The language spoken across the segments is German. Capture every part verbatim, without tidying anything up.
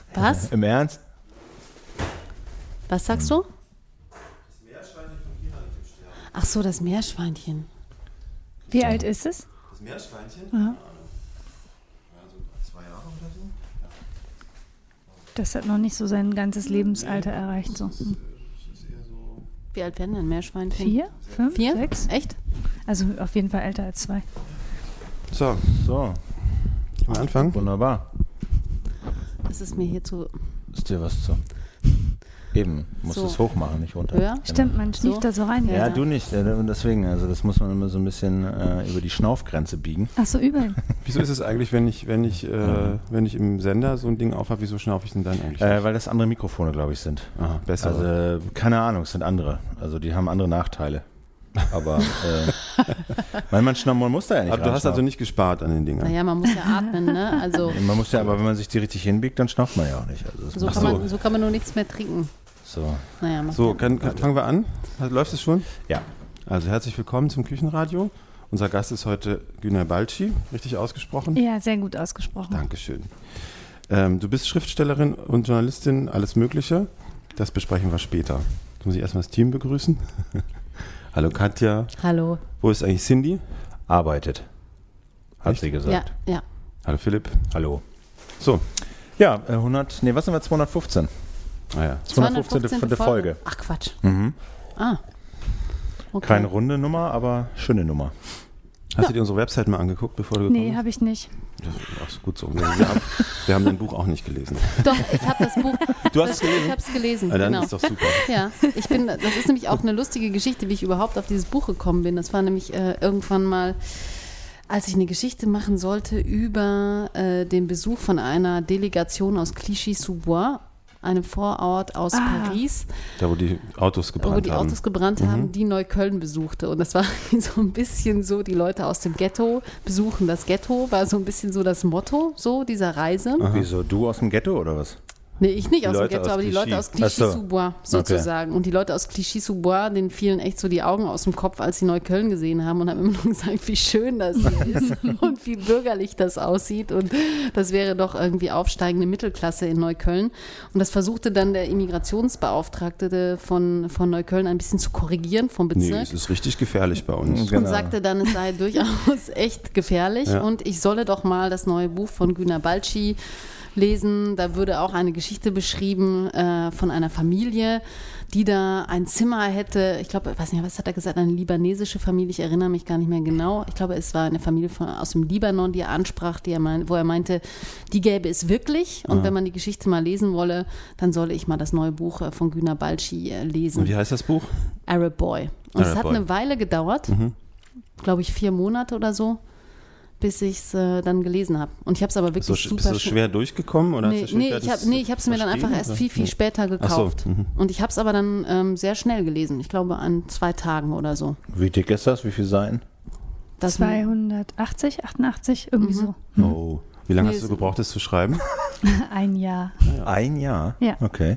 Was? Im Ernst? Was sagst du? Das Meerschweinchen von Kira liegt im Sterben. Ach so, das Meerschweinchen. Wie alt ist es? Das Meerschweinchen? Ja. Ja, so zwei Jahre oder so. Ja. Das hat noch nicht so sein ganzes Lebensalter erreicht. So. Hm. Wie alt werden denn Meerschweinchen? Vier? Fünf? Vier? Sechs? Echt? Also auf jeden Fall älter als zwei. So, So, können wir anfangen? wunderbar. Das ist mir hier zu Ist dir was zu... Eben, musst So. es hoch machen, nicht runter. höher. Stimmt, man schnieft So? da so rein. Ja, Ja. du nicht. äh, Deswegen, also das muss man immer so ein bisschen äh, über die Schnaufgrenze biegen. Ach so, überall. Wieso ist es eigentlich, wenn ich, wenn ich, äh, wenn ich im Sender so ein Ding aufhabe, wieso schnaufe ich denn dann eigentlich? Äh, weil das andere Mikrofone, glaube ich, sind. Aha, besser. Also, keine Ahnung, es sind andere. Also die haben andere Nachteile. Aber äh, weil man, schna- man muss da ja nicht Aber du hast also reinschnaufen. nicht gespart an den Dingern. Naja, man muss ja atmen, ne? Also Man muss ja, aber wenn man sich die richtig hinbiegt, dann schnauft man ja auch nicht. Also das so macht kann, so. man, so kann man nur nichts mehr trinken. so. Naja, macht So, ja- kann, kann, fangen wir an? Also, läuft es schon? Ja. Also herzlich willkommen zum Küchenradio. Unser Gast ist heute Günay Balci, richtig ausgesprochen? Ja, sehr gut ausgesprochen. Dankeschön. Ähm, du bist Schriftstellerin und Journalistin, alles Mögliche. Das besprechen wir später. Jetzt muss ich erstmal das Team begrüßen. Hallo Katja. Hallo. Wo ist eigentlich Cindy? Arbeitet, hat Echt? sie gesagt. Ja, ja. Hallo Philipp. Hallo. So, Ja, äh, hundert, nee, was sind wir, zweihundertfünfzehn? naja. zweihundertfünfzehn. Folge. Ach Quatsch. Mhm. Ah. Okay. Keine runde Nummer, aber schöne Nummer. Hast Ja. du dir unsere Website mal angeguckt, bevor du gekommen Nee, bist? habe ich nicht. Das ist auch so gut so. Wir haben, wir haben dein Buch auch nicht gelesen. Doch, ich habe das Buch. Du hast das, es gelesen? Ich habe es gelesen. Na, dann genau. ist doch super. Ja, ich bin, das ist nämlich auch eine lustige Geschichte, wie ich überhaupt auf dieses Buch gekommen bin. Das war nämlich äh, irgendwann mal, als ich eine Geschichte machen sollte über äh, den Besuch von einer Delegation aus Clichy-sous-Bois, einem Vorort aus Ah. Paris, Da, wo die Autos gebrannt wo die haben. Autos gebrannt haben, die Neukölln besuchte. Und das war so ein bisschen so, die Leute aus dem Ghetto besuchen das Ghetto, war so ein bisschen so das Motto so dieser Reise. Wieso, du aus dem Ghetto oder was? Nee, ich nicht Die aus Leute dem Ghetto, aus aber die Clichy. Leute aus Ach so. Clichy-sous-Bois sozusagen. Und die Leute aus Clichy-sous-Bois, denen fielen echt so die Augen aus dem Kopf, als sie Neukölln gesehen haben und haben immer nur gesagt, wie schön das hier ist und wie bürgerlich das aussieht. Und das wäre doch irgendwie aufsteigende Mittelklasse in Neukölln. Und das versuchte dann der Immigrationsbeauftragte von, von Neukölln ein bisschen zu korrigieren vom Nee, Bezirk. es ist richtig gefährlich bei uns. Genau. Und sagte dann, es sei durchaus echt gefährlich Ja. und ich solle doch mal das neue Buch von Günay Balci lesen. Da würde auch eine Geschichte beschrieben äh, von einer Familie, die da ein Zimmer hätte. Ich glaube, ich weiß nicht, was hat er gesagt? Eine libanesische Familie. Ich erinnere mich gar nicht mehr genau. Ich glaube, es war eine Familie von, aus dem Libanon, die er ansprach, die er mein, wo er meinte, die gäbe es wirklich. Und Ah. wenn man die Geschichte mal lesen wolle, dann solle ich mal das neue Buch äh, von Günay Balci äh, lesen. Und wie heißt das Buch? Arab Boy. Und es Arab hat Boy. eine Weile gedauert, Mhm. glaube ich vier Monate oder so, bis ich es äh, dann gelesen habe. Und ich habe es aber wirklich So, sch- super bist du schnell- schwer durchgekommen? Oder Nee, hast du nee, Schwierigkeiten, ich habe das nee, ich es mir dann einfach verstehen, erst oder? viel, viel Nee. später Ach so, gekauft. mhm. Und ich habe es aber dann ähm, sehr schnell gelesen. Ich glaube an zwei Tagen oder so. Wie dick ist das? Wie viel Seiten? Das zweihundertachtzig, achtundachtzig, irgendwie Mhm. so. Oh. Wie lange Nee, hast du so- gebraucht, das zu schreiben? Ein Jahr. Ein Jahr? Ja. Okay.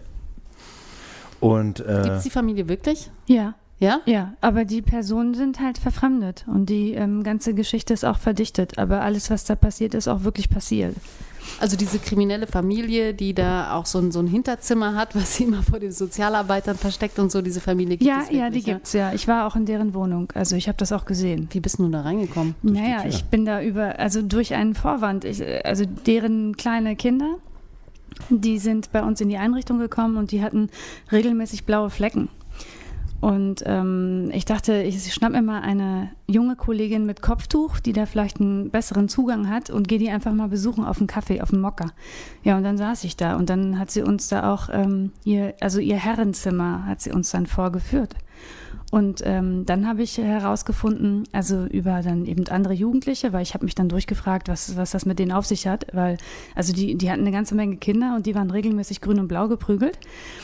Und Gibt äh, es die Familie wirklich? Ja. Ja? Ja, aber die Personen sind halt verfremdet und die ähm, ganze Geschichte ist auch verdichtet. Aber alles, was da passiert, ist auch wirklich passiert. Also diese kriminelle Familie, die da auch so ein, so ein Hinterzimmer hat, was sie immer vor den Sozialarbeitern versteckt und so, diese Familie gibt Ja, es wirklich, ja, die gibt's ja. Ich war auch in deren Wohnung. Also ich habe das auch gesehen. Wie bist du da reingekommen? Naja, Tür. ich bin da über, also durch einen Vorwand. Ich, also deren kleine Kinder, die sind bei uns in die Einrichtung gekommen und die hatten regelmäßig blaue Flecken. Und ähm, ich dachte, ich schnapp mir mal eine junge Kollegin mit Kopftuch, die da vielleicht einen besseren Zugang hat und gehe die einfach mal besuchen auf einen Kaffee, auf einen Mokka. Ja, und dann saß ich da und dann hat sie uns da auch ähm, ihr, also ihr Herrenzimmer hat sie uns dann vorgeführt. Und ähm, dann habe ich herausgefunden, also über dann eben andere Jugendliche, weil ich habe mich dann durchgefragt, was, was das mit denen auf sich hat, weil also die, die hatten eine ganze Menge Kinder und die waren regelmäßig grün und blau geprügelt.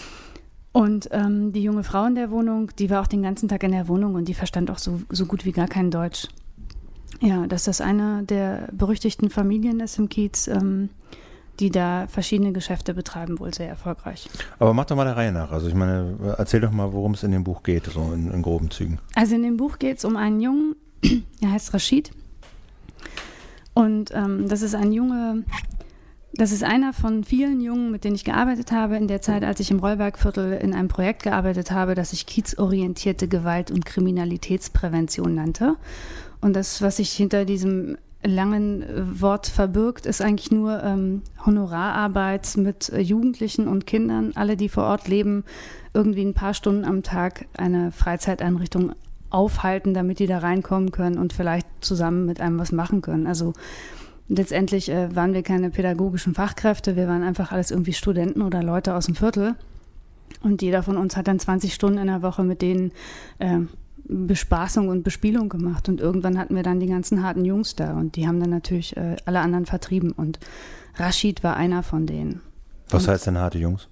Und ähm, die junge Frau in der Wohnung, die war auch den ganzen Tag in der Wohnung und die verstand auch so, so gut wie gar kein Deutsch. Ja, dass das eine der berüchtigten Familien ist im Kiez, ähm, die da verschiedene Geschäfte betreiben, wohl sehr erfolgreich. aber mach doch mal der Reihe nach. Also ich meine, erzähl doch mal, worum es in dem Buch geht, so in, in groben Zügen. Also in dem Buch geht es um einen Jungen, er heißt Rashid. Und ähm, das ist ein Junge, das ist einer von vielen Jungen, mit denen ich gearbeitet habe in der Zeit, als ich im Rollbergviertel in einem Projekt gearbeitet habe, das sich kiezorientierte Gewalt- und Kriminalitätsprävention nannte. Und das, was sich hinter diesem langen Wort verbirgt, ist eigentlich nur ähm, Honorararbeit mit äh, Jugendlichen und Kindern, alle, die vor Ort leben, irgendwie ein paar Stunden am Tag eine Freizeiteinrichtung aufhalten, damit die da reinkommen können und vielleicht zusammen mit einem was machen können. Also letztendlich äh, waren wir keine pädagogischen Fachkräfte, wir waren einfach alles irgendwie Studenten oder Leute aus dem Viertel. Und jeder von uns hat dann zwanzig Stunden in der Woche mit denen äh, Bespaßung und Bespielung gemacht. Und irgendwann hatten wir dann die ganzen harten Jungs da und die haben dann natürlich äh, alle anderen vertrieben. Und Rashid war einer von denen. Was und, heißt denn harte Jungs?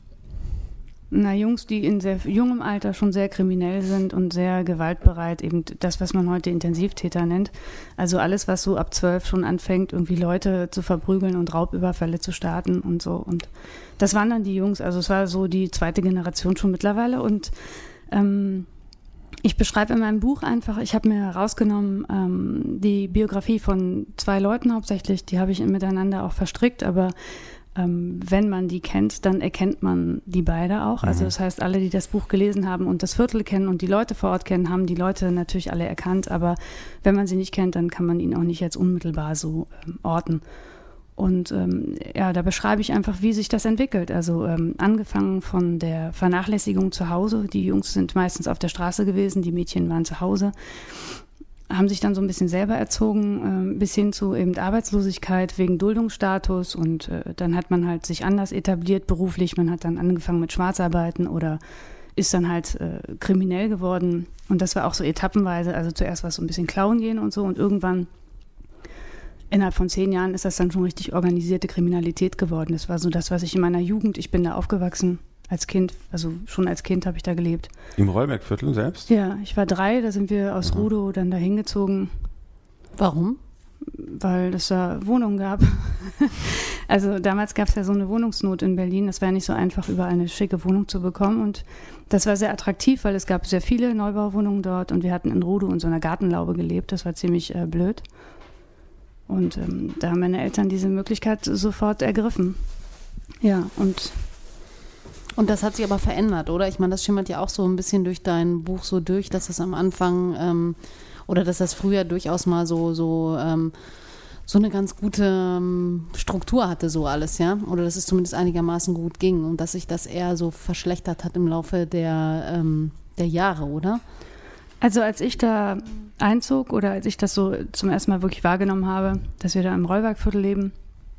Na, Jungs, die in sehr jungem Alter schon sehr kriminell sind und sehr gewaltbereit, eben das, was man heute Intensivtäter nennt. Also alles, was so ab zwölf schon anfängt, irgendwie Leute zu verprügeln und Raubüberfälle zu starten und so. Und das waren dann die Jungs, also es war so die zweite Generation schon mittlerweile. Und ähm, ich beschreibe in meinem Buch einfach, ich habe mir herausgenommen, ähm, die Biografie von zwei Leuten hauptsächlich, die habe ich miteinander auch verstrickt, aber Ähm, wenn man die kennt, dann erkennt man die beide auch. Also das heißt, alle, die das Buch gelesen haben und das Viertel kennen und die Leute vor Ort kennen, haben die Leute natürlich alle erkannt. Aber wenn man sie nicht kennt, dann kann man ihn auch nicht jetzt unmittelbar so ähm, orten. Und ähm, ja, da beschreibe ich einfach, wie sich das entwickelt. Also ähm, angefangen von der Vernachlässigung zu Hause. Die Jungs sind meistens auf der Straße gewesen, die Mädchen waren zu Hause. Haben sich dann so ein bisschen selber erzogen, äh, bis hin zu eben Arbeitslosigkeit wegen Duldungsstatus und äh, dann hat man halt sich anders etabliert beruflich, man hat dann angefangen mit Schwarzarbeiten oder ist dann halt äh, kriminell geworden und das war auch so etappenweise, also zuerst war es so ein bisschen klauen gehen und so und irgendwann innerhalb von zehn Jahren ist das dann schon richtig organisierte Kriminalität geworden. Das war so das, was ich in meiner Jugend, ich bin da aufgewachsen, als Kind, also schon als Kind habe ich da gelebt. Im Rollbergviertel selbst? Ja, ich war drei, da sind wir aus mhm. Rudow dann da hingezogen. Warum? Weil es da Wohnungen gab. Also damals gab es ja so eine Wohnungsnot in Berlin. Es war nicht so einfach, überall eine schicke Wohnung zu bekommen. Und das war sehr attraktiv, weil es gab sehr viele Neubauwohnungen dort und wir hatten in Rudow in so einer Gartenlaube gelebt. Das war ziemlich äh, blöd. Und ähm, da haben meine Eltern diese Möglichkeit sofort ergriffen. Ja, und Und das hat sich aber verändert, oder? Ich meine, das schimmert ja auch so ein bisschen durch dein Buch so durch, dass das am Anfang ähm, oder dass das früher durchaus mal so so ähm, so eine ganz gute ähm, Struktur hatte, so alles, ja? Oder dass es zumindest einigermaßen gut ging und dass sich das eher so verschlechtert hat im Laufe der, ähm, der Jahre, oder? Also als ich da einzog oder als ich das so zum ersten Mal wirklich wahrgenommen habe, dass wir da im Rollbergviertel leben,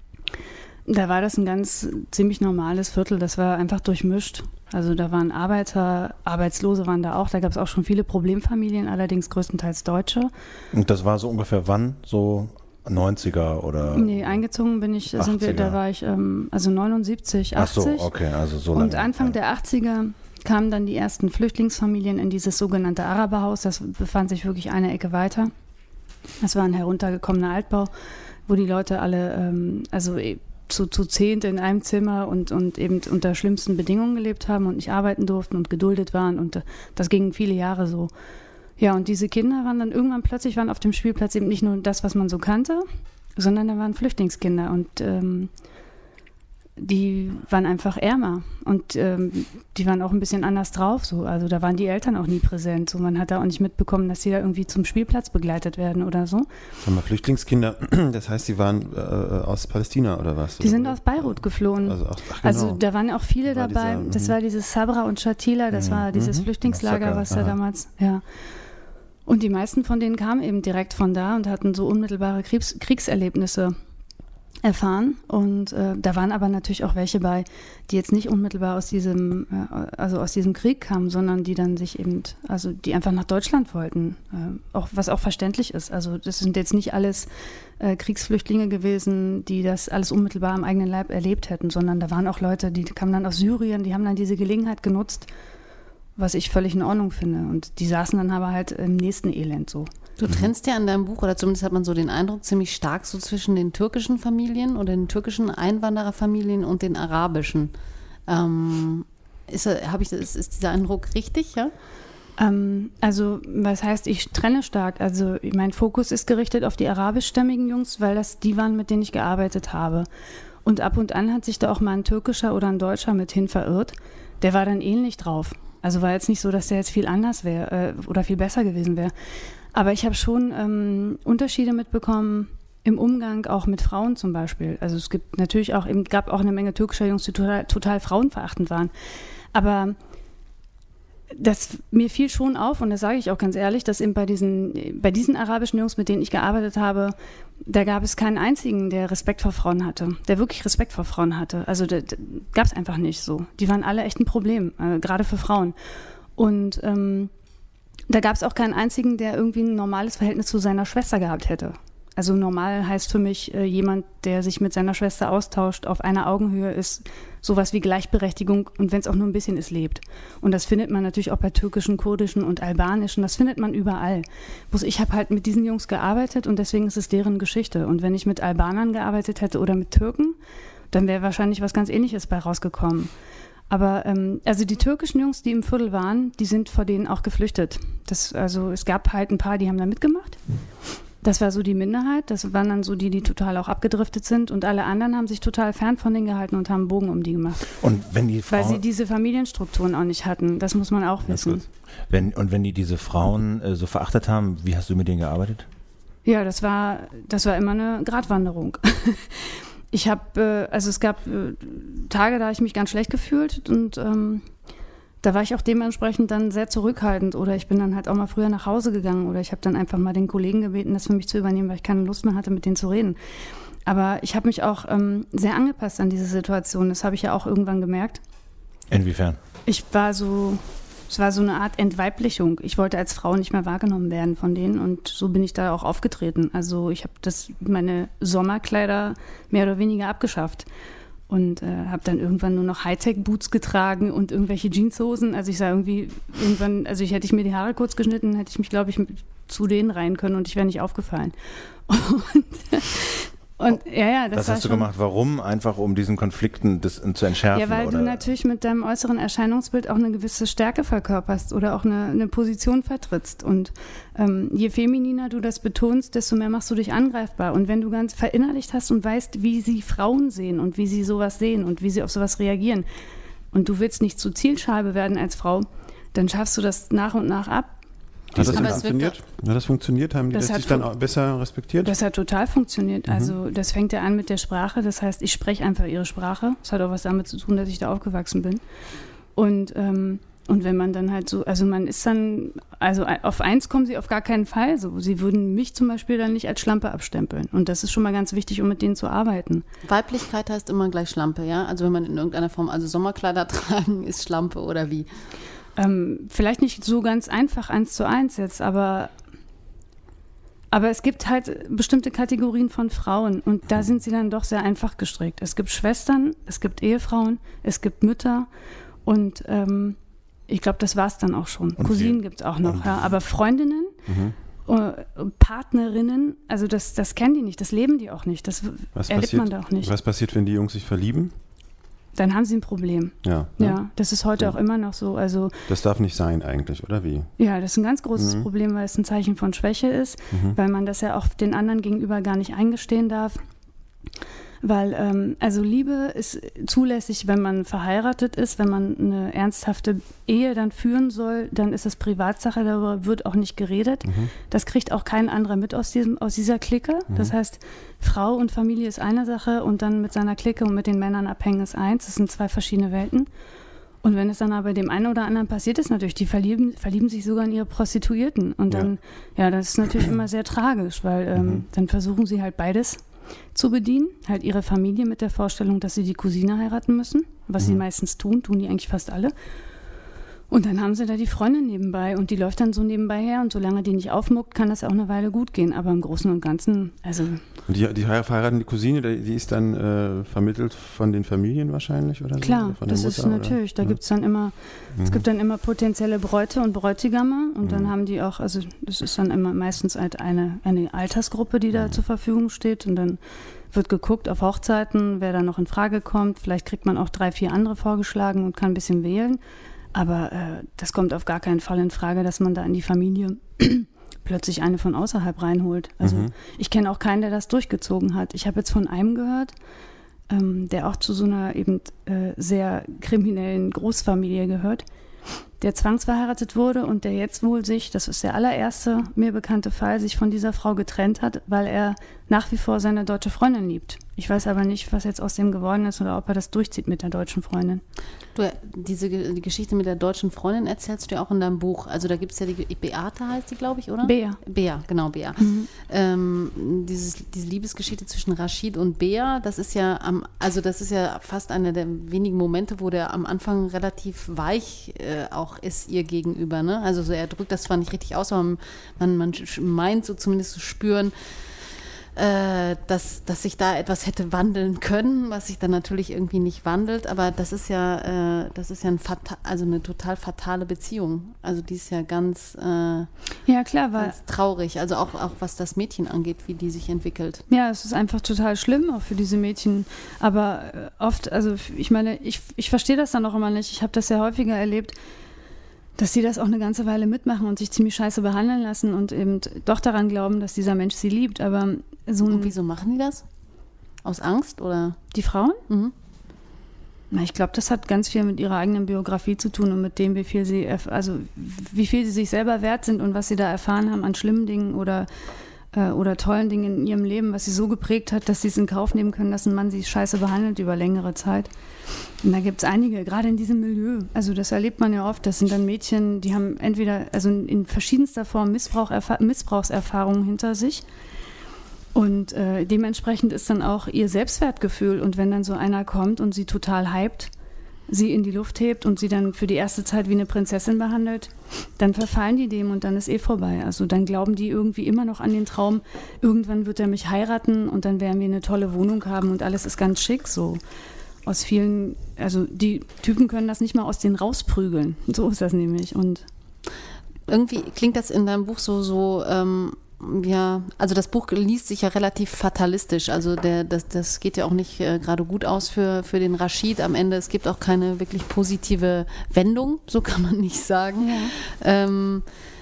da war das ein ganz ziemlich normales Viertel, das war einfach durchmischt. Also da waren Arbeiter, Arbeitslose waren da auch, da gab es auch schon viele Problemfamilien, allerdings größtenteils Deutsche. Und das war so ungefähr wann? So neunziger oder? Nee, eingezogen bin ich, sind wir, da war ich ähm, also neunundsiebzig, achtzig. Ach so, okay, also so lange. Und Anfang der achtziger kamen dann die ersten Flüchtlingsfamilien in dieses sogenannte Araberhaus, das befand sich wirklich eine Ecke weiter. Das war ein heruntergekommener Altbau, wo die Leute alle, ähm, also zu, zu zehnt in einem Zimmer und, und eben unter schlimmsten Bedingungen gelebt haben und nicht arbeiten durften und geduldet waren und das ging viele Jahre so. Ja, und diese Kinder waren dann irgendwann plötzlich waren auf dem Spielplatz eben nicht nur das, was man so kannte, sondern da waren Flüchtlingskinder und ähm, die waren einfach ärmer und ähm, die waren auch ein bisschen anders drauf. So. Also da waren die Eltern auch nie präsent. So. Man hat da auch nicht mitbekommen, dass sie da irgendwie zum Spielplatz begleitet werden oder so. Sag mal, Flüchtlingskinder, das heißt, die waren äh, aus Palästina oder was? Die sind aus Beirut geflohen. Also, ach, ach, genau. Also da waren auch viele war dabei. Dieser, das war dieses Sabra und Shatila, das war dieses mhm. Flüchtlingslager, was da damals, ja. Und die meisten von denen kamen eben direkt von da und hatten so unmittelbare Kriegs- Kriegserlebnisse erfahren und äh, da waren aber natürlich auch welche bei, die jetzt nicht unmittelbar aus diesem, äh, also aus diesem Krieg kamen, sondern die dann sich eben, also die einfach nach Deutschland wollten, äh, auch was auch verständlich ist. Also das sind jetzt nicht alles äh, Kriegsflüchtlinge gewesen, die das alles unmittelbar am eigenen Leib erlebt hätten, sondern da waren auch Leute, die kamen dann aus Syrien, die haben dann diese Gelegenheit genutzt, was ich völlig in Ordnung finde. Und die saßen dann aber halt im nächsten Elend so. Du trennst ja in deinem Buch, oder zumindest hat man so den Eindruck, ziemlich stark so zwischen den türkischen Familien oder den türkischen Einwandererfamilien und den arabischen. Ähm, ist, hab ich, ist, ist dieser Eindruck richtig, ja? Ähm, also, was heißt, ich trenne stark. Also, mein Fokus ist gerichtet auf die arabischstämmigen Jungs, weil das die waren, mit denen ich gearbeitet habe. Und ab und an hat sich da auch mal ein Türkischer oder ein Deutscher mit hin verirrt. Der war dann ähnlich drauf. Also war jetzt nicht so, dass der jetzt viel anders wäre äh, oder viel besser gewesen wäre. Aber ich habe schon ähm, Unterschiede mitbekommen im Umgang auch mit Frauen zum Beispiel. Also es gibt natürlich auch, eben gab auch eine Menge türkischer Jungs, die total, total frauenverachtend waren. Aber das, mir fiel schon auf, und das sage ich auch ganz ehrlich, dass eben bei diesen, bei diesen arabischen Jungs, mit denen ich gearbeitet habe, da gab es keinen einzigen, der Respekt vor Frauen hatte, der wirklich Respekt vor Frauen hatte. Also da, da gab es einfach nicht so. Die waren alle echt ein Problem, äh, gerade für Frauen. Und ähm, da gab es auch keinen einzigen, der irgendwie ein normales Verhältnis zu seiner Schwester gehabt hätte. Also normal heißt für mich äh, jemand, der sich mit seiner Schwester austauscht, auf einer Augenhöhe ist, sowas wie Gleichberechtigung und wenn es auch nur ein bisschen ist, lebt. Und das findet man natürlich auch bei türkischen, kurdischen und albanischen, das findet man überall. Bloß ich habe halt mit diesen Jungs gearbeitet und deswegen ist es deren Geschichte. Und wenn ich mit Albanern gearbeitet hätte oder mit Türken, dann wäre wahrscheinlich was ganz Ähnliches bei rausgekommen. Aber ähm, also die türkischen Jungs, die im Viertel waren, die sind vor denen auch geflüchtet. Das, also es gab halt ein paar, die haben da mitgemacht. Das war so die Minderheit, das waren dann so die, die total auch abgedriftet sind und alle anderen haben sich total fern von denen gehalten und haben einen Bogen um die gemacht. Und wenn die Frauen, weil sie diese Familienstrukturen auch nicht hatten, das muss man auch wissen. Wenn, und wenn die diese Frauen äh, so verachtet haben, wie hast du mit denen gearbeitet? Ja, das war, das war immer eine Gratwanderung. Ich habe, äh, also es gab äh, Tage, da habe ich mich ganz schlecht gefühlt und ähm, da war ich auch dementsprechend dann sehr zurückhaltend oder ich bin dann halt auch mal früher nach Hause gegangen oder ich habe dann einfach mal den Kollegen gebeten, das für mich zu übernehmen, weil ich keine Lust mehr hatte, mit denen zu reden. Aber ich habe mich auch ähm, sehr angepasst an diese Situation, das habe ich ja auch irgendwann gemerkt. Inwiefern? Ich war so, es war so eine Art Entweiblichung. Ich wollte als Frau nicht mehr wahrgenommen werden von denen und so bin ich da auch aufgetreten. Also ich habe das, meine Sommerkleider mehr oder weniger abgeschafft. Und äh, habe dann irgendwann nur noch Hightech-Boots getragen und irgendwelche Jeanshosen. Also ich sah irgendwie irgendwann, also ich hätte ich mir die Haare kurz geschnitten, hätte ich mich, glaube ich, zu denen rein können und ich wäre nicht aufgefallen. Und, und ja, ja, das, das war hast du schon, gemacht. Warum? Einfach um diesen Konflikten das, zu entschärfen? Ja, weil oder? du natürlich mit deinem äußeren Erscheinungsbild auch eine gewisse Stärke verkörperst oder auch eine, eine Position vertrittst. Und ähm, je femininer du das betonst, desto mehr machst du dich angreifbar. Und wenn du ganz verinnerlicht hast und weißt, wie sie Frauen sehen und wie sie sowas sehen und wie sie auf sowas reagieren und du willst nicht zu Zielscheibe werden als Frau, dann schaffst du das nach und nach ab. Hat das Aber funktioniert? Hat das funktioniert? Haben die das, das dich dann auch besser respektiert? Das hat total funktioniert. Mhm. Also das fängt ja an mit der Sprache. Das heißt, ich spreche einfach ihre Sprache. Das hat auch was damit zu tun, dass ich da aufgewachsen bin. Und, ähm, und wenn man dann halt so, also man ist dann, also auf eins kommen sie auf gar keinen Fall. So, sie würden mich zum Beispiel dann nicht als Schlampe abstempeln. Und das ist schon mal ganz wichtig, um mit denen zu arbeiten. Weiblichkeit heißt immer gleich Schlampe, ja? Also wenn man in irgendeiner Form, also Sommerkleider tragen ist Schlampe oder wie? Ähm, vielleicht nicht so ganz einfach eins zu eins jetzt, aber, aber es gibt halt bestimmte Kategorien von Frauen und da sind sie dann doch sehr einfach gestrickt. Es gibt Schwestern, es gibt Ehefrauen, es gibt Mütter und ähm, ich glaube, das war es dann auch schon. Und Cousinen gibt es auch noch, ja, aber Freundinnen, mhm. äh, Partnerinnen, also das, das kennen die nicht, das leben die auch nicht, das was erlebt passiert, man da auch nicht. Was passiert, wenn die Jungs sich verlieben? Dann haben sie ein Problem. Ja, ne? Ja, das ist heute ja. auch immer noch so. Also, das darf nicht sein eigentlich, oder wie? ja, das ist ein ganz großes Mhm. Problem, weil es ein Zeichen von Schwäche ist, Mhm. weil man das ja auch den anderen gegenüber gar nicht eingestehen darf. Weil, ähm, also Liebe ist zulässig, wenn man verheiratet ist, wenn man eine ernsthafte Ehe dann führen soll, dann ist das Privatsache, darüber wird auch nicht geredet. Mhm. Das kriegt auch kein anderer mit aus, diesem, aus dieser Clique. Mhm. Das heißt, Frau und Familie ist eine Sache und dann mit seiner Clique und mit den Männern abhängen ist eins. Das sind zwei verschiedene Welten. Und wenn es dann aber dem einen oder anderen passiert ist, natürlich, die verlieben, verlieben sich sogar in ihre Prostituierten. Und dann, ja, ja das ist natürlich immer sehr tragisch, weil ähm, Mhm. dann versuchen sie halt beides zu bedienen, halt ihre Familie mit der Vorstellung, dass sie die Cousine heiraten müssen, was Mhm. sie meistens tun, tun die eigentlich fast alle. Und dann haben sie da die Freundin nebenbei und die läuft dann so nebenbei her und solange die nicht aufmuckt, kann das auch eine Weile gut gehen. Aber im Großen und Ganzen, also... Und die, die verheiratende Cousine, die die ist dann äh, vermittelt von den Familien wahrscheinlich, oder so? Klar, Oder von das der ist Mutter, natürlich, oder? da gibt es dann immer, Mhm. es gibt dann immer potenzielle Bräute und Bräutigame und dann Mhm. haben die auch, also das ist dann immer meistens halt eine, eine Altersgruppe, die da Mhm. zur Verfügung steht und dann wird geguckt auf Hochzeiten, wer da noch in Frage kommt. Vielleicht kriegt man auch drei, vier andere vorgeschlagen und kann ein bisschen wählen. Aber äh, das kommt auf gar keinen Fall in Frage, dass man da in die Familie plötzlich eine von außerhalb reinholt. Also Mhm. ich kenne auch keinen, der das durchgezogen hat. Ich habe jetzt von einem gehört, ähm, der auch zu so einer eben äh, sehr kriminellen Großfamilie gehört, der zwangsverheiratet wurde und der jetzt wohl sich, das ist der allererste mir bekannte Fall, sich von dieser Frau getrennt hat, weil er nach wie vor seine deutsche Freundin liebt. Ich weiß aber nicht, was jetzt aus dem geworden ist oder ob er das durchzieht mit der deutschen Freundin. Du, diese die Geschichte mit der deutschen Freundin erzählst du ja auch in deinem Buch. Also da gibt es ja die, Beate heißt die, glaube ich, oder? Bea. Bea, genau, Bea. Mhm. Ähm, dieses, diese Liebesgeschichte zwischen Rashid und Bea, das ist ja am, also das ist ja fast einer der wenigen Momente, wo der am Anfang relativ weich äh, auch ist ihr gegenüber. Ne? Also so, er drückt das zwar nicht richtig aus, aber man, man meint so zumindest zu spüren, Dass, dass sich da etwas hätte wandeln können, was sich dann natürlich irgendwie nicht wandelt, aber das ist ja, äh, das ist ja ein fata- also eine total fatale Beziehung. Also die ist ja ganz, äh, ja, klar, weil, ganz traurig, also auch, auch was das Mädchen angeht, wie die sich entwickelt. Ja, es ist einfach total schlimm, auch für diese Mädchen, aber oft, also ich meine, ich, ich verstehe das dann auch immer nicht, ich habe das ja häufiger erlebt, dass sie das auch eine ganze Weile mitmachen und sich ziemlich scheiße behandeln lassen und eben doch daran glauben, dass dieser Mensch sie liebt. Aber so ein, und wieso machen die das? Aus Angst oder? Die Frauen? Mhm. Na, ich glaube, das hat ganz viel mit ihrer eigenen Biografie zu tun und mit dem, wie viel sie, also wie viel sie sich selber wert sind und was sie da erfahren haben an schlimmen Dingen oder äh, oder tollen Dingen in ihrem Leben, was sie so geprägt hat, dass sie es in Kauf nehmen können, dass ein Mann sie scheiße behandelt über längere Zeit. Und da gibt es einige, gerade in diesem Milieu. Also das erlebt man ja oft. Das sind dann Mädchen, die haben entweder, also in verschiedenster Form Missbrauch, Missbrauchserfahrungen hinter sich. Und äh, dementsprechend ist dann auch ihr Selbstwertgefühl. Und wenn dann so einer kommt und sie total hypt, sie in die Luft hebt und sie dann für die erste Zeit wie eine Prinzessin behandelt, dann verfallen die dem und dann ist eh vorbei. Also dann glauben die irgendwie immer noch an den Traum, irgendwann wird er mich heiraten und dann werden wir eine tolle Wohnung haben und alles ist ganz schick so. Aus vielen, also die Typen können das nicht mal aus denen rausprügeln. So ist das nämlich. Und irgendwie klingt das in deinem Buch so, so ähm, ja, also das Buch liest sich ja relativ fatalistisch. Also der, das, das geht ja auch nicht äh, gerade gut aus für, für den Rashid am Ende. Es gibt auch keine wirklich positive Wendung, so kann man nicht sagen. Ja. Ähm,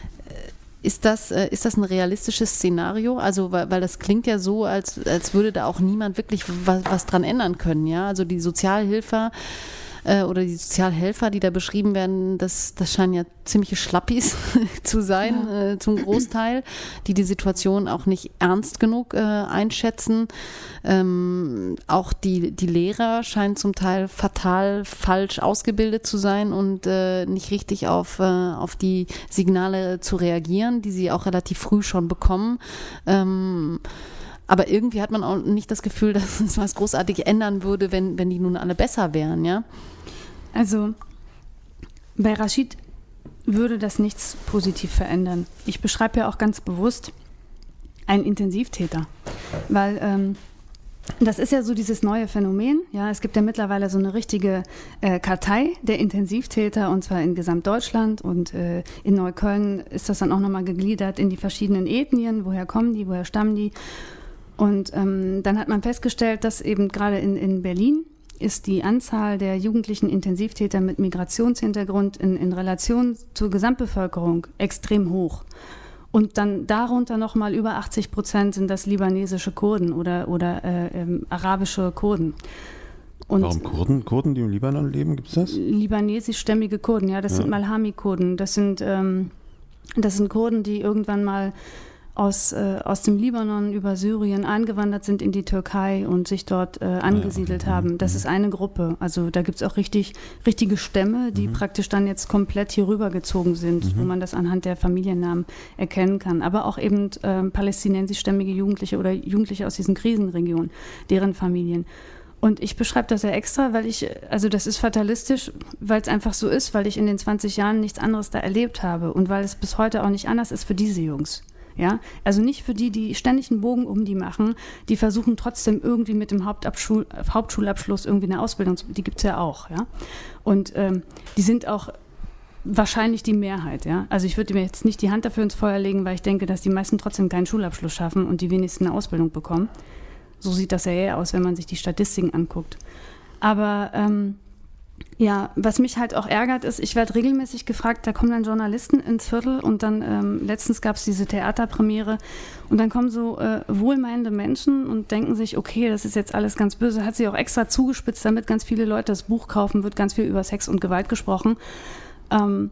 Ist das, ist das ein realistisches Szenario? Also, weil, weil das klingt ja so, als, als würde da auch niemand wirklich was, was dran ändern können, ja? Also die Sozialhilfe äh, oder die Sozialhelfer, die da beschrieben werden, das, das scheinen ja ziemliche Schlappis zu sein, ja. äh, zum Großteil, die die Situation auch nicht ernst genug äh, einschätzen. Ähm, auch die, die Lehrer scheinen zum Teil fatal falsch ausgebildet zu sein und äh, nicht richtig auf, äh, auf die Signale zu reagieren, die sie auch relativ früh schon bekommen. Ähm, aber irgendwie hat man auch nicht das Gefühl, dass es was großartig ändern würde, wenn, wenn die nun alle besser wären, ja? Also bei Rashid würde das nichts positiv verändern. Ich beschreibe ja auch ganz bewusst einen Intensivtäter, weil ähm, das ist ja so dieses neue Phänomen. Ja, es gibt ja mittlerweile so eine richtige äh, Kartei der Intensivtäter und zwar in Gesamtdeutschland und äh, in Neukölln ist das dann auch nochmal gegliedert in die verschiedenen Ethnien. Woher kommen die, woher stammen die? Und ähm, dann hat man festgestellt, dass eben gerade in, in Berlin ist die Anzahl der jugendlichen Intensivtäter mit Migrationshintergrund in, in Relation zur Gesamtbevölkerung extrem hoch. Und dann darunter nochmal über achtzig Prozent sind das libanesische Kurden oder, oder äh, ähm, arabische Kurden. Und warum Kurden? Kurden, die im Libanon leben, gibt es das? Libanesischstämmige Kurden, ja, das ja. sind Malhami-Kurden. Das sind, ähm, das sind Kurden, die irgendwann mal aus, äh, aus dem Libanon über Syrien eingewandert sind in die Türkei und sich dort äh, angesiedelt ja, okay. haben. Das mhm. ist eine Gruppe. Also da gibt es auch richtig, richtige Stämme, die mhm. praktisch dann jetzt komplett hier rübergezogen sind, mhm. wo man das anhand der Familiennamen erkennen kann. Aber auch eben äh, palästinensischstämmige Jugendliche oder Jugendliche aus diesen Krisenregionen, deren Familien. Und ich beschreibe das ja extra, weil ich, also das ist fatalistisch, weil es einfach so ist, weil ich in den zwanzig Jahren nichts anderes da erlebt habe und weil es bis heute auch nicht anders ist für diese Jungs. Ja, also nicht für die, die ständig einen Bogen um die machen, die versuchen trotzdem irgendwie mit dem Hauptabschul- Hauptschulabschluss irgendwie eine Ausbildung, die gibt es ja auch, ja. Und ähm, die sind auch wahrscheinlich die Mehrheit, ja. Also ich würde mir jetzt nicht die Hand dafür ins Feuer legen, weil ich denke, dass die meisten trotzdem keinen Schulabschluss schaffen und die wenigsten eine Ausbildung bekommen. So sieht das ja eher aus, wenn man sich die Statistiken anguckt. Aber ähm, Ja, was mich halt auch ärgert ist, ich werde regelmäßig gefragt, da kommen dann Journalisten ins Viertel und dann ähm, letztens gab es diese Theaterpremiere und dann kommen so äh, wohlmeinende Menschen und denken sich, okay, das ist jetzt alles ganz böse, hat sich auch extra zugespitzt, damit ganz viele Leute das Buch kaufen, wird ganz viel über Sex und Gewalt gesprochen. Ähm,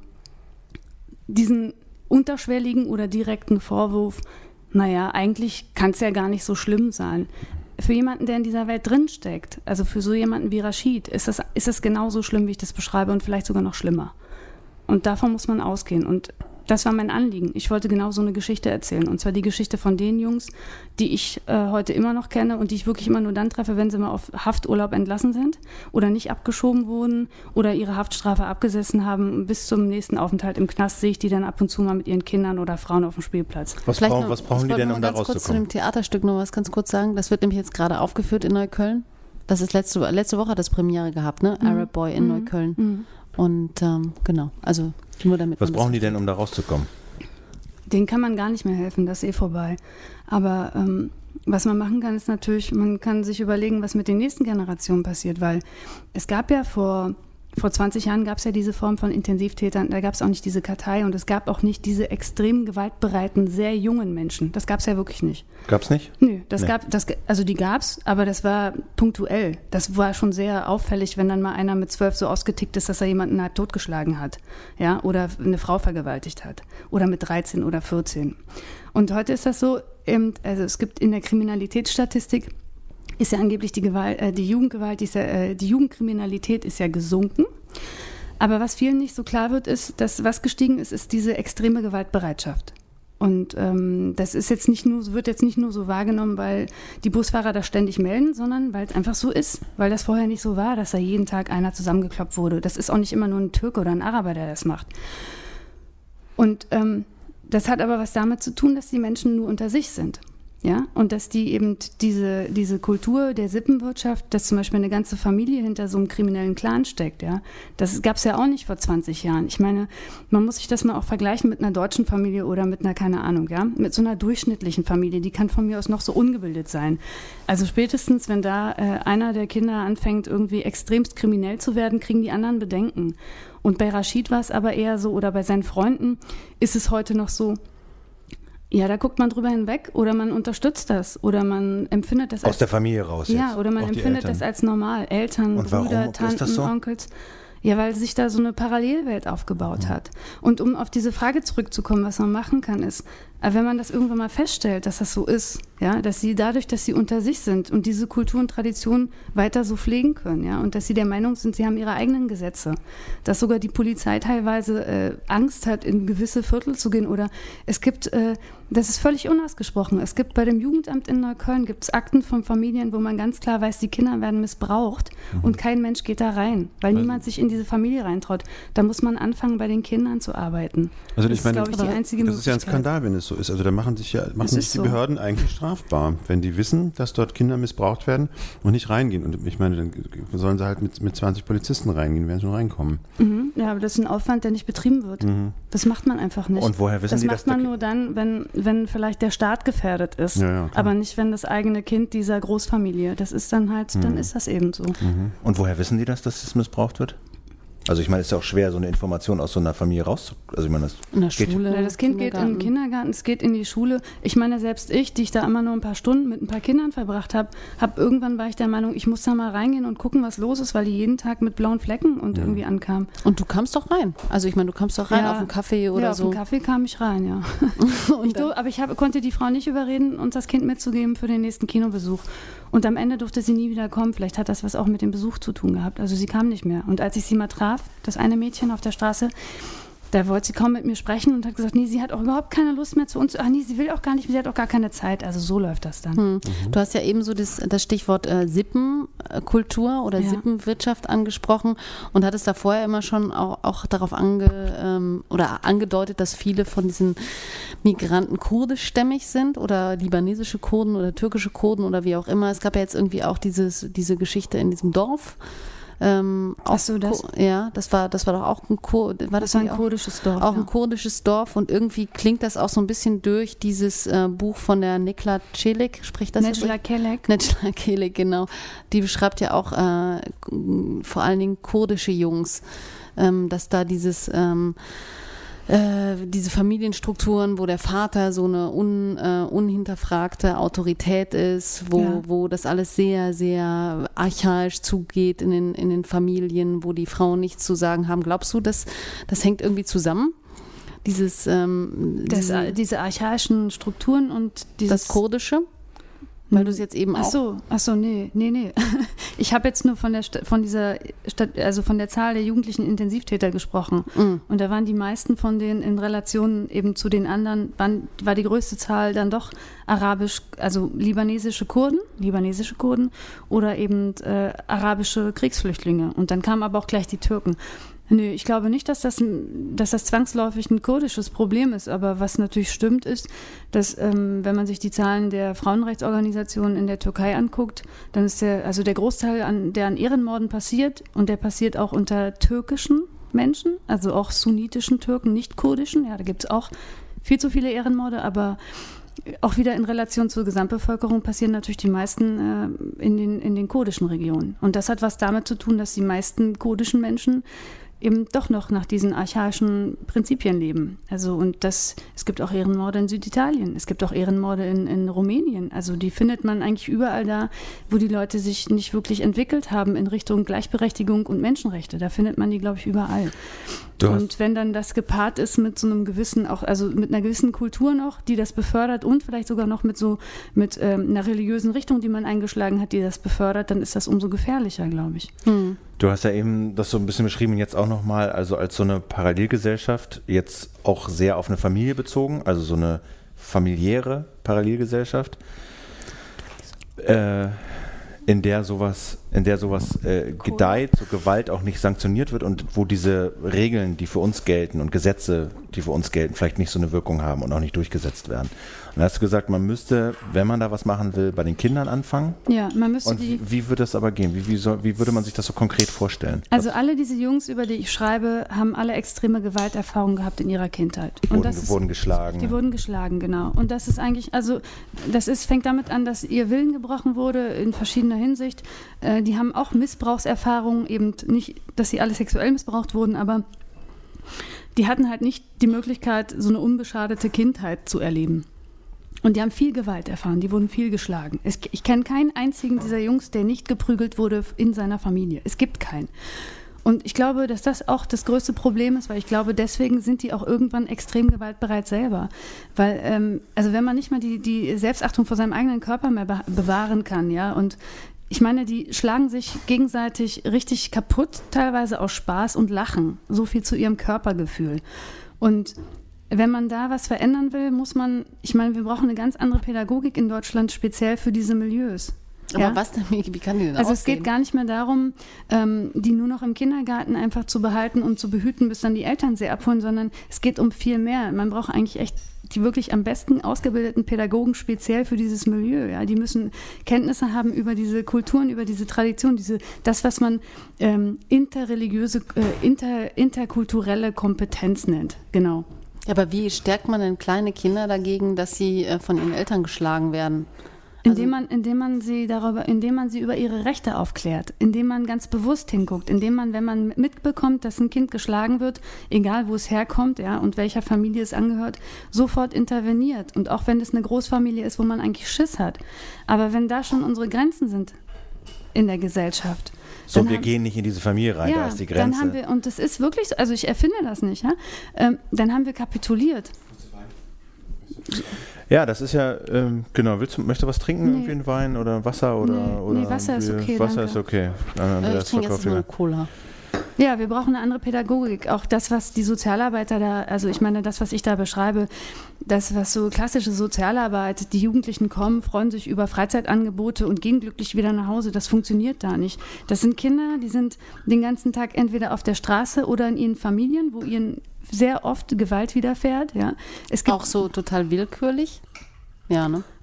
diesen unterschwelligen oder direkten Vorwurf, naja, eigentlich kann es ja gar nicht so schlimm sein. Für jemanden, der in dieser Welt drinsteckt, also für so jemanden wie Rashid, ist das, ist das genauso schlimm, wie ich das beschreibe und vielleicht sogar noch schlimmer. Und davon muss man ausgehen. Und das war mein Anliegen. Ich wollte genau so eine Geschichte erzählen. Und zwar die Geschichte von den Jungs, die ich äh, heute immer noch kenne und die ich wirklich immer nur dann treffe, wenn sie mal auf Hafturlaub entlassen sind oder nicht abgeschoben wurden oder ihre Haftstrafe abgesessen haben. Bis zum nächsten Aufenthalt im Knast sehe ich die dann ab und zu mal mit ihren Kindern oder Frauen auf dem Spielplatz. Was, Vielleicht brauchen, noch, was brauchen die denn, um da rauszukommen? Ich wollte kurz zu dem Theaterstück noch was ganz kurz sagen. Das wird nämlich jetzt gerade aufgeführt in Neukölln. Das ist letzte, letzte Woche hat das Premiere gehabt, ne? Mhm. Arab Boy in mhm. Neukölln. Mhm. Und ähm, genau, also nur damit. Was brauchen die denn, um da rauszukommen? Denen kann man gar nicht mehr helfen, das ist eh vorbei. Aber ähm, was man machen kann, ist natürlich, man kann sich überlegen, was mit den nächsten Generationen passiert, weil es gab ja vor, vor zwanzig Jahren gab es ja diese Form von Intensivtätern, da gab es auch nicht diese Kartei und es gab auch nicht diese extrem gewaltbereiten, sehr jungen Menschen. Das gab es ja wirklich nicht. Gab es nicht? Nö, das nee. gab, das, also die gab es, aber das war punktuell. Das war schon sehr auffällig, wenn dann mal einer mit zwölf so ausgetickt ist, dass er jemanden halb totgeschlagen hat, ja, oder eine Frau vergewaltigt hat, oder mit dreizehn oder vierzehn. Und heute ist das so, also es gibt in der Kriminalitätsstatistik ist ja angeblich die Gewalt, äh, die Jugendgewalt, die, ist ja, äh, die Jugendkriminalität ist ja gesunken. Aber was vielen nicht so klar wird, ist, dass was gestiegen ist, ist diese extreme Gewaltbereitschaft. Und ähm, das ist jetzt nicht nur, wird jetzt nicht nur so wahrgenommen, weil die Busfahrer das ständig melden, sondern weil es einfach so ist. Weil das vorher nicht so war, dass da jeden Tag einer zusammengekloppt wurde. Das ist auch nicht immer nur ein Türke oder ein Araber, der das macht. Und ähm, das hat aber was damit zu tun, dass die Menschen nur unter sich sind. Ja, und dass die eben diese, diese Kultur der Sippenwirtschaft, dass zum Beispiel eine ganze Familie hinter so einem kriminellen Clan steckt, ja, das gab es ja auch nicht vor zwanzig Jahren. Ich meine, man muss sich das mal auch vergleichen mit einer deutschen Familie oder mit einer, keine Ahnung, ja, mit so einer durchschnittlichen Familie, die kann von mir aus noch so ungebildet sein. Also spätestens, wenn da äh, einer der Kinder anfängt, irgendwie extremst kriminell zu werden, kriegen die anderen Bedenken. Und bei Rashid war es aber eher so, oder bei seinen Freunden ist es heute noch so, ja, da guckt man drüber hinweg oder man unterstützt das oder man empfindet das als... Aus der Familie raus jetzt. Ja, oder man empfindet das als normal. Eltern, und Brüder, warum Tanten, ist das so? Onkels. Ja, weil sich da so eine Parallelwelt aufgebaut mhm. hat. Und um auf diese Frage zurückzukommen, was man machen kann, ist, wenn man das irgendwann mal feststellt, dass das so ist, ja, dass sie dadurch, dass sie unter sich sind und diese Kultur und Tradition weiter so pflegen können, ja, und dass sie der Meinung sind, sie haben ihre eigenen Gesetze, dass sogar die Polizei teilweise äh, Angst hat, in gewisse Viertel zu gehen oder es gibt, äh, das ist völlig unausgesprochen, es gibt bei dem Jugendamt in Neukölln, gibt es Akten von Familien, wo man ganz klar weiß, die Kinder werden missbraucht mhm. und kein Mensch geht da rein, weil also, niemand sich in diese Familie reintraut. Da muss man anfangen, bei den Kindern zu arbeiten. Also das ich meine, ist, glaube ich, die einzige das ist ja ein Skandal, wenn es so ist. Also da machen sich ja machen sich die so. Behörden eigentlich strafbar, wenn die wissen, dass dort Kinder missbraucht werden und nicht reingehen. Und ich meine, dann sollen sie halt mit, mit zwanzig Polizisten reingehen, werden schon reinkommen. Mhm. Ja, aber das ist ein Aufwand, der nicht betrieben wird. Mhm. Das macht man einfach nicht. Und woher wissen das Sie, macht dass man nur dann, wenn, wenn vielleicht der Staat gefährdet ist. Ja, ja, aber nicht, wenn das eigene Kind dieser Großfamilie. Das ist dann halt, mhm. dann ist das eben so. Mhm. Und woher wissen die das, dass es missbraucht wird? Also ich meine, es ist ja auch schwer, so eine Information aus so einer Familie rauszu... Also ich meine, das in der geht Schule, ja, das Kind geht in den Kindergarten, es geht in die Schule. Ich meine, selbst ich, die ich da immer nur ein paar Stunden mit ein paar Kindern verbracht habe, hab, irgendwann war ich der Meinung, ich muss da mal reingehen und gucken, was los ist, weil die jeden Tag mit blauen Flecken und ja. irgendwie ankamen. Und du kamst doch rein. Also ich meine, du kamst doch rein ja, auf einen Kaffee oder ja, so. auf einen Kaffee kam ich rein, ja. ich do, aber ich hab, konnte die Frau nicht überreden, uns das Kind mitzugeben für den nächsten Kinobesuch. Und am Ende durfte sie nie wieder kommen. Vielleicht hat das was auch mit dem Besuch zu tun gehabt. Also sie kam nicht mehr. Und als ich sie mal traf, das eine Mädchen auf der Straße, da wollte sie kaum mit mir sprechen und hat gesagt, nee, sie hat auch überhaupt keine Lust mehr zu uns. Ach nee, sie will auch gar nicht, sie hat auch gar keine Zeit. Also so läuft das dann. Hm. Mhm. Du hast ja eben so das, das Stichwort äh, Sippenkultur oder ja. Sippenwirtschaft angesprochen und hattest da vorher immer schon auch, auch darauf ange, ähm, oder angedeutet, dass viele von diesen Migranten kurdischstämmig sind oder libanesische Kurden oder türkische Kurden oder wie auch immer. Es gab ja jetzt irgendwie auch dieses, diese Geschichte in diesem Dorf, Ähm, Ach so, das? Ko- ja, das war, das war doch auch ein, Ko- war das Das war ein nicht auch- kurdisches Dorf. Auch ja. ein kurdisches Dorf und irgendwie klingt das auch so ein bisschen durch dieses äh, Buch von der Necla Çelik, spricht das jetzt Necla richtig? Kelek. Necla Çelik, genau. Die beschreibt ja auch äh, vor allen Dingen kurdische Jungs, ähm, dass da dieses ähm, äh, diese Familienstrukturen, wo der Vater so eine un, äh, unhinterfragte Autorität ist, wo, Ja. wo das alles sehr, sehr archaisch zugeht in den, in den Familien, wo die Frauen nichts zu sagen haben. Glaubst du, dass das hängt irgendwie zusammen? Dieses ähm, Das, diese, diese archaischen Strukturen und dieses... das Kurdische? Weil du es jetzt eben Ach auch... so, ach so, nee, nee, nee. Ich habe jetzt nur von der Sta- von dieser Stadt, also von der Zahl der jugendlichen Intensivtäter gesprochen. Mm. Und da waren die meisten von denen in Relation eben zu den anderen, waren, war die größte Zahl dann doch arabisch, also libanesische Kurden, libanesische Kurden oder eben äh, arabische Kriegsflüchtlinge. Und dann kamen aber auch gleich die Türken. Nö, ich glaube nicht, dass das, ein, dass das zwangsläufig ein kurdisches Problem ist. Aber was natürlich stimmt, ist, dass, ähm, wenn man sich die Zahlen der Frauenrechtsorganisationen in der Türkei anguckt, dann ist der, also der Großteil, an, der an Ehrenmorden passiert, und der passiert auch unter türkischen Menschen, also auch sunnitischen Türken, nicht kurdischen. Ja, da gibt es auch viel zu viele Ehrenmorde, aber auch wieder in Relation zur Gesamtbevölkerung passieren natürlich die meisten äh, in, den, in den kurdischen Regionen. Und das hat was damit zu tun, dass die meisten kurdischen Menschen eben doch noch nach diesen archaischen Prinzipien leben. Also und das, es gibt auch Ehrenmorde in Süditalien, es gibt auch Ehrenmorde in, in Rumänien. Also die findet man eigentlich überall da, wo die Leute sich nicht wirklich entwickelt haben in Richtung Gleichberechtigung und Menschenrechte. Da findet man die, glaube ich, überall. Du hast- Und wenn dann das gepaart ist mit so einem gewissen, auch also mit einer gewissen Kultur noch, die das befördert, und vielleicht sogar noch mit so mit ähm, einer religiösen Richtung, die man eingeschlagen hat, die das befördert, dann ist das umso gefährlicher, glaube ich. Hm. Du hast ja eben das so ein bisschen beschrieben, jetzt auch nochmal, also als so eine Parallelgesellschaft, jetzt auch sehr auf eine Familie bezogen, also so eine familiäre Parallelgesellschaft, äh, in der sowas, in der sowas äh, gedeiht, so Gewalt auch nicht sanktioniert wird und wo diese Regeln, die für uns gelten, und Gesetze, die für uns gelten, vielleicht nicht so eine Wirkung haben und auch nicht durchgesetzt werden. Und da hast du gesagt, man müsste, wenn man da was machen will, bei den Kindern anfangen. Ja, man müsste Und die... wie, wie würde das aber gehen? Wie, wie, soll, wie würde man sich das so konkret vorstellen? Also alle diese Jungs, über die ich schreibe, haben alle extreme Gewalterfahrungen gehabt in ihrer Kindheit. Die Und wurden, das ist, wurden geschlagen. die wurden geschlagen, genau. Und das ist eigentlich, also das ist, fängt damit an, dass ihr Willen gebrochen wurde in verschiedener Hinsicht. Äh, die haben auch Missbrauchserfahrungen, eben nicht, dass sie alle sexuell missbraucht wurden, aber die hatten halt nicht die Möglichkeit, so eine unbeschadete Kindheit zu erleben. Und die haben viel Gewalt erfahren, die wurden viel geschlagen. Es, ich kenne keinen einzigen dieser Jungs, der nicht geprügelt wurde in seiner Familie. Es gibt keinen. Und ich glaube, dass das auch das größte Problem ist, weil ich glaube, deswegen sind die auch irgendwann extrem gewaltbereit selber. Weil, ähm, also wenn man nicht mal die, die Selbstachtung vor seinem eigenen Körper mehr be- bewahren kann, ja, und ich meine, die schlagen sich gegenseitig richtig kaputt, teilweise aus Spaß und Lachen. So viel zu ihrem Körpergefühl. Und wenn man da was verändern will, muss man, ich meine, wir brauchen eine ganz andere Pädagogik in Deutschland, speziell für diese Milieus. Aber Ja? was denn, wie, wie kann die denn Also aussehen? es geht gar nicht mehr darum, ähm, die nur noch im Kindergarten einfach zu behalten und zu behüten, bis dann die Eltern sie abholen, sondern es geht um viel mehr. Man braucht eigentlich echt die wirklich am besten ausgebildeten Pädagogen speziell für dieses Milieu. Ja? Die müssen Kenntnisse haben über diese Kulturen, über diese Tradition, diese, das, was man ähm, interreligiöse, äh, inter, interkulturelle Kompetenz nennt. Genau. Ja, aber wie stärkt man denn kleine Kinder dagegen, dass sie äh, von ihren Eltern geschlagen werden? Indem man, indem man sie darüber, indem man sie über ihre Rechte aufklärt, indem man ganz bewusst hinguckt, indem man, wenn man mitbekommt, dass ein Kind geschlagen wird, egal wo es herkommt, ja, und welcher Familie es angehört, sofort interveniert. Und auch wenn es eine Großfamilie ist, wo man eigentlich Schiss hat. Aber wenn da schon unsere Grenzen sind in der Gesellschaft. So, dann wir haben- gehen nicht in diese Familie rein, ja, da ist die dann Grenze. haben wir, und das ist wirklich so, also ich erfinde das nicht, ja, ähm, dann haben wir kapituliert. Ja, das ist ja, ähm, genau, willst du, möchtest du was trinken? Nee. Irgendwie einen Wein oder Wasser? Oder, Nee, oder nee, Wasser ist irgendwie- okay, Wasser danke. ist okay. Dann Äh, Andreas ich trinke verkauft jetzt nur wieder. Cola. Ja, wir brauchen eine andere Pädagogik. Auch das, was die Sozialarbeiter da, also ich meine, das, was ich da beschreibe, das, was so klassische Sozialarbeit, die Jugendlichen kommen, freuen sich über Freizeitangebote und gehen glücklich wieder nach Hause, das funktioniert da nicht. Das sind Kinder, die sind den ganzen Tag entweder auf der Straße oder in ihren Familien, wo ihnen sehr oft Gewalt widerfährt. Ja. Es gibt Auch so total willkürlich? Ja, ne?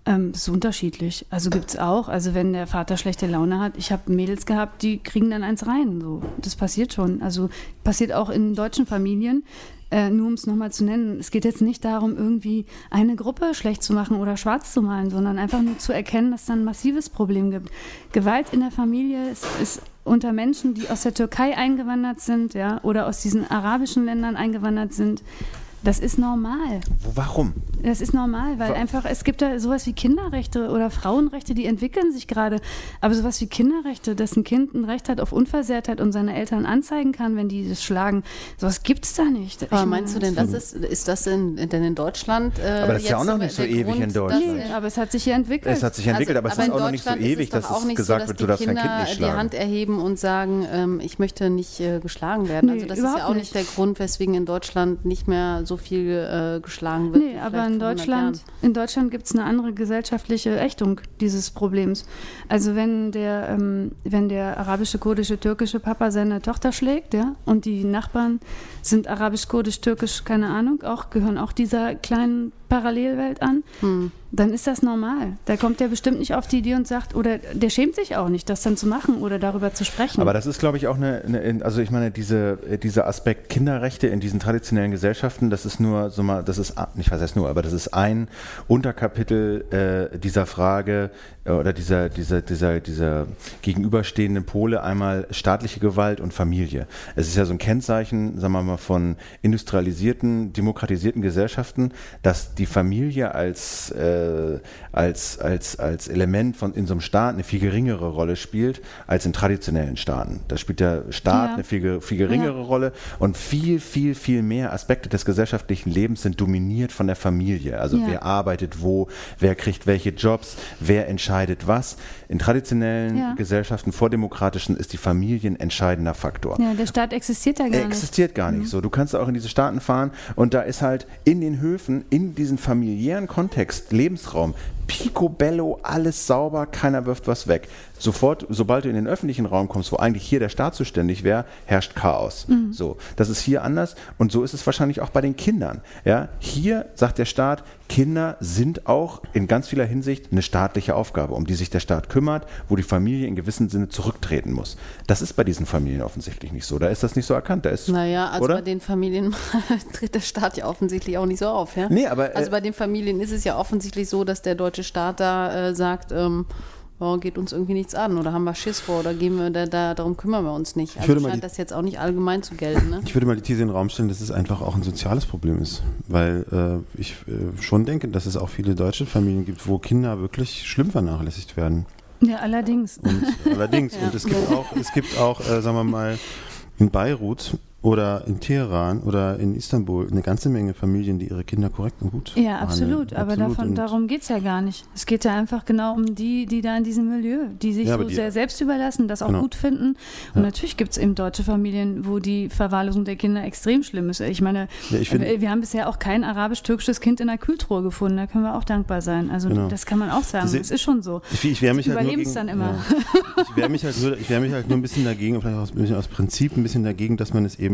Ähm, das ist unterschiedlich. Also gibt es auch. Also wenn der Vater schlechte Laune hat, ich habe Mädels gehabt, die kriegen dann eins rein. So. Das passiert schon. Also passiert auch in deutschen Familien. Äh, nur um es nochmal zu nennen, es geht jetzt nicht darum, irgendwie eine Gruppe schlecht zu machen oder schwarz zu malen, sondern einfach nur zu erkennen, dass es ein massives Problem gibt. Gewalt in der Familie ist, ist unter Menschen, die aus der Türkei eingewandert sind, ja, oder aus diesen arabischen Ländern eingewandert sind. Das ist normal. Warum? Das ist normal, weil einfach, es gibt da sowas wie Kinderrechte oder Frauenrechte, die entwickeln sich gerade. Aber sowas wie Kinderrechte, dass ein Kind ein Recht hat auf Unversehrtheit und seine Eltern anzeigen kann, wenn die das schlagen, sowas gibt es da nicht. Aber meinst du denn, das ist, ist das in, denn in Deutschland? Äh, aber das ist ja auch noch nicht so ewig Grund, in Deutschland. Nee, aber es hat sich hier entwickelt. Es hat sich entwickelt, also, aber es aber ist auch noch nicht so ewig, dass es gesagt wird, du darfst dein Kind nicht schlagen. Die Hand erheben und sagen, ähm, ich möchte nicht äh, geschlagen werden. Nee, also das ist ja auch nicht der Grund, weswegen in Deutschland nicht mehr so viel äh, geschlagen wird. Nee, aber in Deutschland, in Deutschland gibt es eine andere gesellschaftliche Ächtung dieses Problems. Also wenn der, ähm, wenn der arabische, kurdische, türkische Papa seine Tochter schlägt, ja, und die Nachbarn sind arabisch, kurdisch, türkisch, keine Ahnung, auch, gehören auch dieser kleinen Parallelwelt an, hm. dann ist das normal. Da kommt der bestimmt nicht auf die Idee und sagt, oder der schämt sich auch nicht, das dann zu machen oder darüber zu sprechen. Aber das ist, glaube ich, auch eine, eine also ich meine, diese, dieser Aspekt Kinderrechte in diesen traditionellen Gesellschaften, das ist nur so mal, das ist, nicht was heißt nur, aber das ist ein Unterkapitel äh, dieser Frage äh, oder dieser, dieser, dieser, dieser gegenüberstehenden Pole, einmal staatliche Gewalt und Familie. Es ist ja so ein Kennzeichen, sagen wir mal, von industrialisierten, demokratisierten Gesellschaften, dass die Familie als, äh, als, als, als Element von in so einem Staat eine viel geringere Rolle spielt als in traditionellen Staaten. Da spielt der Staat ja. eine viel, viel geringere ja. Rolle und viel, viel, viel mehr Aspekte des gesellschaftlichen Lebens sind dominiert von der Familie. Also ja. wer arbeitet wo, wer kriegt welche Jobs, wer entscheidet was. In traditionellen ja. Gesellschaften, vordemokratischen, ist die Familie ein entscheidender Faktor. Ja, der Staat existiert ja gar er nicht. existiert gar nicht mhm. so. Du kannst auch in diese Staaten fahren und da ist halt in den Höfen, in diesem familiären Kontext, Lebensraum, picobello, alles sauber, keiner wirft was weg. Sofort, sobald du in den öffentlichen Raum kommst, wo eigentlich hier der Staat zuständig wäre, herrscht Chaos. Mhm. So, das ist hier anders und so ist es wahrscheinlich auch bei den Kindern. Ja, hier sagt der Staat, Kinder sind auch in ganz vieler Hinsicht eine staatliche Aufgabe, um die sich der Staat kümmert, wo die Familie in gewissem Sinne zurücktreten muss. Das ist bei diesen Familien offensichtlich nicht so. Da ist das nicht so erkannt. Da ist, naja, also oder? Bei den Familien tritt der Staat ja offensichtlich auch nicht so auf. Ja? Nee, aber, also bei den Familien ist es ja offensichtlich so, dass der deutsche Staat da äh, sagt, ähm, oh, geht uns irgendwie nichts an oder haben wir Schiss vor oder gehen wir da, da darum kümmern wir uns nicht. Also scheint die, das jetzt auch nicht allgemein zu gelten. Ne? Ich würde mal die These in den Raum stellen, dass es einfach auch ein soziales Problem ist, weil äh, ich äh, schon denke, dass es auch viele deutsche Familien gibt, wo Kinder wirklich schlimm vernachlässigt werden. Ja, allerdings. Und, allerdings. ja. Und es gibt auch, es gibt auch, äh, sagen wir mal, in Beirut oder in Teheran oder in Istanbul eine ganze Menge Familien, die ihre Kinder korrekt und gut Ja, absolut. Aber absolut. Davon, darum geht es ja gar nicht. Es geht ja einfach genau um die, die da in diesem Milieu, die sich ja, so die, sehr selbst überlassen, das auch genau. gut finden. Und ja. natürlich gibt es eben deutsche Familien, wo die Verwahrlosung der Kinder extrem schlimm ist. Ich meine, ja, ich find, wir haben bisher auch kein arabisch-türkisches Kind in der Kühltruhe gefunden. Da können wir auch dankbar sein. Also genau. das kann man auch sagen. Das ist, ist schon so. Ich, ich wehre mich halt nur gegen, dann immer. Ja. Ich wehre mich, halt nur, ich wehr mich halt nur ein bisschen dagegen, vielleicht auch ein bisschen aus Prinzip ein bisschen dagegen, dass man es eben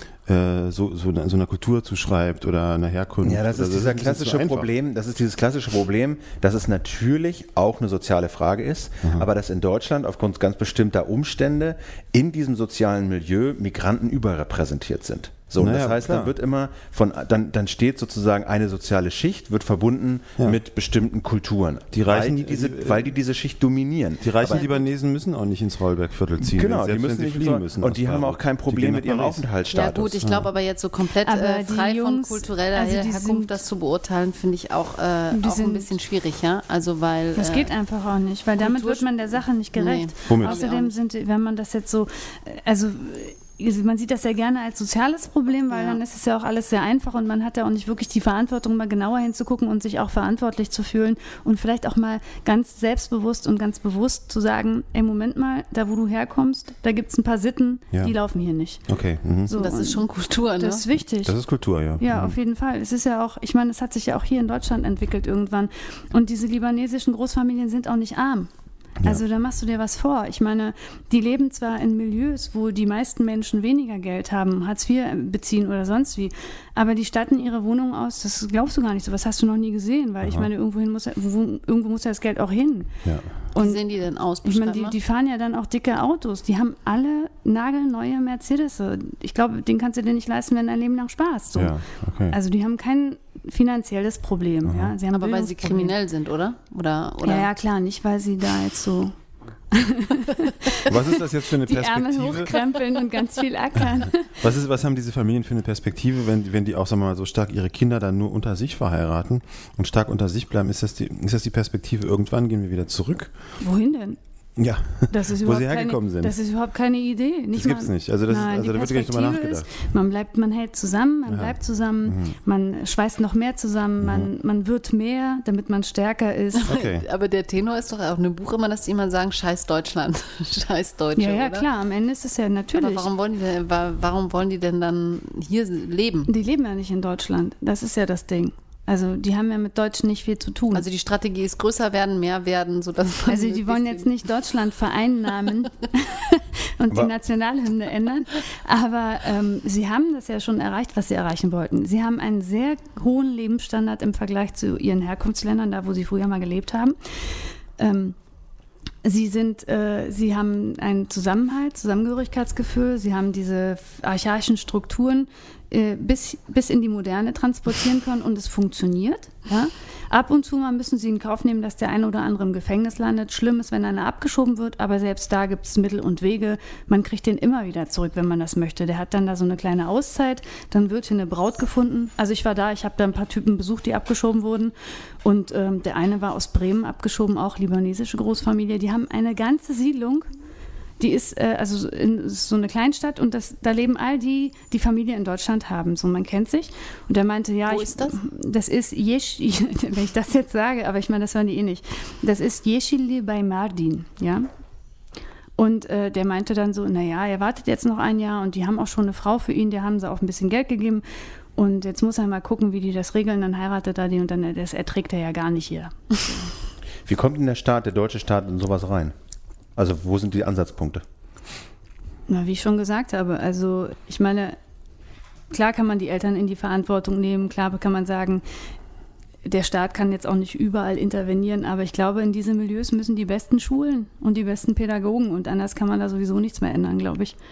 äh, so, so, so einer Kultur zuschreibt oder einer Herkunft. Ja, das ist also, dieser das klassische ist so Problem, das ist dieses klassische Problem, dass es natürlich auch eine soziale Frage ist, mhm. aber dass in Deutschland aufgrund ganz bestimmter Umstände in diesem sozialen Milieu Migranten überrepräsentiert sind. So, naja, das heißt, klar. dann wird immer von, dann, dann steht sozusagen eine soziale Schicht, wird verbunden ja. mit bestimmten Kulturen, die Reichen, weil, die diese, die, weil die diese Schicht dominieren. Die reichen Aber, Libanesen müssen auch nicht ins Rollbergviertel ziehen, genau, selbst die müssen wenn sie fliehen müssen. Und die haben auch kein Problem mit ihrem Aufenthaltsstatus. Ja gut, ich glaube aber jetzt so komplett äh, frei Jungs, von kultureller also Herkunft das zu beurteilen, finde ich auch, äh, auch ein bisschen schwierig, ja. Also weil das äh, geht einfach auch nicht, weil damit wird man der Sache nicht gerecht. Nee. Außerdem sind, wenn man das jetzt so, also man sieht das ja gerne als soziales Problem, weil ja. dann ist es ja auch alles sehr einfach und man hat ja auch nicht wirklich die Verantwortung, mal genauer hinzugucken und sich auch verantwortlich zu fühlen und vielleicht auch mal ganz selbstbewusst und ganz bewusst zu sagen, ey, Moment mal, da wo du herkommst, da gibt es ein paar Sitten, ja. die laufen hier nicht. Okay. Mhm. So, das ist schon Kultur, ne? Das ist wichtig. Das ist Kultur, ja. Ja, mhm. auf jeden Fall. Es ist ja auch, ich meine, es hat sich ja auch hier in Deutschland entwickelt irgendwann und diese libanesischen Großfamilien sind auch nicht arm. Also da machst du dir was vor. Ich meine, die leben zwar in Milieus, wo die meisten Menschen weniger Geld haben, Hartz vier beziehen oder sonst wie, aber die statten ihre Wohnung aus, das glaubst du gar nicht so, was hast du noch nie gesehen, weil Aha. ich meine, irgendwohin muss, wo, irgendwo muss ja das Geld auch hin. Ja. Und wie sehen die denn aus? Ich meine, die, die fahren ja dann auch dicke Autos, die haben alle nagelneue Mercedes. Ich glaube, den kannst du dir nicht leisten, wenn dein Leben lang sparst. So. Ja, okay. Also die haben kein finanzielles Problem. Ja? Sie haben aber weil sie kriminell sind, oder? oder, oder? Ja, ja, klar, nicht, weil sie da jetzt so Was ist das jetzt für eine die Perspektive? Die Ärmel hochkrempeln und ganz viel ackern. Was, ist, was haben diese Familien für eine Perspektive, wenn, wenn die auch, sagen wir mal, so stark ihre Kinder dann nur unter sich verheiraten und stark unter sich bleiben? Ist das die, ist das die Perspektive, irgendwann gehen wir wieder zurück? Wohin denn? Ja, das ist wo sie hergekommen keine, sind. Das ist überhaupt keine Idee. Nicht das gibt es nicht. Also, das nein, ist, also da wird gar nicht drüber nachgedacht. Ist, man, bleibt, man hält zusammen, man Aha. bleibt zusammen, mhm. man schweißt noch mehr zusammen, mhm. man, man wird mehr, damit man stärker ist. Okay. Aber der Tenor ist doch auch in einem Buch immer, dass die immer sagen, scheiß Deutschland, scheiß Deutsche, Ja, ja, oder? klar, am Ende ist es ja natürlich. Aber warum wollen, die denn, warum wollen die denn dann hier leben? Die leben ja nicht in Deutschland, das ist ja das Ding. Also die haben ja mit Deutschen nicht viel zu tun. Also die Strategie ist größer werden, mehr werden, sodass Also die wollen jetzt nicht Deutschland vereinnahmen und aber die Nationalhymne ändern, aber ähm, sie haben das ja schon erreicht, was sie erreichen wollten. Sie haben einen sehr hohen Lebensstandard im Vergleich zu ihren Herkunftsländern, da wo sie früher mal gelebt haben. Ähm, Sie sind, äh, sie haben einen Zusammenhalt, Zusammengehörigkeitsgefühl, sie haben diese archaischen Strukturen äh, bis, bis in die Moderne transportieren können und es funktioniert. Ja? Ab und zu mal müssen sie in Kauf nehmen, dass der eine oder andere im Gefängnis landet. Schlimm ist, wenn einer abgeschoben wird, aber selbst da gibt es Mittel und Wege. Man kriegt den immer wieder zurück, wenn man das möchte. Der hat dann da so eine kleine Auszeit, dann wird hier eine Braut gefunden. Also ich war da, ich habe da ein paar Typen besucht, die abgeschoben wurden. Und ähm, der eine war aus Bremen abgeschoben, auch libanesische Großfamilie. Die haben eine ganze Siedlung, die ist äh, also in so eine Kleinstadt und das, da leben all die, die Familie in Deutschland haben. So, man kennt sich. Und er meinte, ja, Wo ich, ist das? Das ist Yesh, wenn ich das jetzt sage, aber ich meine, das waren die eh nicht. Das ist Yeşilli bei Mardin, ja. Und äh, der meinte dann so, naja, er wartet jetzt noch ein Jahr und die haben auch schon eine Frau für ihn, der haben sie auch ein bisschen Geld gegeben. Und jetzt muss er mal gucken, wie die das regeln, dann heiratet er die und dann das erträgt er ja gar nicht hier. Wie kommt denn der Staat, der deutsche Staat in sowas rein? Also wo sind die Ansatzpunkte? Na, wie ich schon gesagt habe, also ich meine, klar kann man die Eltern in die Verantwortung nehmen, klar kann man sagen, der Staat kann jetzt auch nicht überall intervenieren, aber ich glaube, in diese Milieus müssen die besten Schulen und die besten Pädagogen und anders kann man da sowieso nichts mehr ändern, glaube ich.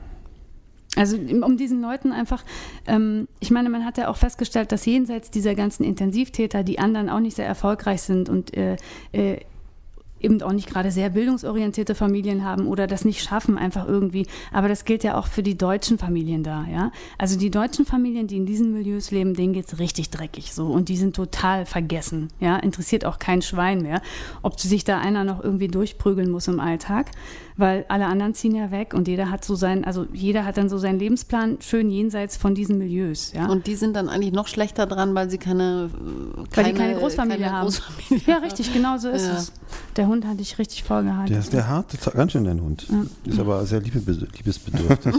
Also um diesen Leuten einfach, ähm, ich meine, man hat ja auch festgestellt, dass jenseits dieser ganzen Intensivtäter die anderen auch nicht sehr erfolgreich sind und äh, äh, eben auch nicht gerade sehr bildungsorientierte Familien haben oder das nicht schaffen einfach irgendwie. Aber das gilt ja auch für die deutschen Familien da, ja. Also die deutschen Familien, die in diesen Milieus leben, denen geht's richtig dreckig so und die sind total vergessen, ja. Interessiert auch kein Schwein mehr, ob sich da einer noch irgendwie durchprügeln muss im Alltag, weil alle anderen ziehen ja weg und jeder hat so sein, also jeder hat dann so seinen Lebensplan schön jenseits von diesen Milieus, ja. Und die sind dann eigentlich noch schlechter dran, weil sie keine, keine, weil die keine Großfamilie keine haben. Großfamilie ja, richtig, genau so ist ja. es. Der Hund hatte ich richtig vorgehalten. Der ist der hart, ganz schön dein Hund. Ja. Ist aber sehr liebe, liebesbedürftig.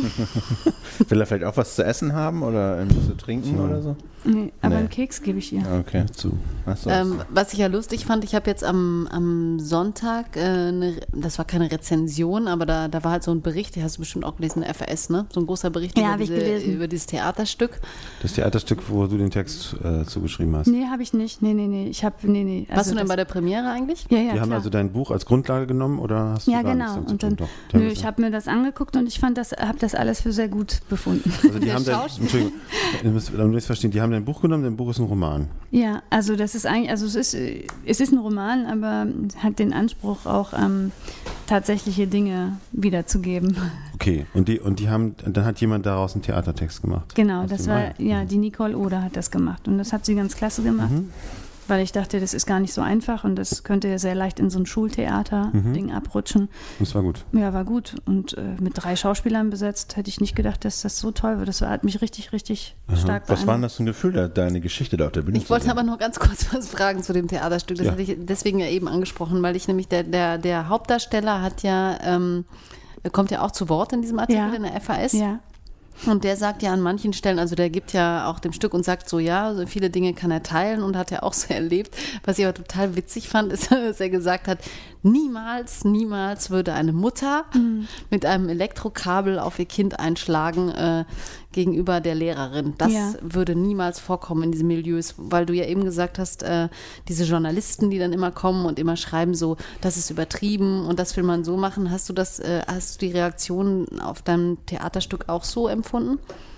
Will er vielleicht auch was zu essen haben oder irgendwas zu trinken so. oder so? Nee, aber nee. einen Keks gebe ich ihr. Okay, zu. So, ähm, was ich ja lustig fand, ich habe jetzt am, am Sonntag, äh, eine, das war keine Rezension, aber da, da war halt so ein Bericht, den hast du bestimmt auch gelesen, F A S, ne? So ein großer Bericht ja, über, diese, über dieses Theaterstück. Das Theaterstück, wo du den Text äh, zugeschrieben hast? Nee, habe ich nicht. Nee, nee, nee. Ich habe, nee, nee. Also Warst du denn bei der Premiere eigentlich? Ja, ja, Die klar. haben also dein Buch als Grundlage genommen oder hast du ja, gar genau. nichts Und dann, Doch, nö, ich habe mir das angeguckt und ich fand das, habe das alles für sehr gut befunden. Also die haben dein, Entschuldigung, du musst, du musst verstehen, die haben dein Buch genommen, dein Buch ist ein Roman. Ja, also das ist eigentlich, also es ist, es ist ein Roman, aber hat den Anspruch auch ähm, tatsächliche Dinge wiederzugeben. Okay, und die, und die haben, dann hat jemand daraus einen Theatertext gemacht. Genau, Hast das war, ja, die Nicole Oder hat das gemacht und das hat sie ganz klasse gemacht. Mhm. Weil ich dachte, das ist gar nicht so einfach und das könnte ja sehr leicht in so ein Schultheater-Ding mhm. abrutschen. Das war gut. Ja, war gut. Und äh, mit drei Schauspielern besetzt, hätte ich nicht gedacht, dass das so toll wird. Das hat mich richtig, richtig Aha. stark beeindruckt. Was war denn das für ein Gefühl, deine Geschichte da auf der Bühne? Ich wollte aber noch ganz kurz was fragen zu dem Theaterstück. Das ja. hatte ich deswegen ja eben angesprochen, weil ich nämlich, der, der, der Hauptdarsteller hat ja, ähm, kommt ja auch zu Wort in diesem Artikel ja. in der F A S. Ja. Und der sagt ja an manchen Stellen, also der gibt ja auch dem Stück und sagt so, ja, so viele Dinge kann er teilen und hat er auch so erlebt. Was ich aber total witzig fand, ist, dass er gesagt hat, niemals, niemals würde eine Mutter mhm. mit einem Elektrokabel auf ihr Kind einschlagen äh, gegenüber der Lehrerin. Das ja. würde niemals vorkommen in diesen Milieus, weil du ja eben gesagt hast, äh, diese Journalisten, die dann immer kommen und immer schreiben so, das ist übertrieben und das will man so machen. Hast du das, äh, hast du die Reaktion auf deinem Theaterstück auch so empfunden?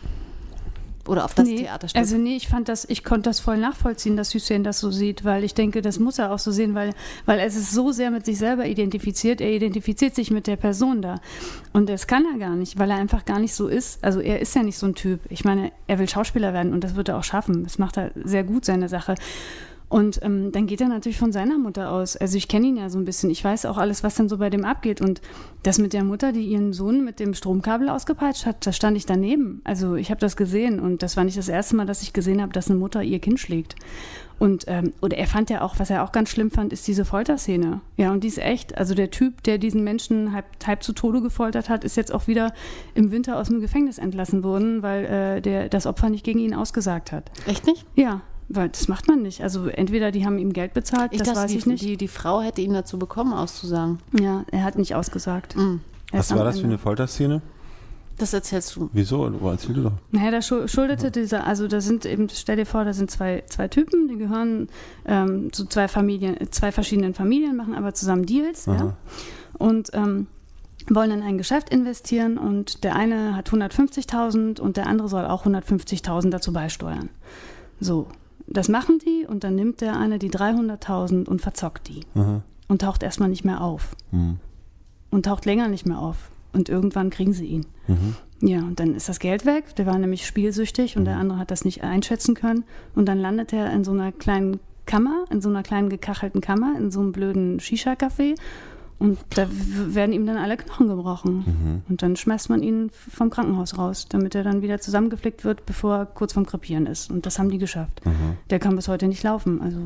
Oder auf das nee, Theaterstück? Also nee, ich fand das, ich konnte das voll nachvollziehen, dass Hüseyin das so sieht, weil ich denke, das muss er auch so sehen, weil, weil er ist so sehr mit sich selber identifiziert, er identifiziert sich mit der Person da. Und das kann er gar nicht, weil er einfach gar nicht so ist. Also er ist ja nicht so ein Typ. Ich meine, er will Schauspieler werden und das wird er auch schaffen. Das macht er sehr gut, seine Sache. Und ähm, dann geht er natürlich von seiner Mutter aus. Also ich kenne ihn ja so ein bisschen. Ich weiß auch alles, was dann so bei dem abgeht. Und das mit der Mutter, die ihren Sohn mit dem Stromkabel ausgepeitscht hat, da stand ich daneben. Also ich habe das gesehen. Und das war nicht das erste Mal, dass ich gesehen habe, dass eine Mutter ihr Kind schlägt. Und ähm, oder er fand ja auch, was er auch ganz schlimm fand, ist diese Folterszene. Ja, und die ist echt. Also der Typ, der diesen Menschen halb, halb zu Tode gefoltert hat, ist jetzt auch wieder im Winter aus dem Gefängnis entlassen worden, weil äh, der, das Opfer nicht gegen ihn ausgesagt hat. Echt nicht? Ja. Weil das macht man nicht. Also entweder die haben ihm Geld bezahlt, ich das dachte, weiß ich die, nicht. Die, die Frau hätte ihn dazu bekommen, auszusagen. Ja, er hat nicht ausgesagt. Mhm. Was war das für eine Folterszene? Das erzählst du. Wieso? Erzähl du doch. Naja, da schuldete dieser, also da sind eben, stell dir vor, da sind zwei, zwei Typen, die gehören ähm, zu zwei Familien, zwei verschiedenen Familien, machen aber zusammen Deals, ja. Und ähm, wollen in ein Geschäft investieren und der eine hat hundertfünfzigtausend und der andere soll auch hundertfünfzigtausend dazu beisteuern. So. Das machen die und dann nimmt der eine die dreihunderttausend und verzockt die. Aha. Und taucht erstmal nicht mehr auf. Mhm. Und taucht länger nicht mehr auf. Und irgendwann kriegen sie ihn. Mhm. Ja, und dann ist das Geld weg. Der war nämlich spielsüchtig und mhm. der andere hat das nicht einschätzen können. Und dann landet er in so einer kleinen Kammer, in so einer kleinen gekachelten Kammer, in so einem blöden Shisha-Café. Und da w- werden ihm dann alle Knochen gebrochen. Mhm. Und dann schmeißt man ihn vom Krankenhaus raus, damit er dann wieder zusammengeflickt wird, bevor er kurz vorm Krepieren ist. Und das haben die geschafft. Mhm. Der kann bis heute nicht laufen. Also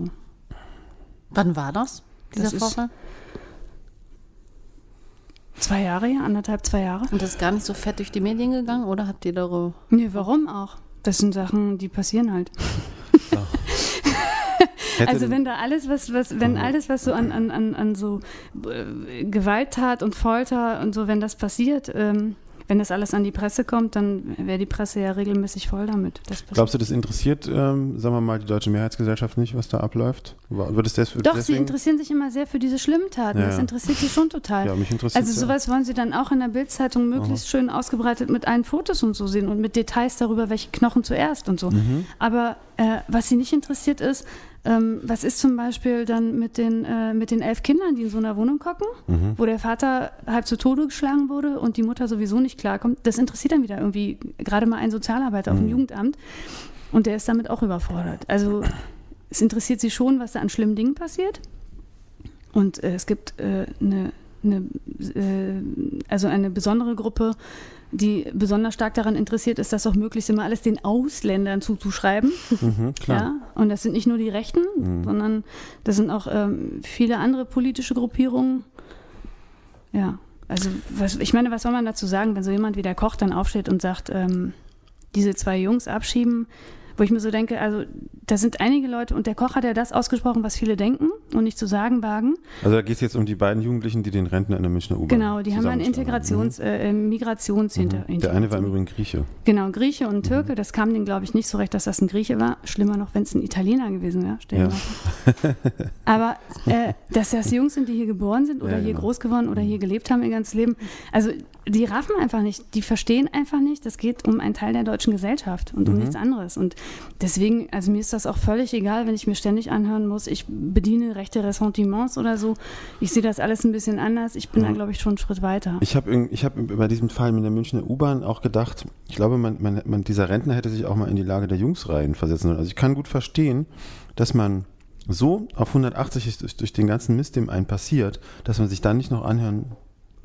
wann war das, dieser das Vorfall? Zwei Jahre, ja, anderthalb, zwei Jahre. Und das ist gar nicht so fett durch die Medien gegangen, oder habt ihr darüber... Nee, warum auch? Das sind Sachen, die passieren halt. Also wenn da alles, was, was, wenn alles, was so an, an, an, an so äh, Gewalttat und Folter und so, wenn das passiert, ähm, wenn das alles an die Presse kommt, dann wäre die Presse ja regelmäßig voll damit. Das Glaubst du, das interessiert, ähm, sagen wir mal, die deutsche Mehrheitsgesellschaft nicht, was da abläuft? Wird es das für, Doch, deswegen? sie interessieren sich immer sehr für diese schlimmen Taten. Ja, das interessiert sie schon total. Ja, mich interessiert Also sowas ja. wollen sie dann auch in der Bild-Zeitung möglichst Aha. schön ausgebreitet mit allen Fotos und so sehen und mit Details darüber, welche Knochen zuerst und so. Mhm. Aber äh, was sie nicht interessiert ist, Ähm, was ist zum Beispiel dann mit den, äh, mit den elf Kindern, die in so einer Wohnung hocken, mhm. wo der Vater halb zu Tode geschlagen wurde und die Mutter sowieso nicht klarkommt? Das interessiert dann wieder irgendwie gerade mal einen Sozialarbeiter mhm. auf dem Jugendamt und der ist damit auch überfordert. Also es interessiert sie schon, was da an schlimmen Dingen passiert und äh, es gibt äh, eine, eine, äh, also eine besondere Gruppe, die besonders stark daran interessiert ist, das auch möglichst immer alles den Ausländern zuzuschreiben. Mhm, klar. Ja? Und das sind nicht nur die Rechten, mhm. sondern das sind auch ähm, viele andere politische Gruppierungen. Ja, also was, ich meine, was soll man dazu sagen, wenn so jemand wie der Koch dann aufsteht und sagt, ähm, diese zwei Jungs abschieben, wo ich mir so denke, also da sind einige Leute, und der Koch hat ja das ausgesprochen, was viele denken und nicht zu sagen wagen. Also da geht es jetzt um die beiden Jugendlichen, die den Rentner in der Münchner U-Bahn Genau, die haben einen Integrations-, mhm. äh, Migrationshintergrund. Mhm. Der eine war im Übrigen Grieche. Genau, Grieche und Türke, mhm. das kam denen, glaube ich, nicht so recht, dass das ein Grieche war. Schlimmer noch, wenn es ein Italiener gewesen wäre. Stell dir mal vor. Aber äh, dass das Jungs sind, die hier geboren sind oder ja, hier genau. groß geworden oder hier gelebt haben ihr ganzes Leben, also die raffen einfach nicht, die verstehen einfach nicht, das geht um einen Teil der deutschen Gesellschaft und um mhm. nichts anderes. Und deswegen, also mir ist das auch völlig egal, wenn ich mir ständig anhören muss, ich bediene rechte Ressentiments oder so. Ich sehe das alles ein bisschen anders. Ich bin mhm. da, glaube ich, schon einen Schritt weiter. Ich habe ich hab bei diesem Fall mit der Münchner U-Bahn auch gedacht, ich glaube, man, man, man, dieser Rentner hätte sich auch mal in die Lage der Jungs rein versetzen sollen. Also ich kann gut verstehen, dass man so auf hundertachtzig ist durch, durch den ganzen Mist, dem einen passiert, dass man sich dann nicht noch anhören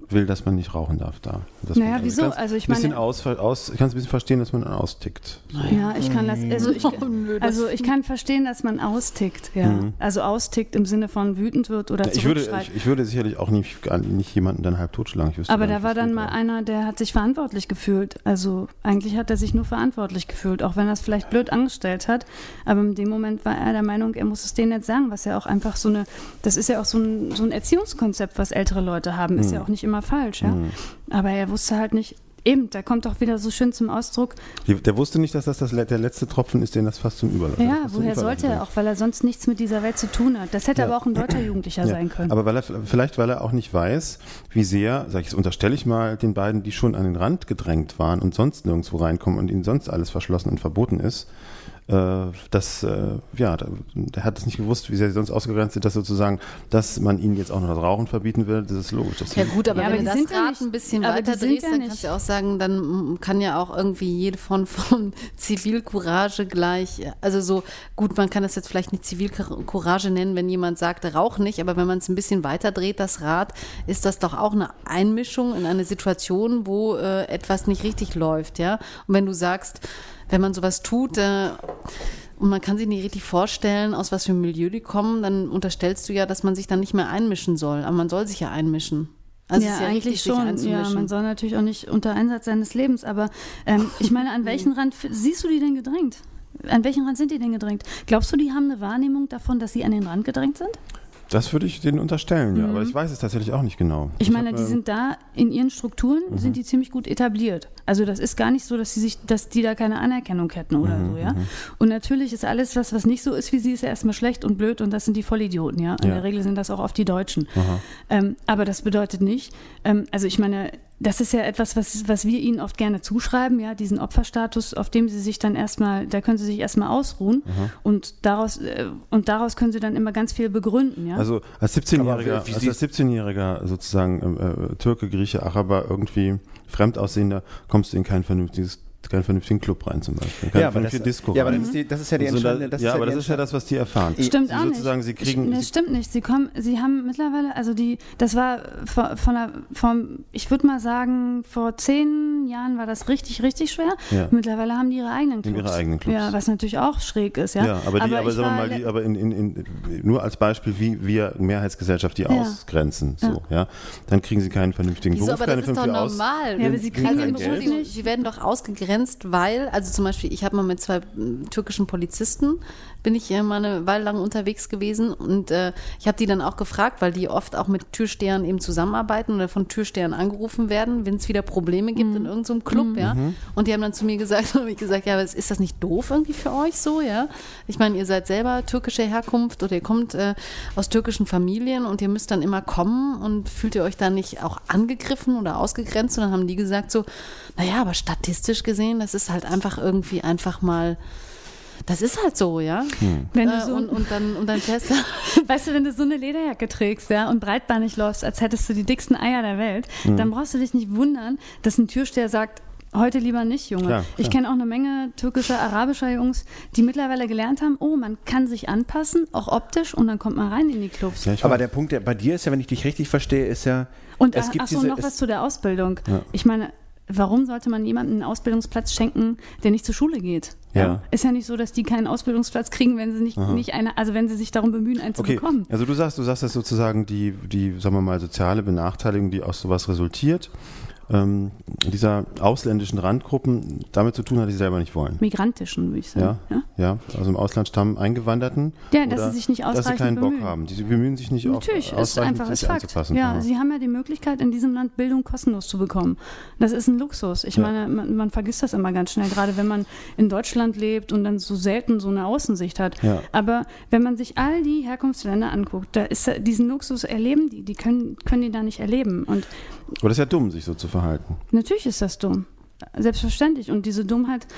will, dass man nicht rauchen darf da. Dass naja, man, wieso? Ich also ich meine, meine, aus, aus, ich kann es ein bisschen verstehen, dass man dann austickt. So. Ja, ich kann das, also ich, also ich kann verstehen, dass man austickt, ja. Mhm. Also austickt im Sinne von wütend wird oder ich würde, ich, ich würde sicherlich auch nicht, nicht jemanden dann halb totschlagen. Ich Aber da nicht, war dann mal einer, der hat sich verantwortlich gefühlt. Also eigentlich hat er sich nur verantwortlich gefühlt, auch wenn er es vielleicht blöd angestellt hat. Aber in dem Moment war er der Meinung, er muss es denen jetzt sagen, was ja auch einfach so eine, das ist ja auch so ein, so ein Erziehungskonzept, was ältere Leute haben, ist mhm. ja auch nicht immer falsch, ja. Mhm. Aber er wusste halt nicht, eben, da kommt auch wieder so schön zum Ausdruck. Der wusste nicht, dass das, das der letzte Tropfen ist, den das fast zum Überlauf. Ja, woher sollte er auch, weil er sonst nichts mit dieser Welt zu tun hat. Das hätte ja. aber auch ein deutscher Jugendlicher ja. sein können. Aber weil er, vielleicht, weil er auch nicht weiß, wie sehr, sag ich, das unterstelle ich mal, den beiden, die schon an den Rand gedrängt waren und sonst nirgendwo reinkommen und ihnen sonst alles verschlossen und verboten ist, äh, das, äh, ja, der hat es nicht gewusst, wie sehr sie sonst ausgegrenzt sind, dass sozusagen, dass man ihnen jetzt auch noch das Rauchen verbieten will, das ist logisch. Das ja gut, aber ja, wenn aber du das Rad ja ein bisschen weiter drehst, ja dann kannst du auch sagen, dann kann ja auch irgendwie jede Form von Zivilcourage gleich, also so, gut, man kann das jetzt vielleicht nicht Zivilcourage nennen, wenn jemand sagt, rauch nicht, aber wenn man es ein bisschen weiter dreht, das Rad, ist das doch auch eine Einmischung in eine Situation, wo äh, etwas nicht richtig läuft, ja. Und wenn du sagst, wenn man sowas tut äh, und man kann sich nicht richtig vorstellen, aus was für einem Milieu die kommen, dann unterstellst du ja, dass man sich dann nicht mehr einmischen soll. Aber man soll sich ja einmischen. Also ja, ist ja eigentlich richtig, schon. Ja, man soll natürlich auch nicht unter Einsatz seines Lebens. Aber ähm, ich meine, an welchen Rand siehst du die denn gedrängt? An welchen Rand sind die denn gedrängt? Glaubst du, die haben eine Wahrnehmung davon, dass sie an den Rand gedrängt sind? Das würde ich denen unterstellen, ja. Mhm. Aber ich weiß es tatsächlich auch nicht genau. Ich, ich meine, hab, die sind da in ihren Strukturen, mhm. sind die ziemlich gut etabliert. Also das ist gar nicht so, dass sie sich, dass die da keine Anerkennung hätten oder mhm. so, ja. Mhm. Und natürlich ist alles, was, was nicht so ist wie sie, ist ja erstmal schlecht und blöd und das sind die Vollidioten, ja. In ja. der Regel sind das auch oft die Deutschen. Ähm, aber das bedeutet nicht, ähm, also ich meine, das ist ja etwas, was, was wir ihnen oft gerne zuschreiben, ja, diesen Opferstatus, auf dem sie sich dann erstmal, da können sie sich erstmal ausruhen mhm. und daraus äh, und daraus können sie dann immer ganz viel begründen, ja. Also als siebzehnjähriger, als, als siebzehnjähriger sozusagen äh, Türke, Grieche, Araber, irgendwie fremd aussehender, kommst du in kein vernünftiges keinen vernünftigen Club rein zum Beispiel. Keine ja, aber das, Disco ja, aber rein. das ist, die, das ist ja die entscheidende... Das ja, ist aber ja das ist ja das, was die erfahren. Stimmt sie auch sozusagen, nicht. Sie kriegen, das sie stimmt nicht. Sie kommen, sie haben mittlerweile, also die, das war von, von der, vom, ich würde mal sagen, vor zehn Jahren war das richtig, richtig schwer. Ja. Mittlerweile haben die ihre eigenen Clubs. Ihre eigenen Clubs. Ja, was natürlich auch schräg ist, ja. Ja, aber, die, aber, aber sagen wir mal, die, aber in, in, in, nur als Beispiel, wie wir Mehrheitsgesellschaft die ja. ausgrenzen, so, ja. ja. Dann kriegen sie keinen vernünftigen Wieso, Beruf, aber keine das ist doch normal. Ja, aber sie kriegen den Beruf nicht. Sie werden doch ausgegrenzt, weil, also zum Beispiel, ich habe mal mit zwei türkischen Polizisten, bin ich ja mal eine Weile lang unterwegs gewesen und äh, ich habe die dann auch gefragt, weil die oft auch mit Türstehern eben zusammenarbeiten oder von Türstehern angerufen werden, wenn es wieder Probleme gibt mhm. in irgendeinem so Club, mhm. ja. Und die haben dann zu mir gesagt, habe ich gesagt, ja, aber ist das nicht doof irgendwie für euch so, ja? Ich meine, ihr seid selber türkischer Herkunft oder ihr kommt äh, aus türkischen Familien und ihr müsst dann immer kommen und fühlt ihr euch dann nicht auch angegriffen oder ausgegrenzt? Und dann haben die gesagt so, naja, aber statistisch gesehen, das ist halt einfach irgendwie einfach mal, das ist halt so, ja. Hm. Wenn du so, äh, und, und dann, und dann fährst du, weißt du, wenn du so eine Lederjacke trägst, ja, und breitbeinig läufst, als hättest du die dicksten Eier der Welt, hm. dann brauchst du dich nicht wundern, dass ein Türsteher sagt, heute lieber nicht, Junge. Klar, klar. Ich kenne auch eine Menge türkischer, arabischer Jungs, die mittlerweile gelernt haben, oh, man kann sich anpassen, auch optisch, und dann kommt man rein in die Clubs. Ja, aber der Punkt, der bei dir ist ja, wenn ich dich richtig verstehe, ist ja, und es gibt ach so, diese, noch was zu der Ausbildung. Ja. Ich meine, warum sollte man jemandem einen Ausbildungsplatz schenken, der nicht zur Schule geht? Ja. Ja. Ist ja nicht so, dass die keinen Ausbildungsplatz kriegen, wenn sie nicht, nicht eine, also wenn sie sich darum bemühen, einen okay. zu bekommen. Also du sagst, du sagst, dass sozusagen die, die, sagen wir mal, soziale Benachteiligung, die aus sowas resultiert, ähm, dieser ausländischen Randgruppen damit zu tun hat, die sie selber nicht wollen. Migrantischen, würde ich sagen. Ja, ja. ja, also im Auslandstamm Eingewanderten. Ja, dass sie sich nicht ausreichend dass sie keinen bemühen. Bock haben. Sie bemühen sich nicht Natürlich, auf, ist einfach, sich ist Fakt. anzupassen. Ja, ja, sie haben ja die Möglichkeit, in diesem Land Bildung kostenlos zu bekommen. Das ist ein Luxus. Ich Ja. meine, man, man vergisst das immer ganz schnell, gerade wenn man in Deutschland lebt und dann so selten so eine Außensicht hat. Ja. Aber wenn man sich all die Herkunftsländer anguckt, da ist diesen Luxus erleben die, die können, können die da nicht erleben. Und Aber das ist ja dumm, sich so zu verhalten. natürlich ist das dumm. Selbstverständlich. Und diese Dummheit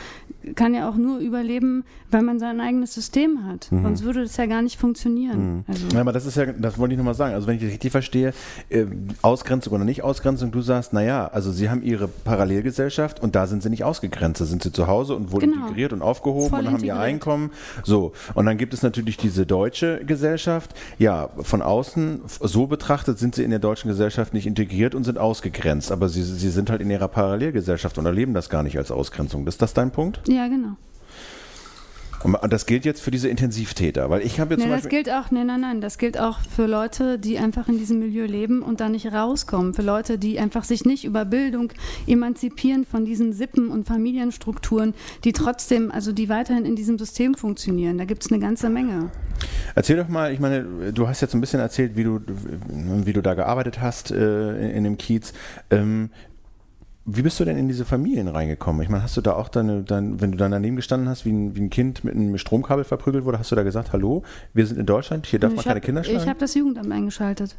kann ja auch nur überleben, weil man sein eigenes System hat. Mhm. Sonst würde das ja gar nicht funktionieren. Mhm. Also. Ja, aber das ist ja, das wollte ich nochmal sagen. Also wenn ich das richtig verstehe, äh, Ausgrenzung oder nicht Ausgrenzung, du sagst, naja, also sie haben ihre Parallelgesellschaft und da sind sie nicht ausgegrenzt. Da sind sie zu Hause und wohl Genau. integriert und aufgehoben Voll und haben integriert. ihr Einkommen. So. Und dann gibt es natürlich diese deutsche Gesellschaft. Ja, von außen so betrachtet sind sie in der deutschen Gesellschaft nicht integriert und sind ausgegrenzt. Aber sie, sie sind halt in ihrer Parallelgesellschaft und erleben das gar nicht als Ausgrenzung. Ist das dein Punkt? Ja, genau. Und das gilt jetzt für diese Intensivtäter, weil ich habe jetzt Nee, zum das Beispiel... gilt auch, nein, nein, nein, das gilt auch für Leute, die einfach in diesem Milieu leben und da nicht rauskommen. Für Leute, die einfach sich nicht über Bildung emanzipieren von diesen Sippen und Familienstrukturen, die trotzdem, also die weiterhin in diesem System funktionieren. Da gibt es eine ganze Menge. Erzähl doch mal, ich meine, du hast jetzt ein bisschen erzählt, wie du, wie du da gearbeitet hast äh, in, in dem Kiez. Ähm, Wie bist du denn in diese Familien reingekommen? Ich meine, hast du da auch deine, dein, wenn du dann daneben gestanden hast, wie ein, wie ein Kind mit einem Stromkabel verprügelt wurde, hast du da gesagt, hallo, wir sind in Deutschland, hier darf Ich man keine hab- Kinder schlagen? Ich habe das Jugendamt eingeschaltet.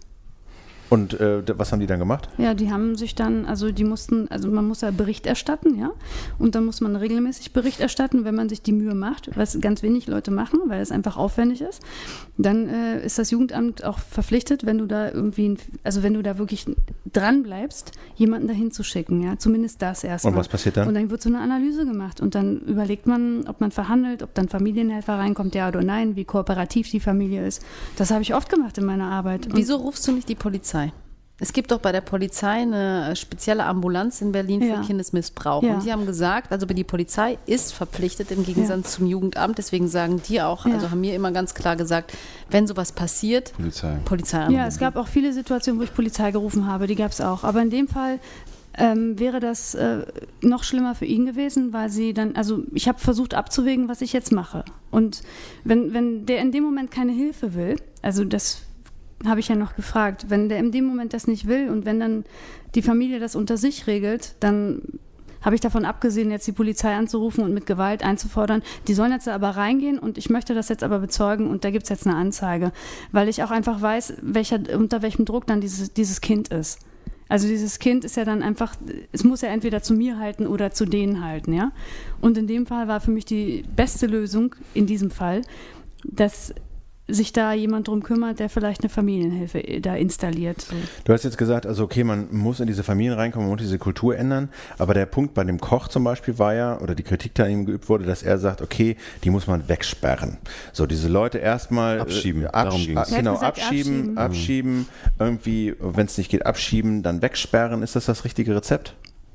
Und äh, was haben die dann gemacht? Ja, die haben sich dann, also die mussten, also man muss ja Bericht erstatten, ja. Und dann muss man regelmäßig Bericht erstatten, wenn man sich die Mühe macht, was ganz wenig Leute machen, weil es einfach aufwendig ist. Dann äh, ist das Jugendamt auch verpflichtet, wenn du da irgendwie, ein- also wenn du da wirklich dran bleibst, jemanden dahin zu schicken, ja. Zumindest das erstmal. Und was passiert dann? Und dann wird so eine Analyse gemacht und dann überlegt man, ob man verhandelt, ob dann Familienhelfer reinkommt, ja oder nein, wie kooperativ die Familie ist. Das habe ich oft gemacht in meiner Arbeit. Und Wieso rufst du nicht die Polizei? Es gibt doch bei der Polizei eine spezielle Ambulanz in Berlin für Ja. Kindesmissbrauch. Ja. Und die haben gesagt, also die Polizei ist verpflichtet im Gegensatz zum Jugendamt. Deswegen sagen die auch, Ja. also haben mir immer ganz klar gesagt, wenn sowas passiert, Polizei. Polizei anrufen. Ja, es gab auch viele Situationen, wo ich Polizei gerufen habe, die gab es auch. Aber in dem Fall ähm, wäre das äh, noch schlimmer für ihn gewesen, weil sie dann, also ich habe versucht abzuwägen, was ich jetzt mache. Und wenn, wenn der in dem Moment keine Hilfe will, also das habe ich ja noch gefragt, wenn der in dem Moment das nicht will und wenn dann die Familie das unter sich regelt, dann habe ich davon abgesehen, jetzt die Polizei anzurufen und mit Gewalt einzufordern. Die sollen jetzt aber reingehen und ich möchte das jetzt aber bezeugen und da gibt es jetzt eine Anzeige, weil ich auch einfach weiß, welcher, unter welchem Druck dann dieses, dieses Kind ist. Also dieses Kind ist ja dann einfach, es muss ja entweder zu mir halten oder zu denen halten, ja. Und in dem Fall war für mich die beste Lösung, in diesem Fall, dass sich da jemand drum kümmert, der vielleicht eine Familienhilfe da installiert. So. Du hast jetzt gesagt, also okay, man muss in diese Familien reinkommen, man muss diese Kultur ändern, aber der Punkt bei dem Koch zum Beispiel war ja, oder die Kritik, die an ihm geübt wurde, dass er sagt, okay, die muss man wegsperren. So, diese Leute erstmal Abschieben, äh, darum absch ging's. äh, genau, Er hat gesagt, abschieben, abschieben. abschieben, irgendwie, wenn es nicht geht, abschieben, dann wegsperren. Ist das das richtige Rezept?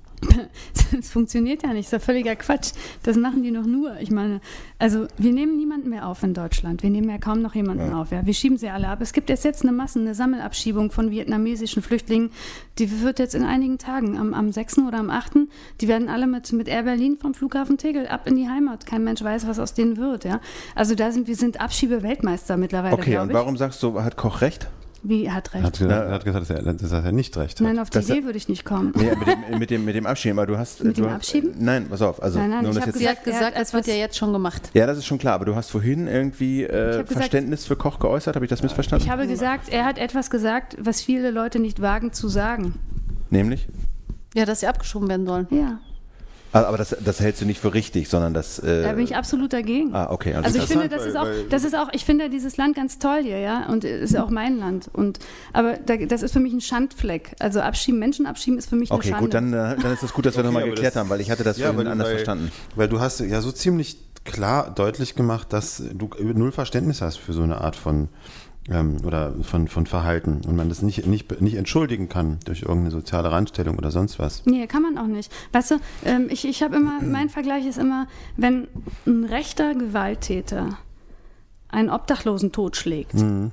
Das funktioniert ja nicht, das ist ja völliger Quatsch. Das machen die noch nur. Ich meine, also wir nehmen niemanden mehr auf in Deutschland. Wir nehmen ja kaum noch jemanden Ja. auf. Ja. Wir schieben sie alle ab. Es gibt jetzt, jetzt eine Massen, eine Sammelabschiebung von vietnamesischen Flüchtlingen. Die wird jetzt in einigen Tagen, am, am sechsten oder am achten, die werden alle mit, mit Air Berlin vom Flughafen Tegel ab in die Heimat. Kein Mensch weiß, was aus denen wird. Ja. Also da sind wir sind Abschiebe-Weltmeister mittlerweile, Okay, glaube und ich. warum sagst du, hat Koch recht? Wie, hat recht. Er hat gesagt, er hat gesagt, dass er, dass er nicht recht hat. Nein, auf die Das- Idee würde ich nicht kommen. Nee, mit dem, mit dem, mit dem Abschieben, aber du hast... Mit du dem hast, Abschieben? Nein, pass auf, also Nein, nein, nur um ich das hab jetzt... Sie gesagt, hat er gesagt, hat es wird ja etwas- jetzt schon gemacht. Ja, das ist schon klar, aber du hast vorhin irgendwie äh, Ich hab gesagt- Verständnis für Koch geäußert, habe ich das missverstanden? Ich habe gesagt, er hat etwas gesagt, was viele Leute nicht wagen zu sagen. Nämlich? Ja, dass sie abgeschoben werden sollen. Ja, Ah, aber das, das hältst du nicht für richtig, sondern das... Äh, da bin ich absolut dagegen. Ah, okay. Also ich finde, interessant, das ist weil- auch, weil- das ist auch, ich finde dieses Land ganz toll hier, ja, und es ist auch mein Land. Und aber da, das ist für mich ein Schandfleck. Also abschieben, Menschen abschieben ist für mich eine Okay, Schande. gut, dann, äh, dann ist es gut, dass wir Okay, nochmal aber geklärt das- haben, weil ich hatte das Ja, vorhin weil- anders weil, verstanden. Weil du hast ja so ziemlich klar deutlich gemacht, dass du null Verständnis hast für so eine Art von ähm, oder von, von Verhalten und man das nicht, nicht, nicht entschuldigen kann durch irgendeine soziale Randstellung oder sonst was. Nee, kann man auch nicht. Weißt du, ähm, ich, ich habe immer, mein Vergleich ist immer, wenn ein rechter Gewalttäter einen Obdachlosen totschlägt, Mhm.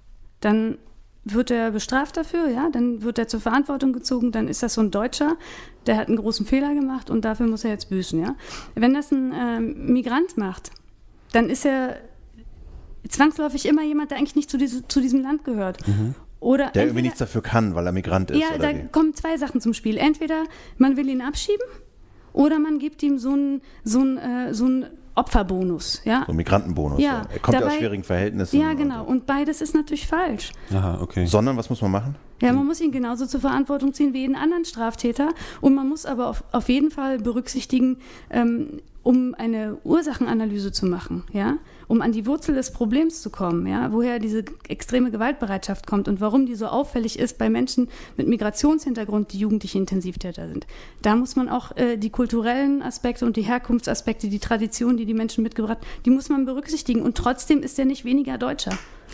dann wird er bestraft dafür, ja, dann wird er zur Verantwortung gezogen, dann ist das so ein Deutscher, der hat einen großen Fehler gemacht und dafür muss er jetzt büßen, ja. Wenn das ein ähm, Migrant macht, dann ist er zwangsläufig immer jemand, der eigentlich nicht zu, diese, zu diesem Land gehört. Oder Der irgendwie entweder- nichts dafür kann, weil er Migrant ist. ja, oder da wie? kommen zwei Sachen zum Spiel. Entweder man will ihn abschieben oder man gibt ihm so einen so einen, äh, so einen Opferbonus. Ja, So ein Migrantenbonus. Ja, so. Er kommt ja aus dabei- schwierigen Verhältnissen. ja genau. Und beides ist natürlich falsch. Aha, okay. Sondern, was muss man machen? Ja, man muss ihn genauso zur Verantwortung ziehen wie jeden anderen Straftäter. Und man muss aber auf, auf jeden Fall berücksichtigen, ähm, um eine Ursachenanalyse zu machen, ja, um an die Wurzel des Problems zu kommen, ja, woher diese extreme Gewaltbereitschaft kommt und warum die so auffällig ist bei Menschen mit Migrationshintergrund, die jugendliche Intensivtäter sind. Da muss man auch äh, die kulturellen Aspekte und die Herkunftsaspekte, die Tradition, die die Menschen mitgebracht, die muss man berücksichtigen und trotzdem ist er nicht weniger Deutscher.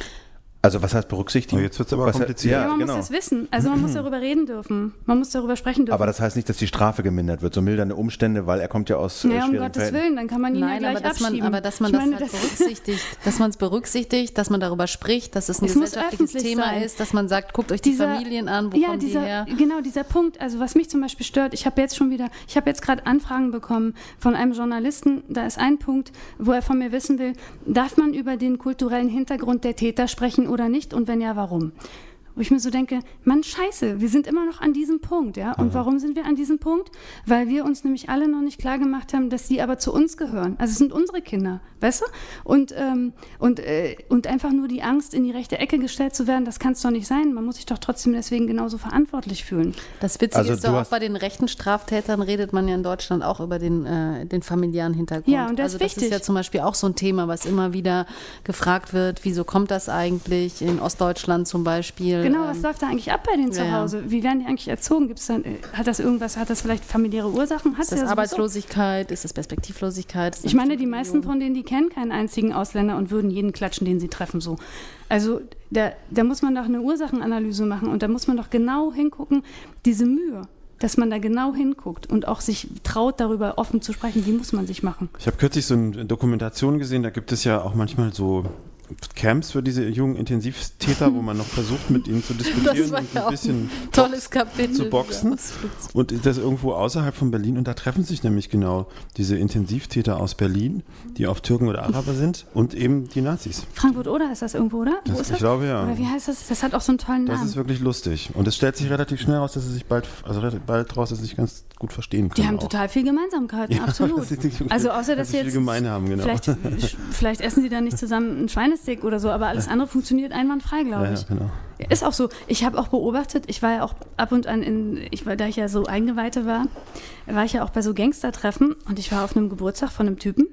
Also was heißt berücksichtigen? Oh, jetzt wird es aber was kompliziert. Ja, man genau. muss das wissen. Also man muss darüber reden dürfen. Man muss darüber sprechen dürfen. Aber das heißt nicht, dass die Strafe gemindert wird, so mildernde Umstände, weil er kommt ja aus naja, äh, um schweren Gottes Verhältnissen. Willen, dann kann man ihn Nein, ja gleich aber dass man, abschieben. aber dass man Ich das meine, halt das berücksichtigt, dass man es berücksichtigt, dass man darüber spricht, dass es ein Es muss gesellschaftliches öffentlich Thema sein. ist, dass man sagt, guckt euch die Dieser- Familien an, wo ja, kommen dieser, die her? genau, dieser Punkt, also was mich zum Beispiel stört, ich habe jetzt schon wieder, ich habe jetzt gerade Anfragen bekommen von einem Journalisten, da ist ein Punkt, wo er von mir wissen will, darf man über den kulturellen Hintergrund der Täter sprechen oder nicht und wenn ja, warum? Wo ich mir so denke, Mann, scheiße, wir sind immer noch an diesem Punkt, ja. Und warum sind wir an diesem Punkt? Weil wir uns nämlich alle noch nicht klar gemacht haben, dass die aber zu uns gehören. Also es sind unsere Kinder, weißt du? Und, ähm, und, äh, und einfach nur die Angst, in die rechte Ecke gestellt zu werden, das kann es doch nicht sein. Man muss sich doch trotzdem deswegen genauso verantwortlich fühlen. Das Witzige Also ist du doch, auch hast- bei den rechten Straftätern redet man ja in Deutschland auch über den, äh, den familiären Hintergrund. Ja, und das also ist das ist wichtig. ja zum Beispiel auch so ein Thema, was immer wieder gefragt wird, wieso kommt das eigentlich in Ostdeutschland zum Beispiel? Genau, ähm, was läuft da eigentlich ab bei denen zu ja, ja. Hause? Wie werden die eigentlich erzogen? Gibt's dann, äh, hat das irgendwas, hat das vielleicht familiäre Ursachen? Hat's Ist das ja sowieso. Arbeitslosigkeit? Ist das Perspektivlosigkeit? Ist das Ich meine, eine die bestimmte meisten von denen, die kennen keinen einzigen Ausländer und würden jeden klatschen, den sie treffen, so. Also da, da muss man doch eine Ursachenanalyse machen und da muss man doch genau hingucken, diese Mühe, dass man da genau hinguckt und auch sich traut, darüber offen zu sprechen, die muss man sich machen. Ich habe kürzlich so eine Dokumentation gesehen, da gibt es ja auch manchmal so Camps für diese jungen Intensivtäter, wo man noch versucht, mit ihnen zu diskutieren Das war und ja ein auch bisschen ein tolles Kapitel. zu boxen. Ausflugs- Und das irgendwo außerhalb von Berlin. Und da treffen sich nämlich genau diese Intensivtäter aus Berlin, die auf Türken oder Araber sind, und eben die Nazis. Frankfurt-Oder ist das irgendwo, oder? Wo Das, ist ich das? glaube, ja. Oder wie heißt das? Das hat auch so einen tollen Das Namen. ist wirklich lustig. Und es stellt sich relativ schnell raus, dass sie sich bald, also relativ bald raus, dass sie sich ganz gut verstehen können. Die haben auch. total viel Gemeinsamkeiten, Ja, absolut. das ist- Also außer, dass dass sie sie viel jetzt gemein haben, genau. vielleicht, vielleicht essen sie dann nicht zusammen einen Schweinesteak oder so, aber alles andere funktioniert einwandfrei, glaube Ja, ja, ich. genau. Ist auch so. Ich habe auch beobachtet, ich war ja auch ab und an in, ich war, da ich ja so Eingeweihte war, war ich ja auch bei so Gangstertreffen und ich war auf einem Geburtstag von einem Typen.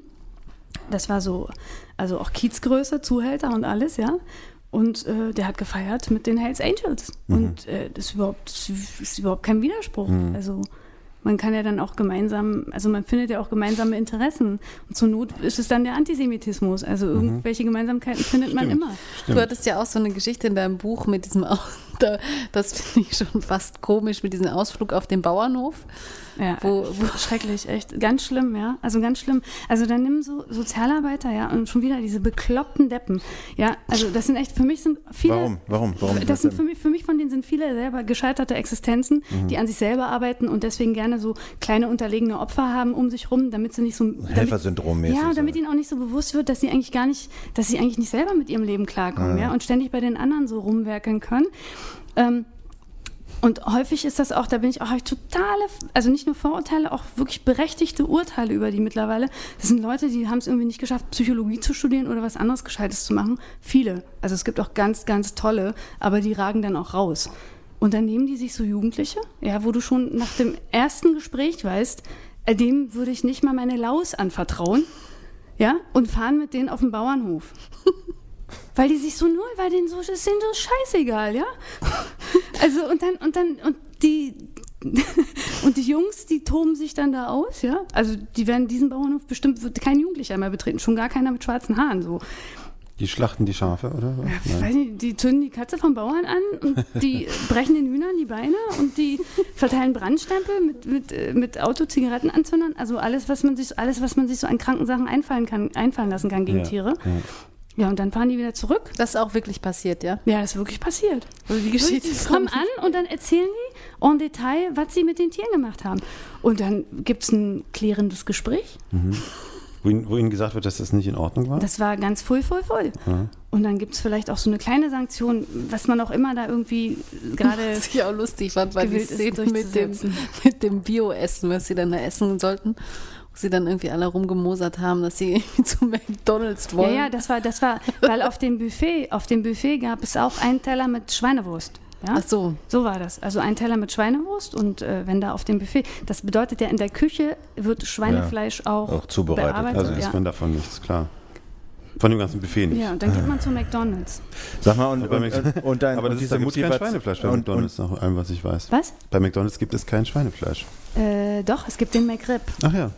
Das war so, also auch Kiezgröße, Zuhälter und alles, ja. Und äh, der hat gefeiert mit den Hells Angels. Mhm. Und äh, das, ist überhaupt, das ist überhaupt kein Widerspruch. Mhm. Also man kann ja dann auch gemeinsam, also man findet ja auch gemeinsame Interessen. Und zur Not ist es dann der Antisemitismus. Also irgendwelche Gemeinsamkeiten findet man Stimmt. immer. Du hattest ja auch so eine Geschichte in deinem Buch mit diesem, Au- da- das finde ich schon fast komisch, mit diesem Ausflug auf den Bauernhof. Ja, Wo- wo- schrecklich, echt. Ganz schlimm, ja. Also ganz schlimm. Also dann nimm so Sozialarbeiter, ja, und schon wieder diese bekloppten Deppen. Ja, also das sind echt, für mich sind viele. Warum? Warum? Warum? Das sind für mich, für mich von denen sind viele selber gescheiterte Existenzen, Mhm. die an sich selber arbeiten und deswegen gerne so kleine unterlegene Opfer haben um sich rum, damit sie nicht so. Damit, Helfersyndrom-mäßig. ja, damit so. ihnen auch nicht so bewusst wird, dass sie eigentlich gar nicht, dass sie eigentlich nicht selber mit ihrem Leben klarkommen, ja, und ständig bei den anderen so rumwerkeln können. Ähm, Und häufig ist das auch, da bin ich auch habe ich totale, also nicht nur Vorurteile, auch wirklich berechtigte Urteile über die mittlerweile. Das sind Leute, die haben es irgendwie nicht geschafft, Psychologie zu studieren oder was anderes Gescheites zu machen. Viele. Also es gibt auch ganz, ganz tolle, aber die ragen dann auch raus. Und dann nehmen die sich so Jugendliche, ja, wo du schon nach dem ersten Gespräch weißt, äh, dem würde ich nicht mal meine Laus anvertrauen, ja, und fahren mit denen auf den Bauernhof. Weil die sich so null, weil denen so, das ist denen so scheißegal, ja? Also und dann, und dann, und die, und die Jungs, die toben sich dann da aus, ja? Also die werden diesen Bauernhof bestimmt, wird kein Jugendlicher mehr betreten, schon gar keiner mit schwarzen Haaren, so. Die schlachten die Schafe, oder? was? Ich Nein. weiß nicht, die zünden die Katze vom Bauern an und die brechen den Hühnern die Beine und die verteilen Brandstempel mit, mit, äh, mit Auto-Zigarettenanzündern, also alles, was man sich, alles, was man sich so an kranken Sachen einfallen kann, einfallen lassen kann gegen Ja, Tiere. ja. Ja, und dann fahren die wieder zurück. Das ist auch wirklich passiert, ja? Ja, das ist wirklich passiert. Also die Geschichte Die kommen an und dann erzählen die en Detail, was sie mit den Tieren gemacht haben. Und dann gibt es ein klärendes Gespräch. Wo, ihnen, wo ihnen gesagt wird, dass das nicht in Ordnung war? Das war ganz voll, voll, voll. Ja. Und dann gibt es vielleicht auch so eine kleine Sanktion, was man auch immer da irgendwie gerade... Was ich auch lustig fand, war die gewillt ist, Szene mit dem, durchzusetzen. mit dem Bio-Essen, was sie dann da essen sollten. Wo sie dann irgendwie alle rumgemosert haben, dass sie irgendwie zu McDonalds wollen. Ja, ja, das war, das war, weil auf dem Buffet, auf dem Buffet gab es auch einen Teller mit Schweinewurst. Ja? Ach so. So war das. Also ein Teller mit Schweinewurst und äh, wenn da auf dem Buffet, das bedeutet ja, in der Küche wird Schweinefleisch ja, auch, auch zubereitet. Bearbeitet. Also isst ja. man davon nichts, klar. Von dem ganzen Buffet nicht. Ja, und dann geht man zu McDonald's. Sag mal, und, Aber, und, und, und dein, aber das und ist, da gibt es kein Schweinefleisch bei und, McDonald's, nach allem, was ich weiß. Was? Bei McDonald's gibt es kein Schweinefleisch. Äh, doch, es gibt den McRib. Ach ja.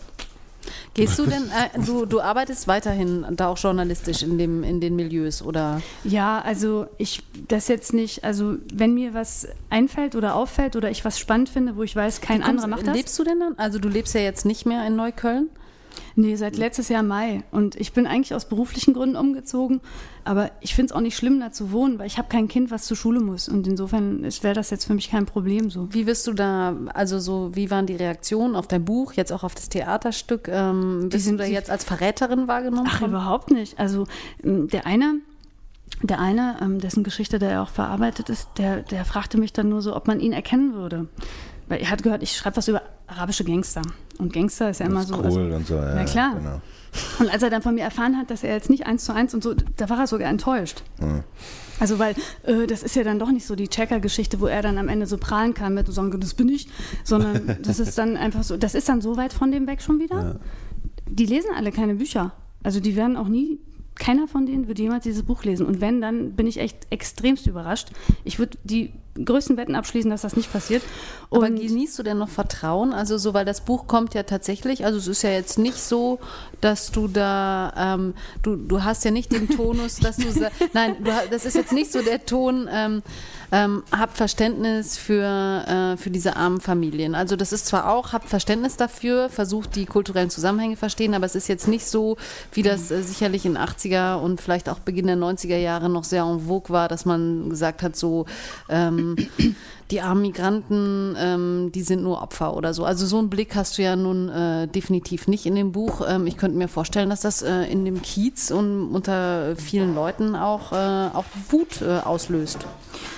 Gehst du denn, äh, du, du arbeitest weiterhin da auch journalistisch in, dem, in den Milieus, oder? Ja, also ich das jetzt nicht, also wenn mir was einfällt oder auffällt oder ich was spannend finde, wo ich weiß, kein kommst, anderer macht das. Lebst du denn dann? Also du lebst ja jetzt nicht mehr in Neukölln? Nee, seit letztes Jahr Mai. Und ich bin eigentlich aus beruflichen Gründen umgezogen. Aber ich finde es auch nicht schlimm, da zu wohnen, weil ich habe kein Kind, was zur Schule muss. Und insofern wäre das jetzt für mich kein Problem so. Wie wirst du da, also so, wie waren die Reaktionen auf dein Buch, jetzt auch auf das Theaterstück? Ähm, bist du da jetzt als Verräterin wahrgenommen? Ach, überhaupt nicht. Also der eine... Der eine, ähm, dessen Geschichte, der ja auch verarbeitet ist, der, der fragte mich dann nur so, ob man ihn erkennen würde. Weil er hat gehört, ich schreibe was über arabische Gangster. Und Gangster ist ja immer so. Also, und so. Ja, na klar. Genau. Und als er dann von mir erfahren hat, dass er jetzt nicht eins zu eins und so, da war er sogar enttäuscht. Mhm. Also weil äh, das ist ja dann doch nicht so die Checker-Geschichte, wo er dann am Ende so prahlen kann mit und sagen, das bin ich, sondern das ist dann einfach so, das ist dann so weit von dem weg schon wieder. Ja. Die lesen alle keine Bücher. Also die werden auch nie... Keiner von denen wird jemals dieses Buch lesen. Und wenn, dann bin ich echt extremst überrascht. Ich würde die größten Wetten abschließen, dass das nicht passiert. Und aber genießt du denn noch Vertrauen? Also so, weil das Buch kommt ja tatsächlich, also es ist ja jetzt nicht so, dass du da, ähm, du, du hast ja nicht den Tonus, dass du sagst, nein, du, das ist jetzt nicht so der Ton, ähm, ähm, habt Verständnis für, äh, für diese armen Familien. Also das ist zwar auch, habt Verständnis dafür, versucht die kulturellen Zusammenhänge verstehen, aber es ist jetzt nicht so, wie das äh, sicherlich in achtziger und vielleicht auch Beginn der neunziger Jahre noch sehr en vogue war, dass man gesagt hat, so ähm, die armen Migranten, ähm, die sind nur Opfer oder so. Also so einen Blick hast du ja nun äh, definitiv nicht in dem Buch. Ähm, ich könnte mir vorstellen, dass das äh, in dem Kiez und unter vielen Leuten auch, äh, auch Wut äh, auslöst.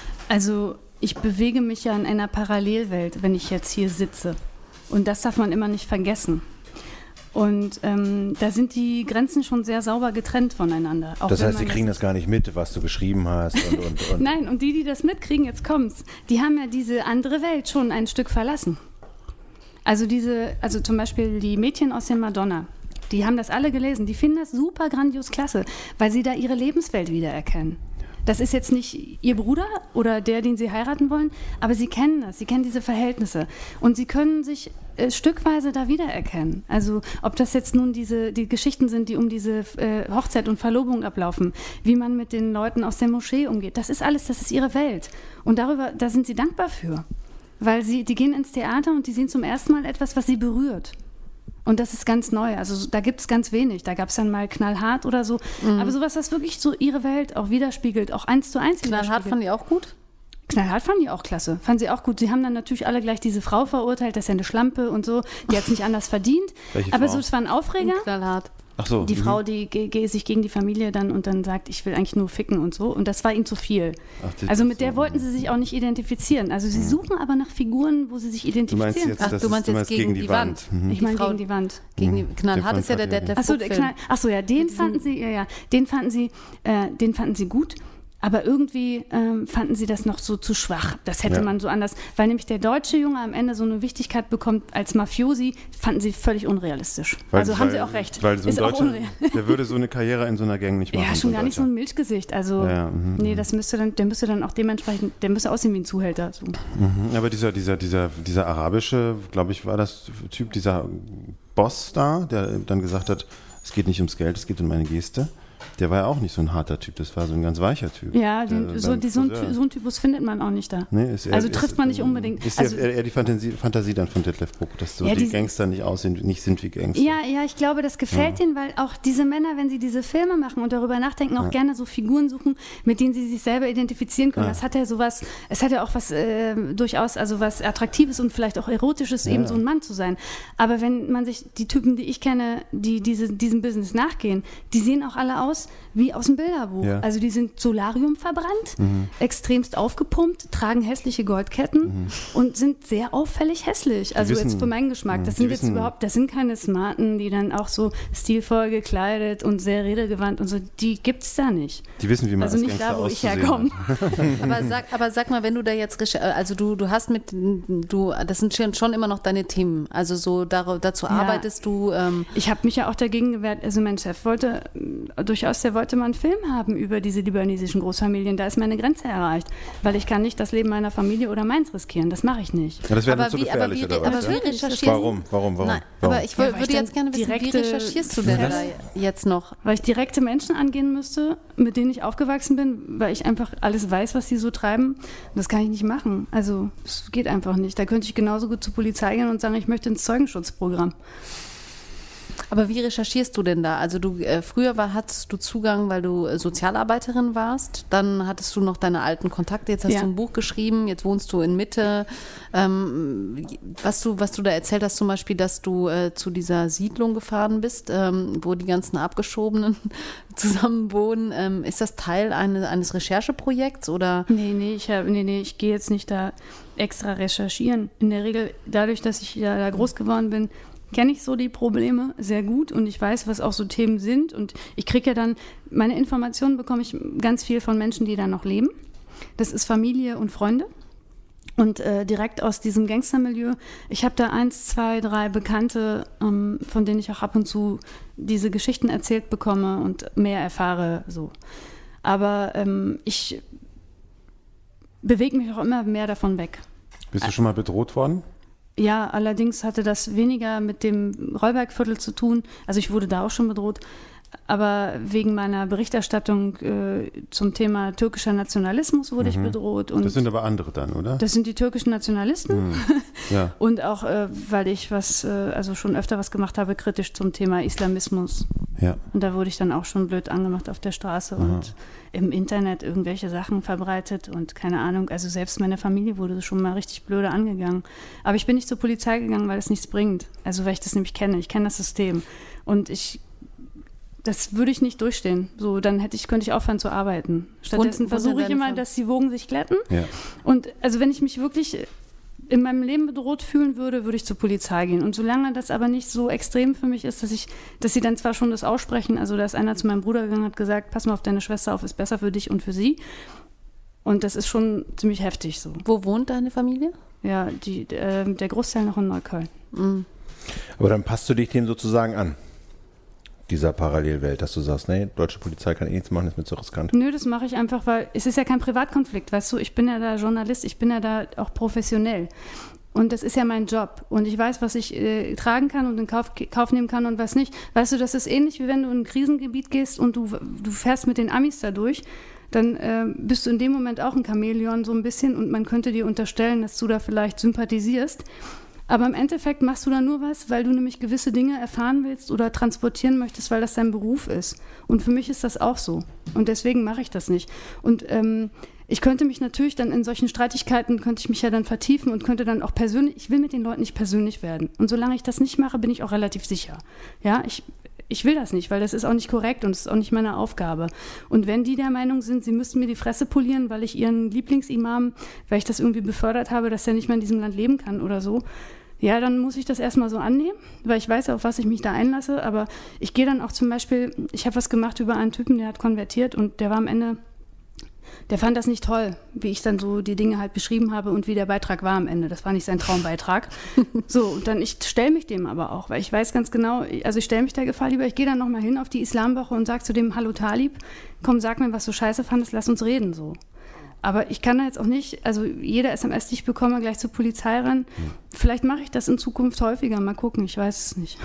Also ich bewege mich ja in einer Parallelwelt, wenn ich jetzt hier sitze. Und das darf man immer nicht vergessen. Und ähm, da sind die Grenzen schon sehr sauber getrennt voneinander. Auch das heißt, sie das kriegen das gar nicht mit, was du geschrieben hast. Und, und, und Nein, und die, die das mitkriegen, jetzt kommt's, die haben ja diese andere Welt schon ein Stück verlassen. Also diese, also zum Beispiel die Mädchen aus dem Madonna, die haben das alle gelesen, die finden das super grandios klasse, weil sie da ihre Lebenswelt wiedererkennen. Das ist jetzt nicht ihr Bruder oder der, den sie heiraten wollen, aber sie kennen das, sie kennen diese Verhältnisse und sie können sich äh, stückweise da wiedererkennen. Also ob das jetzt nun diese die Geschichten sind, die um diese äh, Hochzeit und Verlobung ablaufen, wie man mit den Leuten aus der Moschee umgeht, das ist alles, das ist ihre Welt. Und darüber, da sind sie dankbar für, weil sie, die gehen ins Theater und die sehen zum ersten Mal etwas, was sie berührt. Und das ist ganz neu. Also da gibt es ganz wenig. Da gab es dann mal Knallhart oder so. Mhm. Aber sowas, was wirklich so ihre Welt auch widerspiegelt, auch eins zu eins Knallhart fanden die auch gut? Knallhart fanden die auch klasse. Fanden sie auch gut. Sie haben dann natürlich alle gleich diese Frau verurteilt, das ist ja eine Schlampe und so. Die hat es nicht anders verdient. Welche Aber Frau? so, es war ein Aufreger. Knallhart. Ach so. Die mhm. Frau, die ge- ge- sich gegen die Familie dann und dann sagt, ich will eigentlich nur ficken und so. Und das war ihnen zu viel. Ach, das also ist mit der so. wollten sie sich auch nicht identifizieren. Also sie suchen aber nach Figuren, wo sie sich Du identifizieren. meinst jetzt, Ach, das du ist, meinst du jetzt meinst gegen die Wand. Mhm. Ich meine Frau- gegen die Wand. Gegen die, Mhm. Knallhart Der ist ja der fand Fabian. Detlef Achso, der Buck-Film. Knall, ach so, ja, den fanden sie, ja, ja, den fanden sie, äh, den fanden sie gut. Aber irgendwie ähm, fanden sie das noch so zu schwach. Das hätte Ja. man so anders, weil nämlich der deutsche Junge am Ende so eine Wichtigkeit bekommt als Mafiosi, fanden sie völlig unrealistisch. Weil- also haben weil- sie auch recht. Weil so ein Ist auch Deutscher, unrealistisch. der würde so eine Karriere in so einer Gang nicht machen. Ja, schon gar nicht so ein Milchgesicht. Also, Ja, mhm, nee, mhm. das müsste dann, der müsste dann auch dementsprechend, der müsste aussehen wie ein Zuhälter. So. Mhm, aber dieser, dieser, dieser, dieser arabische, glaube ich, war das Typ, dieser Boss da, der dann gesagt hat, es geht nicht ums Geld, es geht um meine Geste. Der war ja auch nicht so ein harter Typ, das war so ein ganz weicher Typ. Ja, den, Der- so, beim die, so, ein, Friseur. so ein Typus findet man auch nicht da. Nee, ist eher, also ist, trifft man nicht unbedingt. Ist Also- eher, eher die Fantasie, Fantasie dann von Detlef Buck, dass so Ja, die die- Gangster nicht aussehen, nicht sind wie Gangster. Ja, ja, ich glaube, das gefällt ihnen, weil auch diese Männer, wenn sie diese Filme machen und darüber nachdenken, auch Ja. gerne so Figuren suchen, mit denen sie sich selber identifizieren können. Ja. Das hat ja sowas, es hat ja auch was äh, durchaus, also was Attraktives und vielleicht auch Erotisches, Ja. eben so ein Mann zu sein. Aber wenn man sich, die Typen, die ich kenne, die diese, diesem Business nachgehen, die sehen auch alle aus wie aus dem Bilderbuch. Ja. Also die sind Solarium verbrannt, Mhm. extremst aufgepumpt, tragen hässliche Goldketten Mhm. und sind sehr auffällig hässlich. Also wissen- jetzt für meinen Geschmack. Das die sind jetzt wissen- überhaupt, das sind keine Smarten, die dann auch so stilvoll gekleidet und sehr redegewandt und so. Die gibt's da nicht. Die wissen, wie man Also als nicht Gangster da, wo ich auszusehen herkomme. hat. Aber sag, aber sag mal, wenn du da jetzt, recher- also du, du hast mit, du, das sind schon schon immer noch deine Themen. Also so dar, dazu Ja. arbeitest du. Ähm, Ich habe mich ja auch dagegen gewehrt, also mein Chef wollte äh, durchaus, der wollte mal einen Film haben über diese libanesischen Großfamilien. Da ist meine Grenze erreicht, weil ich kann nicht das Leben meiner Familie oder meins riskieren. Das mache ich nicht. Ja, das wäre aber, dann zu wie, aber, gefährlich, wie, oder aber was? wie ja? recherchierst Warum? Warum? Warum? Nein, Warum? aber ich Ja, wür- weil ich würde dann jetzt gerne wissen, wie direkte- recherchierst du denn Was? da jetzt noch? Weil ich direkte Menschen angehen müsste, mit denen ich aufgewachsen bin, weil ich einfach alles weiß, was die so treiben. Und das kann ich nicht machen. Also es geht einfach nicht. Da könnte ich genauso gut zur Polizei gehen und sagen, ich möchte ins Zeugenschutzprogramm. Aber wie recherchierst du denn da? Also du äh, früher war, hattest du Zugang, weil du äh, Sozialarbeiterin warst. Dann hattest du noch deine alten Kontakte. Jetzt hast Ja. du ein Buch geschrieben. Jetzt wohnst du in Mitte. Ähm, was du, was du da erzählt hast, zum Beispiel, dass du äh, zu dieser Siedlung gefahren bist, ähm, wo die ganzen Abgeschobenen zusammen wohnen. Ähm, ist das Teil eine, eines Rechercheprojekts oder? Nee, nee, ich, hab, nee, nee, ich gehe jetzt nicht da extra recherchieren. In der Regel, dadurch, dass ich ja da groß geworden bin, kenne ich so die Probleme sehr gut und ich weiß, was auch so Themen sind. Und ich kriege ja dann, meine Informationen bekomme ich ganz viel von Menschen, die da noch leben. Das ist Familie und Freunde. Und äh, direkt aus diesem Gangstermilieu. Ich habe da eins, zwei, drei Bekannte, ähm, von denen ich auch ab und zu diese Geschichten erzählt bekomme und mehr erfahre. So. Aber ähm, ich bewege mich auch immer mehr davon weg. Bist du schon mal bedroht worden? Ja, allerdings hatte das weniger mit dem Rollbergviertel zu tun. Also ich wurde da auch schon bedroht. Aber wegen meiner Berichterstattung äh, zum Thema türkischer Nationalismus wurde ich bedroht. Und Das sind aber andere dann, oder? das sind die türkischen Nationalisten. Mhm. Ja. Und auch, äh, weil ich was, äh, also schon öfter was gemacht habe, kritisch zum Thema Islamismus. Ja. Und da wurde ich dann auch schon blöd angemacht auf der Straße und im Internet irgendwelche Sachen verbreitet und keine Ahnung. Also selbst meine Familie wurde schon mal richtig blöde angegangen. Aber ich bin nicht zur Polizei gegangen, weil es nichts bringt. Also weil ich das nämlich kenne. Ich kenne das System. Und ich, das würde ich nicht durchstehen. So, dann hätte ich, könnte ich aufhören zu arbeiten. Stattdessen Und- versuche ich deine immer, Fam- dass die Wogen sich glätten. Ja. Und also wenn ich mich wirklich in meinem Leben bedroht fühlen würde, würde ich zur Polizei gehen. Und solange das aber nicht so extrem für mich ist, dass ich, dass sie dann zwar schon das aussprechen, also da ist einer zu meinem Bruder gegangen und hat gesagt, pass mal auf deine Schwester auf, ist besser für dich und für sie. Und das ist schon ziemlich heftig so. Wo wohnt deine Familie? Ja, die, äh, der Großteil noch in Neukölln. Mhm. Aber dann passt du dich dem sozusagen an, dieser Parallelwelt, dass du sagst, nee, deutsche Polizei kann eh nichts machen, ist mir zu riskant. Nö, das mache ich einfach, weil es ist ja kein Privatkonflikt, weißt du, ich bin ja da Journalist, ich bin ja da auch professionell. Und das ist ja mein Job. Und ich weiß, was ich äh, tragen kann und in Kauf, Kauf nehmen kann und was nicht. Weißt du, das ist ähnlich, wie wenn du in ein Krisengebiet gehst und du, du fährst mit den Amis da durch. Dann äh, bist du in dem Moment auch ein Chamäleon so ein bisschen und man könnte dir unterstellen, dass du da vielleicht sympathisierst. Aber im Endeffekt machst du da nur was, weil du nämlich gewisse Dinge erfahren willst oder transportieren möchtest, weil das dein Beruf ist. Und für mich ist das auch so. Und deswegen mache ich das nicht. Und ähm, ich könnte mich natürlich dann in solchen Streitigkeiten, könnte ich mich ja dann vertiefen und könnte dann auch persönlich, ich will mit den Leuten nicht persönlich werden. Und solange ich das nicht mache, bin ich auch relativ sicher. Ja, ich, ich will das nicht, weil das ist auch nicht korrekt und das ist auch nicht meine Aufgabe. Und wenn die der Meinung sind, sie müssten mir die Fresse polieren, weil ich ihren Lieblingsimam, weil ich das irgendwie befördert habe, dass er nicht mehr in diesem Land leben kann oder so, ja, dann muss ich das erstmal so annehmen, weil ich weiß, auf was ich mich da einlasse. Aber ich gehe dann auch zum Beispiel, ich habe was gemacht über einen Typen, der hat konvertiert und der war am Ende, der fand das nicht toll, wie ich dann so die Dinge halt beschrieben habe und wie der Beitrag war am Ende. Das war nicht sein Traumbeitrag. So, und dann, ich stelle mich dem aber auch, weil ich weiß ganz genau, also ich stelle mich der Gefahr lieber, ich gehe dann nochmal hin auf die Islamwoche und sage zu dem, hallo Talib, komm, sag mir, was du scheiße fandest, lass uns reden, so. Aber ich kann da jetzt auch nicht, also jeder S M S, die ich bekomme, gleich zur Polizei ran. Vielleicht mache ich das in Zukunft häufiger, mal gucken, ich weiß es nicht.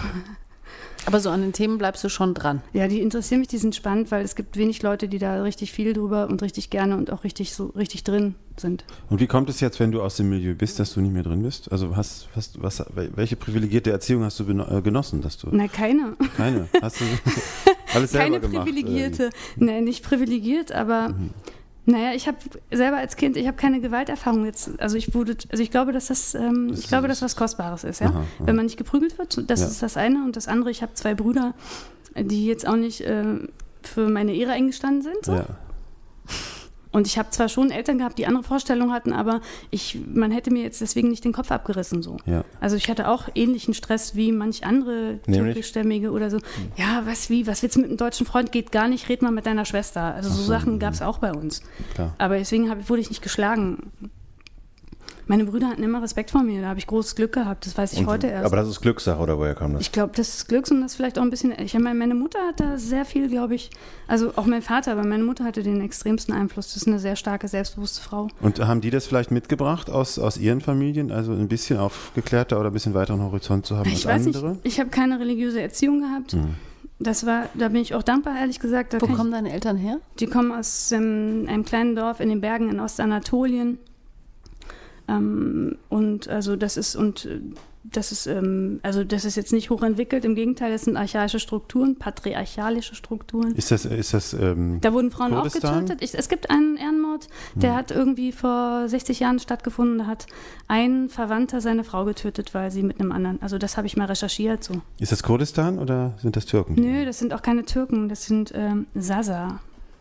Aber so an den Themen bleibst du schon dran. Ja, die interessieren mich, die sind spannend, weil es gibt wenig Leute, die da richtig viel drüber und richtig gerne und auch richtig so richtig drin sind. Und wie kommt es jetzt, wenn du aus dem Milieu bist, dass du nicht mehr drin bist? Also hast, hast was, welche privilegierte Erziehung hast du beno- äh, genossen, dass du? Na, keine. Keine. Hast du alles selber Keine gemacht? privilegierte. Nein, nicht privilegiert, aber Mhm. naja, ich habe selber als Kind, ich habe keine Gewalterfahrung jetzt. Also ich wurde, also ich glaube, dass das, ähm, Das ich ist- glaube, dass was Kostbares ist, ja. Aha, aha. Wenn man nicht geprügelt wird, so- das Ja. ist das eine. Und das andere, ich habe zwei Brüder, die jetzt auch nicht äh, für meine Ehre eingestanden sind. So. Ja. Und ich habe zwar schon Eltern gehabt, die andere Vorstellungen hatten, aber ich, man hätte mir jetzt deswegen nicht den Kopf abgerissen. So. Ja. Also ich hatte auch ähnlichen Stress wie manch andere Nämlich? türkischstämmige oder so. Ja, was wie, was willst du mit einem deutschen Freund? Geht gar nicht, red mal mit deiner Schwester. Also so, so Sachen gab es auch bei uns. Klar. Aber deswegen hab, wurde ich nicht geschlagen. Meine Brüder hatten immer Respekt vor mir, da habe ich großes Glück gehabt, das weiß ich Und, heute erst. aber das ist Glückssache, oder woher kommt das? Ich glaube, das ist Glücks und das vielleicht auch ein bisschen, ich meine, meine Mutter hat da sehr viel, glaube ich, also auch mein Vater, aber meine Mutter hatte den extremsten Einfluss. Das ist eine sehr starke, selbstbewusste Frau. Und haben die das vielleicht mitgebracht aus, aus ihren Familien, also ein bisschen aufgeklärter oder ein bisschen weiteren Horizont zu haben Ich als weiß andere? nicht, ich habe keine religiöse Erziehung gehabt. Hm. Das war, da bin ich auch dankbar, ehrlich gesagt. Da Wo kann kommen ich, deine Eltern her? die kommen aus ähm, einem kleinen Dorf in den Bergen in Ostanatolien. Ähm, und also das ist und äh, das ist ähm, also das ist jetzt nicht hochentwickelt, im Gegenteil, das sind archaische Strukturen, patriarchalische Strukturen. Ist das, ist das ähm, Da wurden Frauen auch Kurdistan? getötet. Ich, es gibt einen Ehrenmord, der Hm. hat irgendwie vor sechzig Jahren stattgefunden. Da hat ein Verwandter seine Frau getötet, weil sie mit einem anderen, also das habe ich mal recherchiert. So. Ist das Kurdistan oder sind das Türken? Nö, das sind auch keine Türken, das sind ähm, Sasa.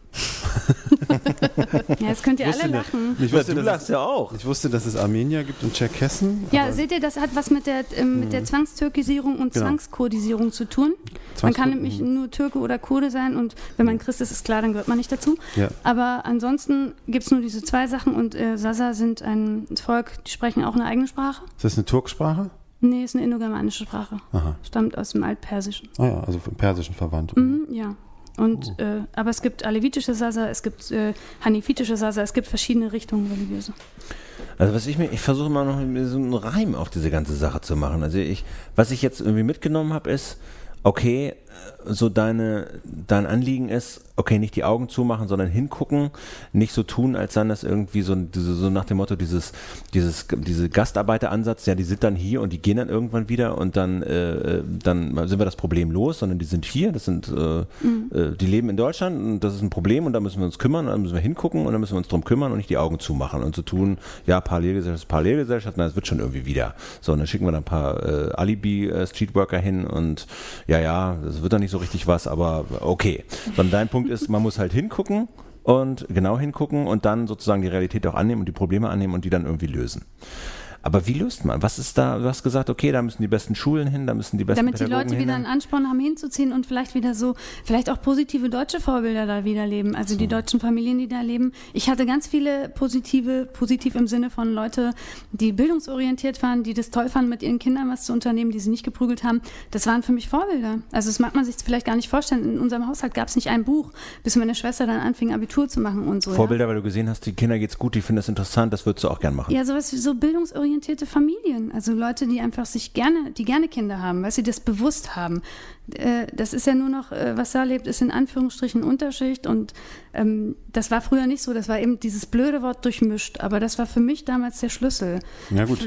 Ja, jetzt könnt ihr Wusste alle nicht. lachen. Ich wusste, du dass lachst es, ja auch. ich wusste, dass es Armenier gibt und Tscherkessen. Ja, aber seht ihr, das hat was mit der, ähm, mit der Zwangstürkisierung und Genau. Zwangskurdisierung zu tun. Man kann Zwangskur- nämlich nur Türke oder Kurde sein und wenn man Christ ist, ist klar, dann gehört man nicht dazu. Ja. Aber ansonsten gibt es nur diese zwei Sachen und äh, Sasa sind ein Volk, die sprechen auch eine eigene Sprache. Ist das eine Turksprache? Nee, ist eine indogermanische Sprache. Aha. Stammt aus dem Altpersischen. Ah ja, also vom Persischen verwandt. Mhm, ja. Und, äh, aber es gibt alevitische Sasa, es gibt äh, hanifitische Sasa, es gibt verschiedene Richtungen religiöse. Also was ich mir, ich versuche immer noch so einen Reim auf diese ganze Sache zu machen. Also ich, was ich jetzt irgendwie mitgenommen habe, ist, okay, so deine, dein Anliegen ist, okay, nicht die Augen zumachen, sondern hingucken, nicht so tun, als seien das irgendwie so, so nach dem Motto, dieses, dieses, diese Gastarbeiteransatz, ja, die sind dann hier und die gehen dann irgendwann wieder und dann, äh, dann sind wir das Problem los, sondern die sind hier, das sind, äh, mhm. äh, die leben in Deutschland und das ist ein Problem und da müssen wir uns kümmern und dann müssen wir hingucken und dann müssen wir uns drum kümmern und nicht die Augen zumachen und so tun, ja, Parallelgesellschaft, Parallelgesellschaft, na, das wird schon irgendwie wieder. So, und dann schicken wir dann ein paar äh, Alibi-Streetworker hin und ja, ja, das wird dann nicht so richtig was, aber okay. Sondern dein Punkt ist, man muss halt hingucken und genau hingucken und dann sozusagen die Realität auch annehmen und die Probleme annehmen und die dann irgendwie lösen. Aber wie löst man? Was ist da? Du hast gesagt, okay, da müssen die besten Schulen hin, da müssen die besten Damit die Pädagogen Leute wieder hin. einen Ansporn haben, hinzuziehen und vielleicht wieder so, vielleicht auch positive deutsche Vorbilder da wieder leben. Also so. Die deutschen Familien, die da leben. Ich hatte ganz viele positive, positiv im Sinne von Leute, die bildungsorientiert waren, die das toll fanden, mit ihren Kindern was zu unternehmen, die sie nicht geprügelt haben. Das waren für mich Vorbilder. Also das mag man sich vielleicht gar nicht vorstellen. In unserem Haushalt gab es nicht ein Buch, bis meine Schwester dann anfing, Abitur zu machen und so. Vorbilder, ja? weil du gesehen hast, die Kinder geht's gut, die finden das interessant, das würdest du auch gern machen. Ja, sowas wie so bildungsorientierte Familien. Also Leute, die einfach sich gerne, die gerne Kinder haben, weil sie das bewusst haben. Äh, das ist ja nur noch, äh, was da lebt, ist in Anführungsstrichen Unterschicht und ähm, das war früher nicht so, das war eben dieses blöde Wort durchmischt, aber das war für mich damals der Schlüssel. Ja gut.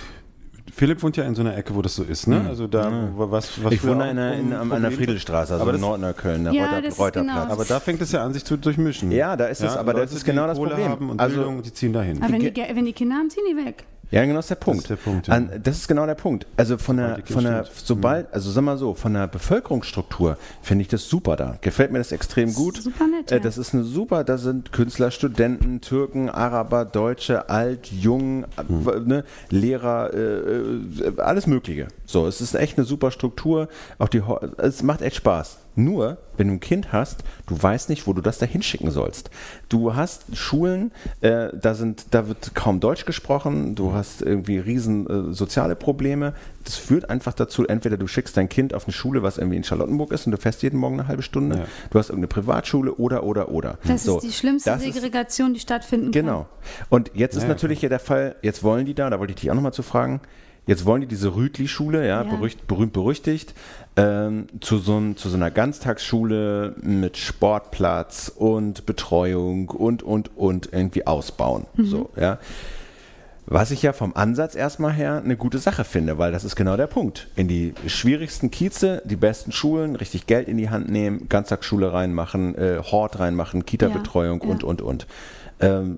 Philipp wohnt ja in so einer Ecke, wo das so ist, ne? Also da, ja. was, was ich wohne in einer, in, an einer Friedrichstraße, also aber in Nordneukölln, der ja, Reuter, das ist Reuterplatz. genau. Aber da fängt es ja an, sich zu durchmischen. Ja, da ist es, ja, aber Leute, das ist genau die das Kohle Problem. Haben und Also, Bildung, die ziehen dahin. Aber wenn die, wenn die Kinder haben, ziehen die weg. Ja, genau, das ist der Punkt. Das ist der Punkt, ja. An, das ist genau der Punkt. Also von der, Sobald die von der, steht. sobald, also sag mal so, von der Bevölkerungsstruktur finde ich das super da. Gefällt mir das extrem gut. Super nett, Äh, ja. Das ist eine super, da sind Künstler, Studenten, Türken, Araber, Deutsche, alt, jung, Hm. ne, Lehrer, äh, äh, alles Mögliche. So, es ist echt eine super Struktur. Auch die, Ho- es macht echt Spaß. Nur, wenn du ein Kind hast, du weißt nicht, wo du das da hinschicken sollst. Du hast Schulen, äh, da sind, da wird kaum Deutsch gesprochen, du hast irgendwie riesen äh, soziale Probleme. Das führt einfach dazu, entweder du schickst dein Kind auf eine Schule, was irgendwie in Charlottenburg ist und du fährst jeden Morgen eine halbe Stunde, Ja. du hast irgendeine Privatschule oder, oder, oder. Das So, ist die schlimmste das ist- Segregation, die stattfinden Genau. Und jetzt ist Ja, natürlich hier der Fall, jetzt wollen die da, da wollte ich dich auch nochmal zu fragen, jetzt wollen die diese Rütli-Schule, ja, Ja. Berücht, berühmt berüchtigt, ähm, zu, so ein, zu so einer Ganztagsschule mit Sportplatz und Betreuung und, und, und irgendwie ausbauen. So, ja. Was ich ja vom Ansatz erstmal her eine gute Sache finde, weil das ist genau der Punkt. In die schwierigsten Kieze, die besten Schulen, richtig Geld in die Hand nehmen, Ganztagsschule reinmachen, äh, Hort reinmachen, Kita-Betreuung Ja, ja. und, und, und. Ähm,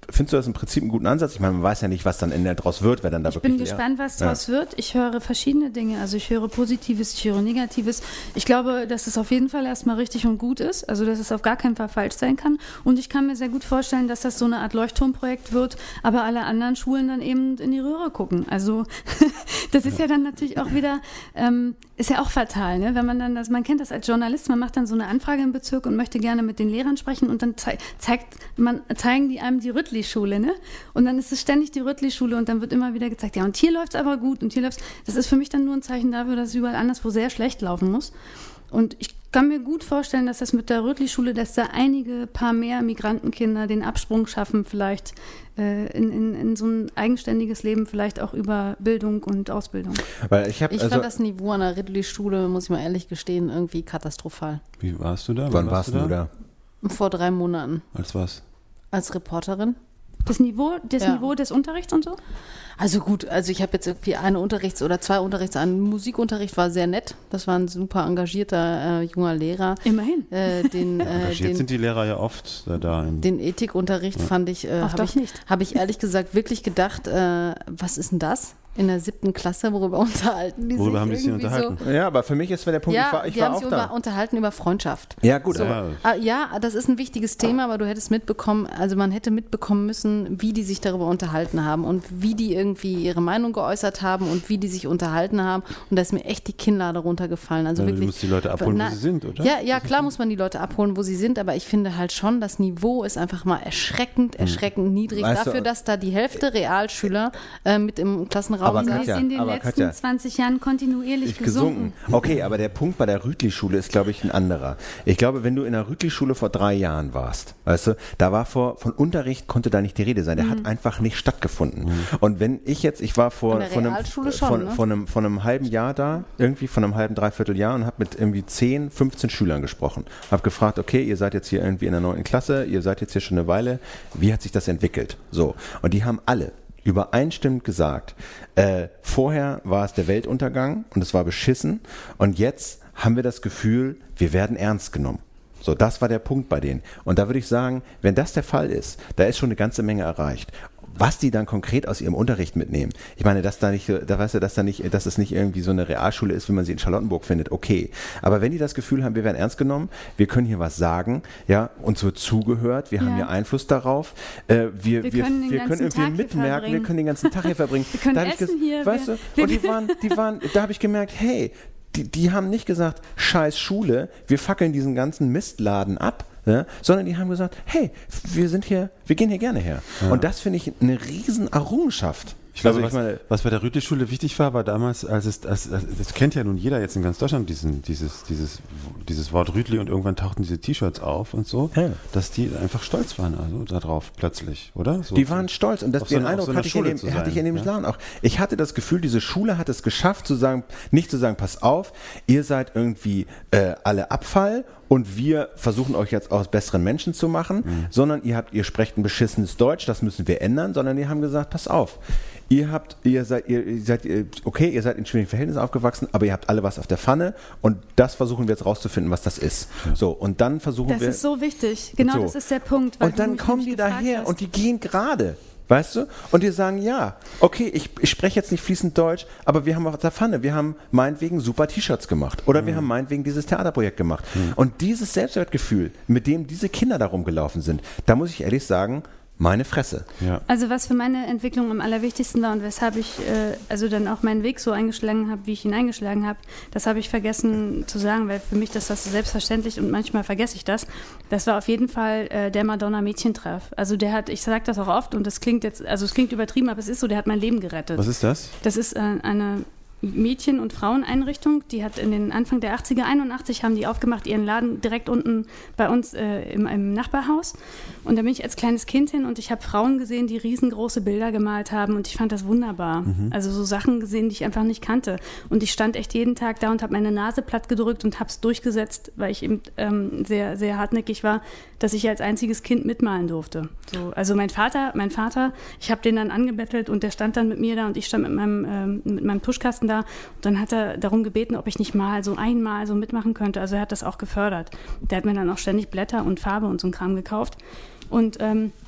findest du das im Prinzip einen guten Ansatz? Ich meine, man weiß ja nicht, was dann in der draus wird, wer dann da ich wirklich Ich bin gespannt, was daraus ja. wird. Ich höre verschiedene Dinge. Also ich höre Positives, ich höre Negatives. Ich glaube, dass es auf jeden Fall erstmal richtig und gut ist. Also dass es auf gar keinen Fall falsch sein kann. Und ich kann mir sehr gut vorstellen, dass das so eine Art Leuchtturmprojekt wird, aber alle anderen Schulen dann eben in die Röhre gucken. Also das ist ja dann natürlich auch wieder, ähm, ist ja auch fatal, ne? Wenn man dann, das, man kennt das als Journalist, man macht dann so eine Anfrage im Bezirk und möchte gerne mit den Lehrern sprechen und dann zei- zeigt man, zeigen die einem die Rüttli-Schule, ne? Und dann ist es ständig die Rüttli-Schule und dann wird immer wieder gezeigt, ja, und hier läuft es aber gut und hier läuft es. Das ist für mich dann nur ein Zeichen dafür, dass es überall anderswo sehr schlecht laufen muss. Und ich kann mir gut vorstellen, dass das mit der Rüttli-Schule, dass da einige paar mehr Migrantenkinder den Absprung schaffen, vielleicht äh, in, in, in so ein eigenständiges Leben, vielleicht auch über Bildung und Ausbildung. Weil ich hab, ich also fand das Niveau an der Rüttli-Schule, muss ich mal ehrlich gestehen, irgendwie katastrophal. Wie warst du da? Wann warst du da? Vor drei Monaten. Als was? Als Reporterin. Das Niveau, das Ja. Niveau des Unterrichts und so? Also gut, also ich habe jetzt irgendwie eine Unterrichts- oder zwei Unterrichts, ein Musikunterricht war sehr nett. Das war ein super engagierter äh, junger Lehrer. Immerhin. Äh, den, äh, Engagiert den, sind die Lehrer ja oft äh, da. Im den Ethikunterricht fand ich, äh, Oft habe auch ich, nicht. hab ich ehrlich gesagt wirklich gedacht, äh, was ist denn das? In der siebten Klasse, worüber unterhalten die Worüber sich haben die sich irgendwie unterhalten? So? Ja, aber für mich ist der Punkt, Ja, ich war, ich die war haben auch sich da. über, unterhalten über Freundschaft. Ja, gut, So. aber Ah, ja, das ist ein wichtiges Thema, aber du hättest mitbekommen, also man hätte mitbekommen müssen, wie die sich darüber unterhalten haben und wie die irgendwie ihre Meinung geäußert haben und wie die sich unterhalten haben. Und da ist mir echt die Kinnlade runtergefallen. Also Ja, du wirklich, musst die Leute abholen, na, wo sie sind, oder? Ja, ja, klar muss man die Leute abholen, wo sie sind, aber ich finde halt schon, das Niveau ist einfach mal erschreckend, erschreckend niedrig. Weißt du, Dafür, dass da die Hälfte Realschüler äh, mit im Klassenraum Aber saßen. Katja, in den aber letzten Katja, zwanzig Jahren kontinuierlich ich gesunken. gesunken. Okay, aber der Punkt bei der Rütli-Schule ist, glaube ich, ein anderer. Ich glaube, wenn du in der Rütli-Schule vor drei Jahren warst, weißt du, da war vor, von Unterricht konnte da nicht die Rede sein. Der Mhm. hat einfach nicht stattgefunden. Mhm. Und wenn ich jetzt, ich war vor, In der von, einem, Realschule schon, von, ne? von, einem, von einem halben Jahr da, irgendwie von einem halben, dreiviertel Jahr und habe mit irgendwie zehn, fünfzehn Schülern gesprochen. Habe gefragt, okay, ihr seid jetzt hier irgendwie in der neunten Klasse, ihr seid jetzt hier schon eine Weile, wie hat sich das entwickelt? So. Und die haben alle übereinstimmend gesagt, äh, vorher war es der Weltuntergang und es war beschissen und jetzt haben wir das Gefühl, wir werden ernst genommen. So, das war der Punkt bei denen. Und da würde ich sagen, wenn das der Fall ist, da ist schon eine ganze Menge erreicht. Was die dann konkret aus ihrem Unterricht mitnehmen. Ich meine, dass da nicht, da weißt du, dass da nicht, dass es nicht irgendwie so eine Realschule ist, wie man sie in Charlottenburg findet, okay. Aber wenn die das Gefühl haben, wir werden ernst genommen, wir können hier was sagen, ja, uns wird zugehört, wir Ja. haben hier Einfluss darauf, äh, wir, Wir wir, können den wir können ganzen irgendwie Tag hier mitmerken, wir verbringen. können den ganzen Tag hier verbringen. Wir können Da hab ich essen ges- hier, Weißt wir- du, und die waren, die waren, da habe ich gemerkt, hey, die, die haben nicht gesagt, scheiß Schule, wir fackeln diesen ganzen Mistladen ab, ja, sondern die haben gesagt, hey, wir sind hier, wir gehen hier gerne her. Ja. Und das finde ich eine riesen Errungenschaft. Ich glaube, Also was, meine- was bei der Rütli-Schule wichtig war, war damals, als es, als, als, das kennt ja nun jeder jetzt in ganz Deutschland, diesen, dieses, dieses, dieses Wort Rütli und irgendwann tauchten diese T-Shirts auf und so, Ja. dass die einfach stolz waren, also darauf plötzlich, oder? So, Die waren stolz und das, auf so den einer- auf Eindruck so einer hatte, ich in Schule dem, zu hatte ich in sein, dem ja? Laden auch. Ich hatte das Gefühl, diese Schule hat es geschafft, zu sagen, nicht zu sagen, pass auf, ihr seid irgendwie äh, alle Abfall und wir versuchen euch jetzt aus besseren Menschen zu machen, Mhm. sondern ihr habt, ihr sprecht ein beschissenes Deutsch, das müssen wir ändern, sondern die haben gesagt, pass auf, ihr habt, ihr seid, ihr, ihr seid, ihr- okay, ihr seid in schwierigen Verhältnissen aufgewachsen, aber ihr habt alle was auf der Pfanne und das versuchen wir jetzt rauszufinden, was das ist. So, und dann versuchen Das wir. ist so wichtig. Genau, So. das ist der Punkt. weil Und du dann mich kommen nämlich die gefragt daher hast. und die gehen gerade. Weißt du? Und die sagen, ja, okay, ich, ich spreche jetzt nicht fließend Deutsch, aber wir haben auf der Pfanne, wir haben meinetwegen super T-Shirts gemacht oder wir haben meinetwegen dieses Theaterprojekt gemacht. Und dieses Selbstwertgefühl, mit dem diese Kinder da rumgelaufen sind, da muss ich ehrlich sagen, meine Fresse. Ja. Also was für meine Entwicklung am allerwichtigsten war und weshalb ich äh, also dann auch meinen Weg so eingeschlagen habe, wie ich ihn eingeschlagen habe, das habe ich vergessen zu sagen, weil für mich das das selbstverständlich und manchmal vergesse ich das. Das war auf jeden Fall äh, der Madonna-Mädchentreff. Also der hat, ich sage das auch oft und das klingt jetzt, also es klingt übertrieben, aber es ist so, der hat mein Leben gerettet. Was ist das? Das ist äh, eine Mädchen- und Fraueneinrichtung, die hat in den Anfang der achtziger, einundachtzig haben die aufgemacht, ihren Laden direkt unten bei uns äh, im, im Nachbarhaus. Und da bin ich als kleines Kind hin und ich habe Frauen gesehen, die riesengroße Bilder gemalt haben und ich fand das wunderbar. Mhm. Also so Sachen gesehen, die ich einfach nicht kannte. Und ich stand echt jeden Tag da und habe meine Nase platt gedrückt und habe es durchgesetzt, weil ich eben ähm, sehr, sehr hartnäckig war, dass ich als einziges Kind mitmalen durfte. So, also mein Vater, mein Vater, ich habe den dann angebettelt und der stand dann mit mir da und ich stand mit meinem, ähm, mit meinem Tuschkasten da und dann hat er darum gebeten, ob ich nicht mal so einmal so mitmachen könnte. Also er hat das auch gefördert. Der hat mir dann auch ständig Blätter und Farbe und so ein Kram gekauft. Und ähm,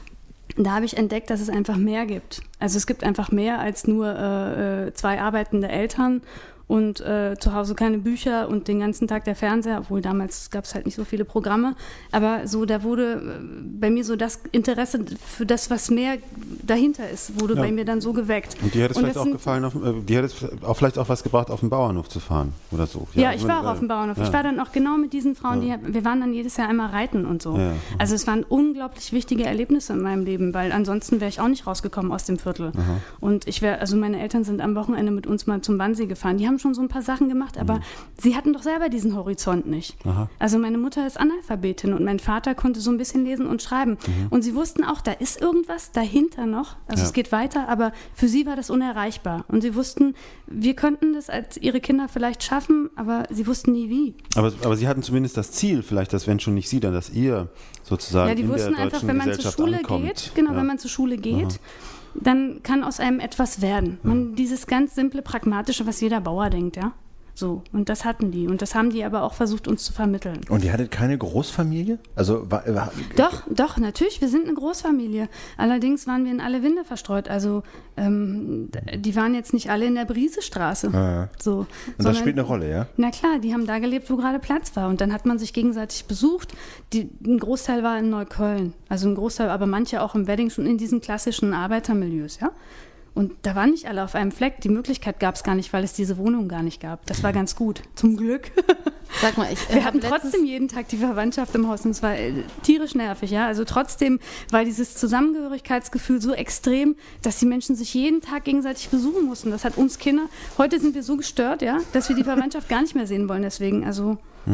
da habe ich entdeckt, dass es einfach mehr gibt. Also es gibt einfach mehr als nur äh, zwei arbeitende Eltern und äh, zu Hause keine Bücher und den ganzen Tag der Fernseher, obwohl damals gab es halt nicht so viele Programme, aber so, da wurde äh, bei mir so das Interesse für das, was mehr dahinter ist, wurde ja. bei mir dann so geweckt. Und dir hätte es vielleicht auch gefallen, auf, äh, dir hätte es auch vielleicht auch was gebracht, auf dem Bauernhof zu fahren oder so. Ja, ja ich war auch auf dem Bauernhof. Ja. Ich war dann auch genau mit diesen Frauen, ja. die, wir waren dann jedes Jahr einmal reiten und so. Ja. Also es waren unglaublich wichtige Erlebnisse in meinem Leben, weil ansonsten wäre ich auch nicht rausgekommen aus dem Viertel. Aha. Und ich wäre, also meine Eltern sind am Wochenende mit uns mal zum Wannsee gefahren. Die haben schon so ein paar Sachen gemacht, aber mhm. sie hatten doch selber diesen Horizont nicht. Aha. Also meine Mutter ist Analphabetin und mein Vater konnte so ein bisschen lesen und schreiben. Mhm. Und sie wussten auch, da ist irgendwas dahinter noch. Also ja. es geht weiter, aber für sie war das unerreichbar. Und sie wussten, wir könnten das als ihre Kinder vielleicht schaffen, aber sie wussten nie wie. Aber, aber sie hatten zumindest das Ziel, vielleicht, dass wenn schon nicht sie, dann dass ihr sozusagen ja, die in wussten der einfach, wenn man zur Schule ankommt. geht, genau, ja. wenn man zur Schule geht, Aha. dann kann aus einem etwas werden. Man, dieses ganz simple, pragmatische, was jeder Bauer denkt, ja. So, und das hatten die. Und das haben die aber auch versucht, uns zu vermitteln. Und ihr hattet keine Großfamilie? Also war, war, Doch, doch, natürlich. Wir sind eine Großfamilie. Allerdings waren wir in alle Winde verstreut. Also ähm, die waren jetzt nicht alle in der Briesestraße. Ah. So, und sondern, das spielt eine Rolle, ja? Na klar, die haben da gelebt, wo gerade Platz war. Und dann hat man sich gegenseitig besucht. Die, ein Großteil war in Neukölln. Also ein Großteil, aber manche auch im Wedding, schon in diesen klassischen Arbeitermilieus, ja. Und da waren nicht alle auf einem Fleck. Die Möglichkeit gab es gar nicht, weil es diese Wohnung gar nicht gab. Das war ganz gut. Zum Glück. Sag mal, ich, wir hatten trotzdem jeden Tag die Verwandtschaft im Haus und es war äh, tierisch nervig, ja. Also trotzdem war dieses Zusammengehörigkeitsgefühl so extrem, dass die Menschen sich jeden Tag gegenseitig besuchen mussten. Das hat uns Kinder. Heute sind wir so gestört, ja, dass wir die Verwandtschaft gar nicht mehr sehen wollen. Deswegen, also.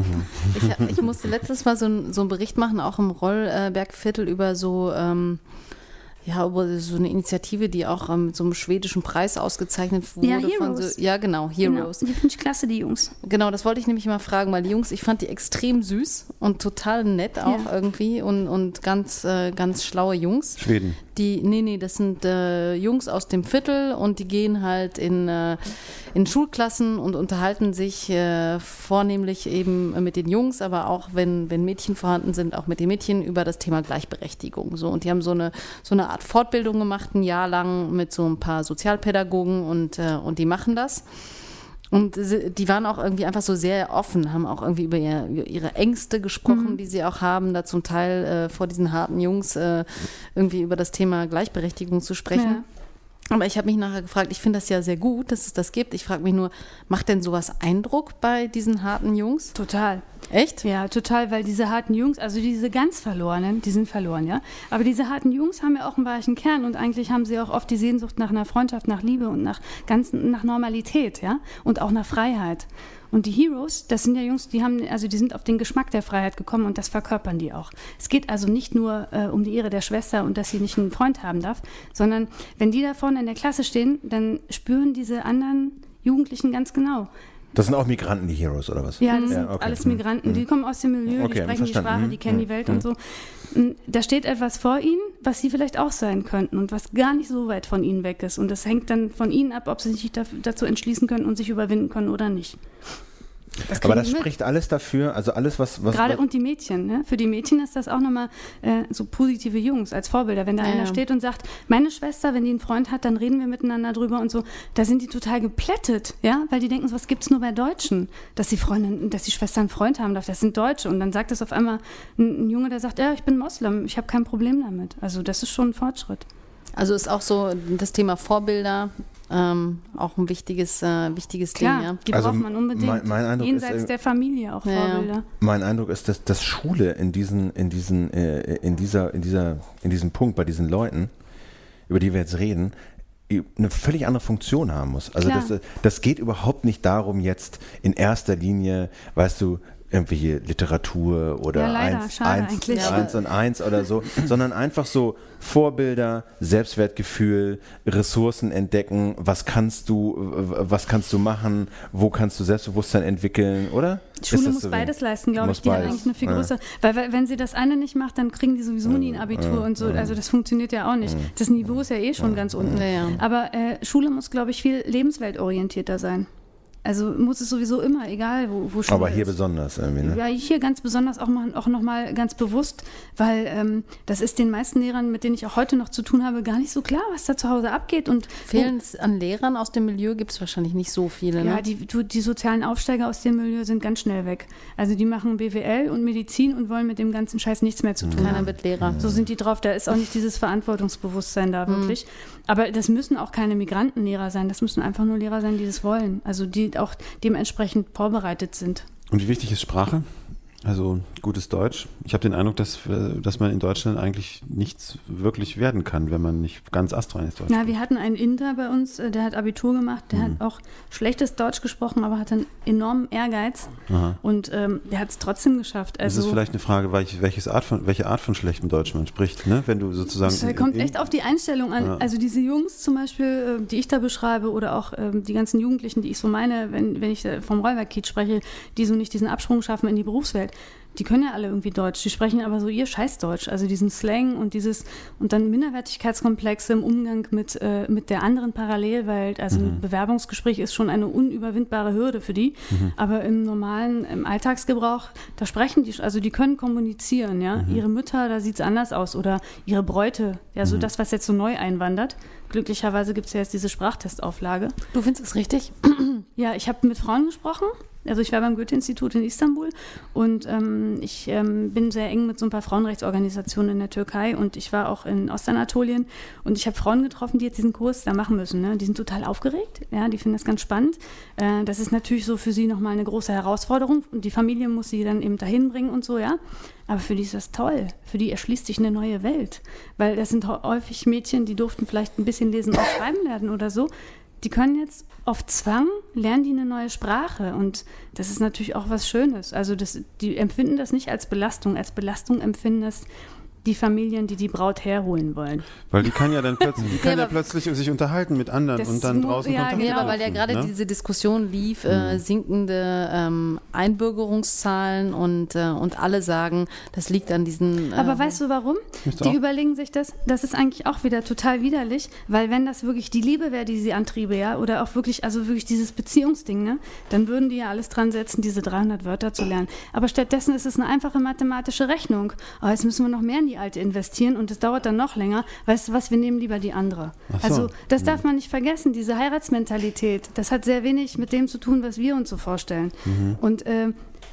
Ich, ich musste letztes Mal so, ein, so einen Bericht machen, auch im Rollbergviertel über so. Ähm, Ja, über so eine Initiative, die auch ähm, mit so einem schwedischen Preis ausgezeichnet wurde. Ja, Heroes. Von so, ja, genau, Heroes. Genau. Die finde ich klasse, die Jungs. Genau, das wollte ich nämlich mal fragen, weil die Jungs, ich fand die extrem süß und total nett auch ja. irgendwie und, und ganz, äh, ganz schlaue Jungs. Schweden. Die, nee, nee, das sind äh, Jungs aus dem Viertel und die gehen halt in, äh, in Schulklassen und unterhalten sich äh, vornehmlich eben mit den Jungs, aber auch, wenn, wenn Mädchen vorhanden sind, auch mit den Mädchen über das Thema Gleichberechtigung. So. Und die haben so eine, so eine Art Fortbildung gemacht, ein Jahr lang mit so ein paar Sozialpädagogen und, äh, und die machen das. Und die waren auch irgendwie einfach so sehr offen, haben auch irgendwie über ihr, ihre Ängste gesprochen, mhm. die sie auch haben, da zum Teil äh, vor diesen harten Jungs äh, irgendwie über das Thema Gleichberechtigung zu sprechen. Ja. Aber ich habe mich nachher gefragt, ich finde das ja sehr gut, dass es das gibt. Ich frage mich nur, macht denn sowas Eindruck bei diesen harten Jungs? Total. Echt? Ja, total, weil diese harten Jungs, also diese ganz Verlorenen, die sind verloren, ja. Aber diese harten Jungs haben ja auch einen weichen Kern und eigentlich haben sie auch oft die Sehnsucht nach einer Freundschaft, nach Liebe und nach ganz, nach Normalität, ja. Und auch nach Freiheit. Und die Heroes, das sind ja Jungs, die haben, also die sind auf den Geschmack der Freiheit gekommen und das verkörpern die auch. Es geht also nicht nur äh, um die Ehre der Schwester und dass sie nicht einen Freund haben darf, sondern wenn die da vorne in der Klasse stehen, dann spüren diese anderen Jugendlichen ganz genau. Das sind auch Migranten, die Heroes, oder was? Ja, das ja, sind okay. alles Migranten. Die kommen aus dem Milieu, okay, die sprechen die Sprache, die kennen mhm. die Welt mhm. und so. Da steht etwas vor ihnen, was sie vielleicht auch sein könnten und was gar nicht so weit von ihnen weg ist. Und das hängt dann von ihnen ab, ob sie sich dazu entschließen können und sich überwinden können oder nicht. Das Aber das spricht alles dafür, also alles, was... was Gerade und die Mädchen, ne? Für die Mädchen ist das auch nochmal äh, so positive Jungs als Vorbilder. Wenn da ja, einer ja. steht und sagt, meine Schwester, wenn die einen Freund hat, dann reden wir miteinander drüber und so, da sind die total geplättet, ja? Weil die denken, was gibt's nur bei Deutschen, dass die Freundin, dass die Schwester einen Freund haben darf, das sind Deutsche. Und dann sagt es auf einmal ein, ein Junge, der sagt, ja, ich bin Moslem, ich habe kein Problem damit. Also das ist schon ein Fortschritt. Also ist auch so das Thema Vorbilder ähm, auch ein wichtiges, äh, wichtiges Klar, Ding. Ja? Die also braucht man unbedingt. Mein, mein Eindruck jenseits ist, der Familie auch ja, Vorbilder. Mein Eindruck ist, dass, dass Schule in diesen, in diesen, äh, in dieser, in dieser, in diesem Punkt bei diesen Leuten, über die wir jetzt reden, eine völlig andere Funktion haben muss. Also das, das geht überhaupt nicht darum, jetzt in erster Linie, weißt du, irgendwelche Literatur oder ja, leider, eins, schade eins, eigentlich. eins und eins oder so, sondern einfach so Vorbilder, Selbstwertgefühl, Ressourcen entdecken, was kannst du, was kannst du machen, wo kannst du Selbstbewusstsein entwickeln, oder? Schule muss so beides leisten, glaube ich. Die hat eigentlich eine viel größere, ja. weil, weil wenn sie das eine nicht macht, dann kriegen die sowieso nie ein Abitur ja, und so. Also das funktioniert ja auch nicht. Das Niveau ist ja eh schon ja. ganz unten. Ja, ja. Aber äh, Schule muss, glaube ich, viel lebensweltorientierter sein. Also muss es sowieso immer, egal wo, wo Schule Aber hier ist. besonders irgendwie, ne? Ja, hier ganz besonders auch, mal, auch nochmal ganz bewusst, weil ähm, das ist den meisten Lehrern, mit denen ich auch heute noch zu tun habe, gar nicht so klar, was da zu Hause abgeht. Und Fehlen es an Lehrern aus dem Milieu, gibt es wahrscheinlich nicht so viele. Ja, ne? die, die sozialen Aufsteiger aus dem Milieu sind ganz schnell weg. Also die machen B W L und Medizin und wollen mit dem ganzen Scheiß nichts mehr zu tun Keiner haben. wird Lehrer. So sind die drauf, da ist auch nicht dieses Verantwortungsbewusstsein da wirklich. Aber das müssen auch keine Migrantenlehrer sein, das müssen einfach nur Lehrer sein, die das wollen. Also die auch dementsprechend vorbereitet sind. Und wie wichtig ist Sprache? Also gutes Deutsch. Ich habe den Eindruck, dass, dass man in Deutschland eigentlich nichts wirklich werden kann, wenn man nicht ganz astreines Deutsch Na, spricht. wir hatten einen Inder bei uns, der hat Abitur gemacht, der mhm. hat auch schlechtes Deutsch gesprochen, aber hat einen enormen Ehrgeiz. Aha. Und ähm, der hat es trotzdem geschafft. Also, das ist vielleicht eine Frage, welches Art von, welche Art von schlechtem Deutsch man spricht, ne? Wenn du sozusagen. Das kommt echt auf die Einstellung an. Ja. Also diese Jungs zum Beispiel, die ich da beschreibe, oder auch ähm, die ganzen Jugendlichen, die ich so meine, wenn, wenn ich vom Rollwerk-Kiez spreche, die so nicht diesen Absprung schaffen in die Berufswelt. Die können ja alle irgendwie Deutsch, die sprechen aber so ihr Scheißdeutsch, also diesen Slang und dieses und dann Minderwertigkeitskomplexe im Umgang mit, äh, mit der anderen Parallelwelt, also mhm. ein Bewerbungsgespräch ist schon eine unüberwindbare Hürde für die, mhm. aber im normalen, im Alltagsgebrauch, da sprechen die, also die können kommunizieren, ja, mhm. ihre Mütter, da sieht es anders aus oder ihre Bräute, ja, so mhm. das, was jetzt so neu einwandert. Glücklicherweise gibt es ja jetzt diese Sprachtestauflage. Du findest es richtig? Ja, ich habe mit Frauen gesprochen. Also ich war beim Goethe-Institut in Istanbul und ähm, ich ähm, bin sehr eng mit so ein paar Frauenrechtsorganisationen in der Türkei und ich war auch in Ostanatolien und ich habe Frauen getroffen, die jetzt diesen Kurs da machen müssen. Ne? Die sind total aufgeregt, ja, die finden das ganz spannend. Äh, das ist natürlich so für sie nochmal eine große Herausforderung und die Familie muss sie dann eben dahin bringen und so, ja. Aber für die ist das toll. Für die erschließt sich eine neue Welt. Weil das sind häufig Mädchen, die durften vielleicht ein bisschen lesen und schreiben lernen oder so. Die können jetzt auf Zwang, lernen die eine neue Sprache und das ist natürlich auch was Schönes. Also das, die empfinden das nicht als Belastung. Als Belastung empfinden das die Familien, die die Braut herholen wollen. Weil die kann ja dann plötzlich, die kann ja, ja plötzlich sich unterhalten mit anderen und dann draußen ja, Kontakt genau, weil ja gerade ne? diese Diskussion lief, mhm. äh, sinkende ähm, Einbürgerungszahlen und, äh, und alle sagen, das liegt an diesen... Äh, Aber weißt du warum? Die auch? Überlegen sich das, das ist eigentlich auch wieder total widerlich, weil wenn das wirklich die Liebe wäre, die sie antriebe, ja, oder auch wirklich, also wirklich dieses Beziehungsding, ne, dann würden die ja alles dran setzen, diese dreihundert Wörter zu lernen. Aber stattdessen ist es eine einfache mathematische Rechnung. Aber jetzt müssen wir noch mehr in die alte investieren und es dauert dann noch länger. Weißt du was, wir nehmen lieber die andere. Ach so. Also das darf man nicht vergessen, diese Heiratsmentalität, das hat sehr wenig mit dem zu tun, was wir uns so vorstellen. Mhm. Und äh,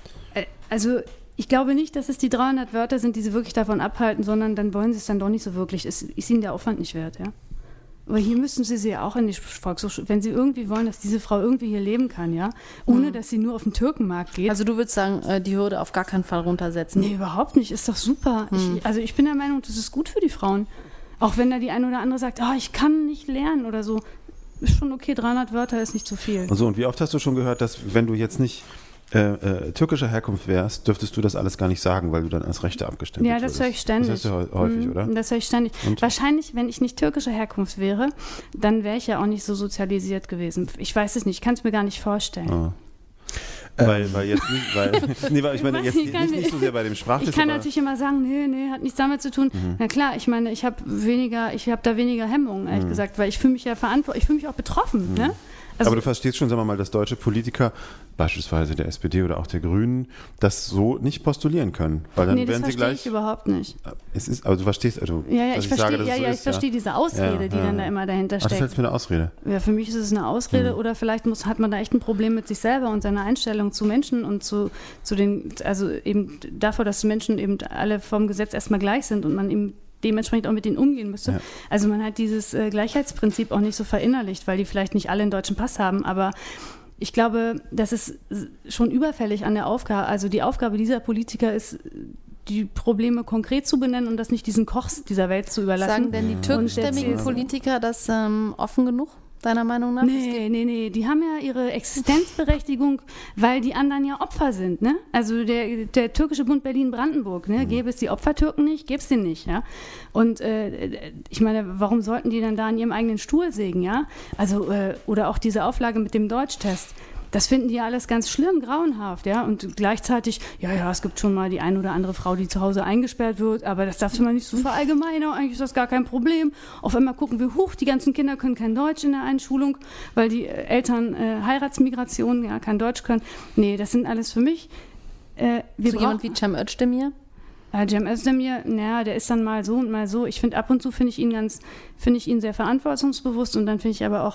also ich glaube nicht, dass es die dreihundert Wörter sind, die sie wirklich davon abhalten, sondern dann wollen sie es dann doch nicht so wirklich. Es ist ihnen der Aufwand nicht wert, ja. Aber hier müssen sie sie ja auch in die Volkshochschule, wenn sie irgendwie wollen, dass diese Frau irgendwie hier leben kann, ja, ohne mhm. dass sie nur auf den Türkenmarkt geht. Also du würdest sagen, die Hürde auf gar keinen Fall runtersetzen? Nee, überhaupt nicht, ist doch super. Mhm. Ich, also ich bin der Meinung, das ist gut für die Frauen. Auch wenn da die eine oder andere sagt, oh, ich kann nicht lernen oder so. Ist schon okay, dreihundert Wörter ist nicht zu viel. Und so, und wie oft hast du schon gehört, dass wenn du jetzt nicht Äh, äh, türkischer Herkunft wärst, dürftest du das alles gar nicht sagen, weil du dann als Rechte abgestempelt Ja, das höre ich ständig. Das hörst du häufig, mm, oder? Das höre ich ständig. Und? Wahrscheinlich, wenn ich nicht türkischer Herkunft wäre, dann wäre ich ja auch nicht so sozialisiert gewesen. Ich weiß es nicht, ich kann es mir gar nicht vorstellen. Ah. Ähm. Weil, weil jetzt nicht, weil, nee, weil ich meine, jetzt nicht, nicht, nicht so sehr bei dem Sprachtest. Ich kann natürlich immer sagen, nee, nee, hat nichts damit zu tun. Mhm. Na klar, ich meine, ich habe weniger, ich habe da weniger Hemmungen, ehrlich mhm. gesagt, weil ich fühle mich ja verantwortlich, ich fühle mich auch betroffen, mhm. ne? Also, aber du verstehst schon, sagen wir mal, dass deutsche Politiker, beispielsweise der S P D oder auch der Grünen, das so nicht postulieren können. Weil dann nee, das werden sie verstehe gleich, ich überhaupt nicht. Es ist, aber du verstehst, also, ja, ja, ich, ich verstehe, sage, ja, ja, so ich ist, verstehe ja. diese Ausrede, ja, die ja. dann da immer dahinter steckt. Ach, das ist für eine Ausrede. Ja, für mich ist es eine Ausrede mhm. oder vielleicht muss, hat man da echt ein Problem mit sich selber und seiner Einstellung zu Menschen und zu, zu den, also eben davor, dass Menschen eben alle vom Gesetz erstmal gleich sind und man eben dementsprechend auch mit denen umgehen müsste. Ja. Also man hat dieses äh, Gleichheitsprinzip auch nicht so verinnerlicht, weil die vielleicht nicht alle einen deutschen Pass haben, aber ich glaube, das ist schon überfällig an der Aufgabe, also die Aufgabe dieser Politiker ist, die Probleme konkret zu benennen und das nicht diesen Kochs dieser Welt zu überlassen. Sagen denn die türkischstämmigen Politiker das ähm, offen genug? Deiner Meinung nach? Nee, nee, nee, die haben ja ihre Existenzberechtigung, weil die anderen ja Opfer sind, ne? Also der, der türkische Bund Berlin-Brandenburg, ne? Gäbe es die Opfertürken nicht, gäbe es den nicht, ja? Und äh, ich meine, warum sollten die dann da an ihrem eigenen Stuhl sägen, ja? Also, äh, oder auch diese Auflage mit dem Deutschtest. das finden die alles ganz schlimm, grauenhaft, ja. Und gleichzeitig, ja, ja, es gibt schon mal die ein oder andere Frau, die zu Hause eingesperrt wird, aber das darfst du mal nicht so verallgemeinern, eigentlich ist das gar kein Problem. Auf einmal gucken wir, huch, die ganzen Kinder können kein Deutsch in der Einschulung, weil die Eltern äh, Heiratsmigration, ja, kein Deutsch können. Nee, das sind alles für mich. Äh, wir so jemand wie Cem Özdemir? Äh, Cem Özdemir, naja, der ist dann mal so und mal so. Ich finde, ab und zu finde ich ihn ganz, finde ich ihn sehr verantwortungsbewusst und dann finde ich aber auch,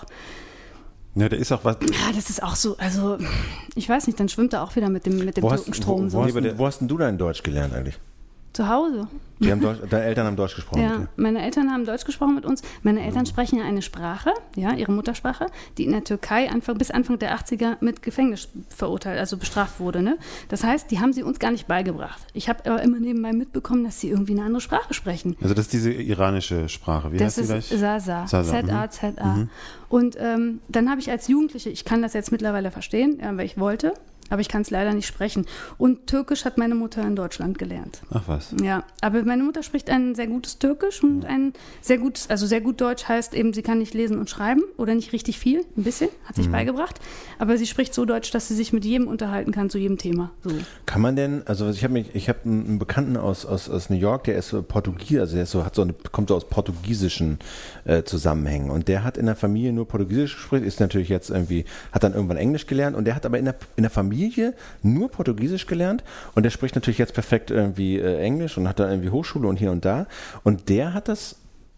ja, der ist auch was. ja, das ist auch so, also, ich weiß nicht, dann schwimmt er auch wieder mit dem, mit dem Wo hast, Türkenstrom. wo, so. wo, hast, denn- wo hast denn du dein Deutsch gelernt eigentlich? Zu Hause. Die haben Deutsch, deine Eltern haben Deutsch gesprochen mit Ja, dir. meine Eltern haben Deutsch gesprochen mit uns. Meine Eltern sprechen ja eine Sprache, ja, ihre Muttersprache, die in der Türkei Anfang, bis Anfang der achtziger mit Gefängnis verurteilt, also bestraft wurde. Ne? Das heißt, die haben sie uns gar nicht beigebracht. Ich habe aber immer nebenbei mitbekommen, dass sie irgendwie eine andere Sprache sprechen. Also das ist diese iranische Sprache. Wie Das heißt die ist gleich? Sasa, Sasa, Z A Z A. Mhm. Und ähm, dann habe ich als Jugendliche, ich kann das jetzt mittlerweile verstehen, ja, weil ich wollte, aber ich kann es leider nicht sprechen. Und Türkisch hat meine Mutter in Deutschland gelernt. Ach was. Ja, aber meine Mutter spricht ein sehr gutes Türkisch und ein sehr gutes, also sehr gut Deutsch heißt eben, sie kann nicht lesen und schreiben oder nicht richtig viel, ein bisschen, hat sich mhm. beigebracht. Aber sie spricht so Deutsch, dass sie sich mit jedem unterhalten kann, zu jedem Thema. So. Kann man denn, also ich habe mich, ich habe einen Bekannten aus, aus, aus New York, der ist Portugies, also der ist so, hat so eine, kommt so aus portugiesischen äh, Zusammenhängen und der hat in der Familie nur Portugiesisch gesprochen, ist natürlich jetzt irgendwie, hat dann irgendwann Englisch gelernt und der hat aber in der, in der Familie nur Portugiesisch gelernt und der spricht natürlich jetzt perfekt irgendwie äh, Englisch und hat da irgendwie Hochschule und hier und da und der hat das,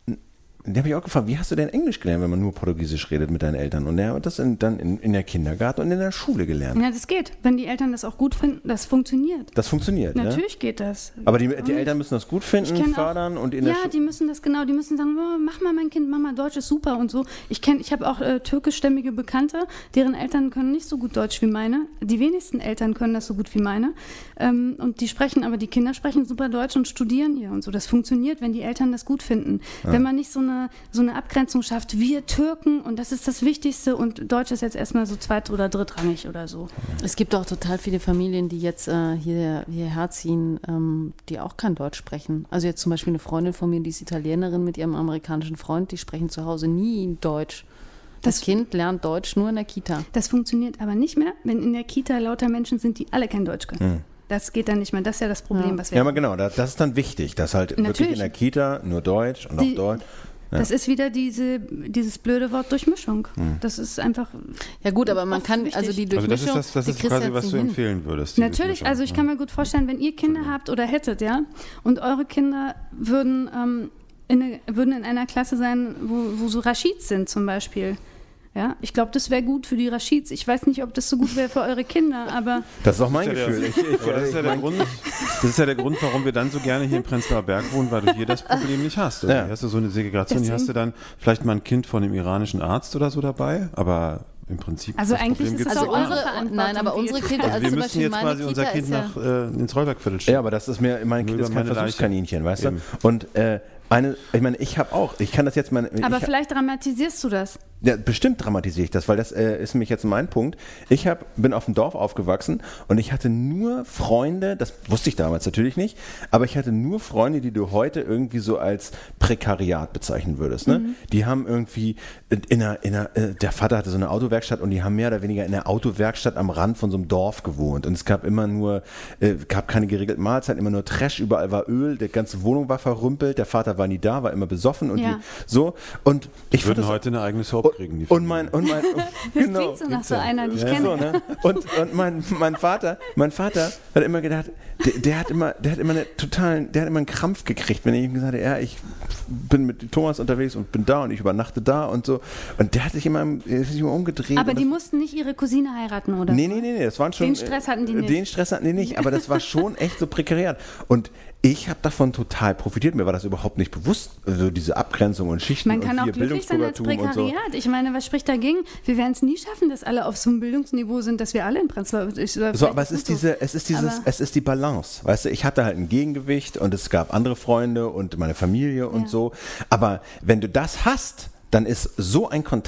den habe ich auch gefragt, wie hast du denn Englisch gelernt, wenn man nur Portugiesisch redet mit deinen Eltern? Und er hat das in, dann in, in der Kindergarten und in der Schule gelernt. Ja, das geht. Wenn die Eltern das auch gut finden, das funktioniert. Das funktioniert, Natürlich ja? geht das. Aber die, die Eltern müssen das gut finden, fördern auch, und in ja, der Schule. die müssen das genau, die müssen sagen, oh, mach mal mein Kind, Mama, Deutsch ist super und so. Ich kenne, ich habe auch äh, türkischstämmige Bekannte, deren Eltern können nicht so gut Deutsch wie meine. Die wenigsten Eltern können das so gut wie meine. Ähm, und die sprechen, aber die Kinder sprechen super Deutsch und studieren hier und so. Das funktioniert, wenn die Eltern das gut finden. Ja. Wenn man nicht so eine, so eine Abgrenzung schafft, wir Türken und das ist das Wichtigste und Deutsch ist jetzt erstmal so zweit- oder drittrangig oder so. Es gibt auch total viele Familien, die jetzt äh, hier, hierher ziehen, ähm, die auch kein Deutsch sprechen. Also jetzt zum Beispiel eine Freundin von mir, die ist Italienerin mit ihrem amerikanischen Freund, die sprechen zu Hause nie Deutsch. Das, das Kind lernt Deutsch nur in der Kita. Das funktioniert aber nicht mehr, wenn in der Kita lauter Menschen sind, die alle kein Deutsch können. Mhm. Das geht dann nicht mehr. Das ist ja das Problem, ja. was wir Ja, aber genau, das, das ist dann wichtig, dass halt Natürlich. wirklich in der Kita nur Deutsch und die, auch Deutsch. Ja. Das ist wieder diese, dieses blöde Wort Durchmischung. Hm. Das ist einfach. Ja gut, aber man kann, also die Durchmischung. Also das ist, das, das ist quasi, was du hin. empfehlen würdest. Natürlich, also ich kann mir gut vorstellen, wenn ihr Kinder habt oder hättet, ja, und eure Kinder würden, ähm, in, eine, würden in einer Klasse sein, wo, wo so Raschids sind zum Beispiel. Ja, ich glaube, das wäre gut für die Raschids. Ich weiß nicht, ob das so gut wäre für eure Kinder, aber... Das ist auch mein das ist Gefühl. Ja der, ich, ich, das, ist ja der Grund, das ist ja der Grund, warum wir dann so gerne hier im Prenzlauer Berg wohnen, weil du hier das Problem nicht hast. Also ja. Hier hast du so eine Segregation, hier hast du dann vielleicht mal ein Kind von einem iranischen Arzt oder so dabei, aber... Im Prinzip. Also eigentlich ist es also auch unsere Verantwortung. Nein, aber unsere Kinder, also, also wir zum müssen Beispiel jetzt meine quasi Kita unser Kind ja nach, äh, ins Rollbergviertel schicken. Ja, aber das ist mir, mein Kind ist kein Versuchskaninchen, weißt Eben. du? Und äh, eine, ich meine, ich habe auch, ich kann das jetzt mal. Aber ich, vielleicht dramatisierst du das. Ja, bestimmt dramatisiere ich das, weil das äh, ist nämlich jetzt mein Punkt. Ich hab, bin auf dem Dorf aufgewachsen und ich hatte nur Freunde, das wusste ich damals natürlich nicht, aber ich hatte nur Freunde, die du heute irgendwie so als Prekariat bezeichnen würdest. Ne? Mhm. Die haben irgendwie in einer, in einer, der Vater hatte so eine Autowerkstatt und die haben mehr oder weniger in der Autowerkstatt am Rand von so einem Dorf gewohnt und es gab immer nur, äh, gab keine geregelten Mahlzeiten, immer nur Trash, überall war Öl, die ganze Wohnung war verrümpelt, der Vater war nie da, war immer besoffen und ja. die, so und ich würden heute eine eigene Soap kriegen. Die und mein, und mein, und, das genau. klingt so nach so einer, die ich Ja, kenne. so, ne? Und, und mein, mein Vater, mein Vater hat immer gedacht, der, der hat immer, der hat immer eine totalen, der hat immer einen Krampf gekriegt, wenn ich ihm gesagt habe, ja, ich bin mit Thomas unterwegs und bin da und ich übernachte da und so. Und der hat sich immer, sich immer umgedreht. Aber die das, mussten nicht ihre Cousine heiraten, oder? Nee, nee, nee, nee, das waren schon. Den Stress hatten die nicht. Den Stress hatten die nicht, aber das war schon echt so prekariat. Und ich habe davon total profitiert. Mir war das überhaupt nicht bewusst, also diese Abgrenzung und Schichten Man kann und auch hier glücklich sein als Bildungsbürgertum Prekariat. und so. Ich meine, was spricht dagegen? Wir werden es nie schaffen, dass alle auf so einem Bildungsniveau sind, dass wir alle in Prenzlauer... Ich, so, aber es ist so. diese, es ist dieses, aber es ist die Balance. Weißt du, ich hatte halt ein Gegengewicht und es gab andere Freunde und meine Familie und ja. so. Aber wenn du das hast, dann ist so ein Kontakt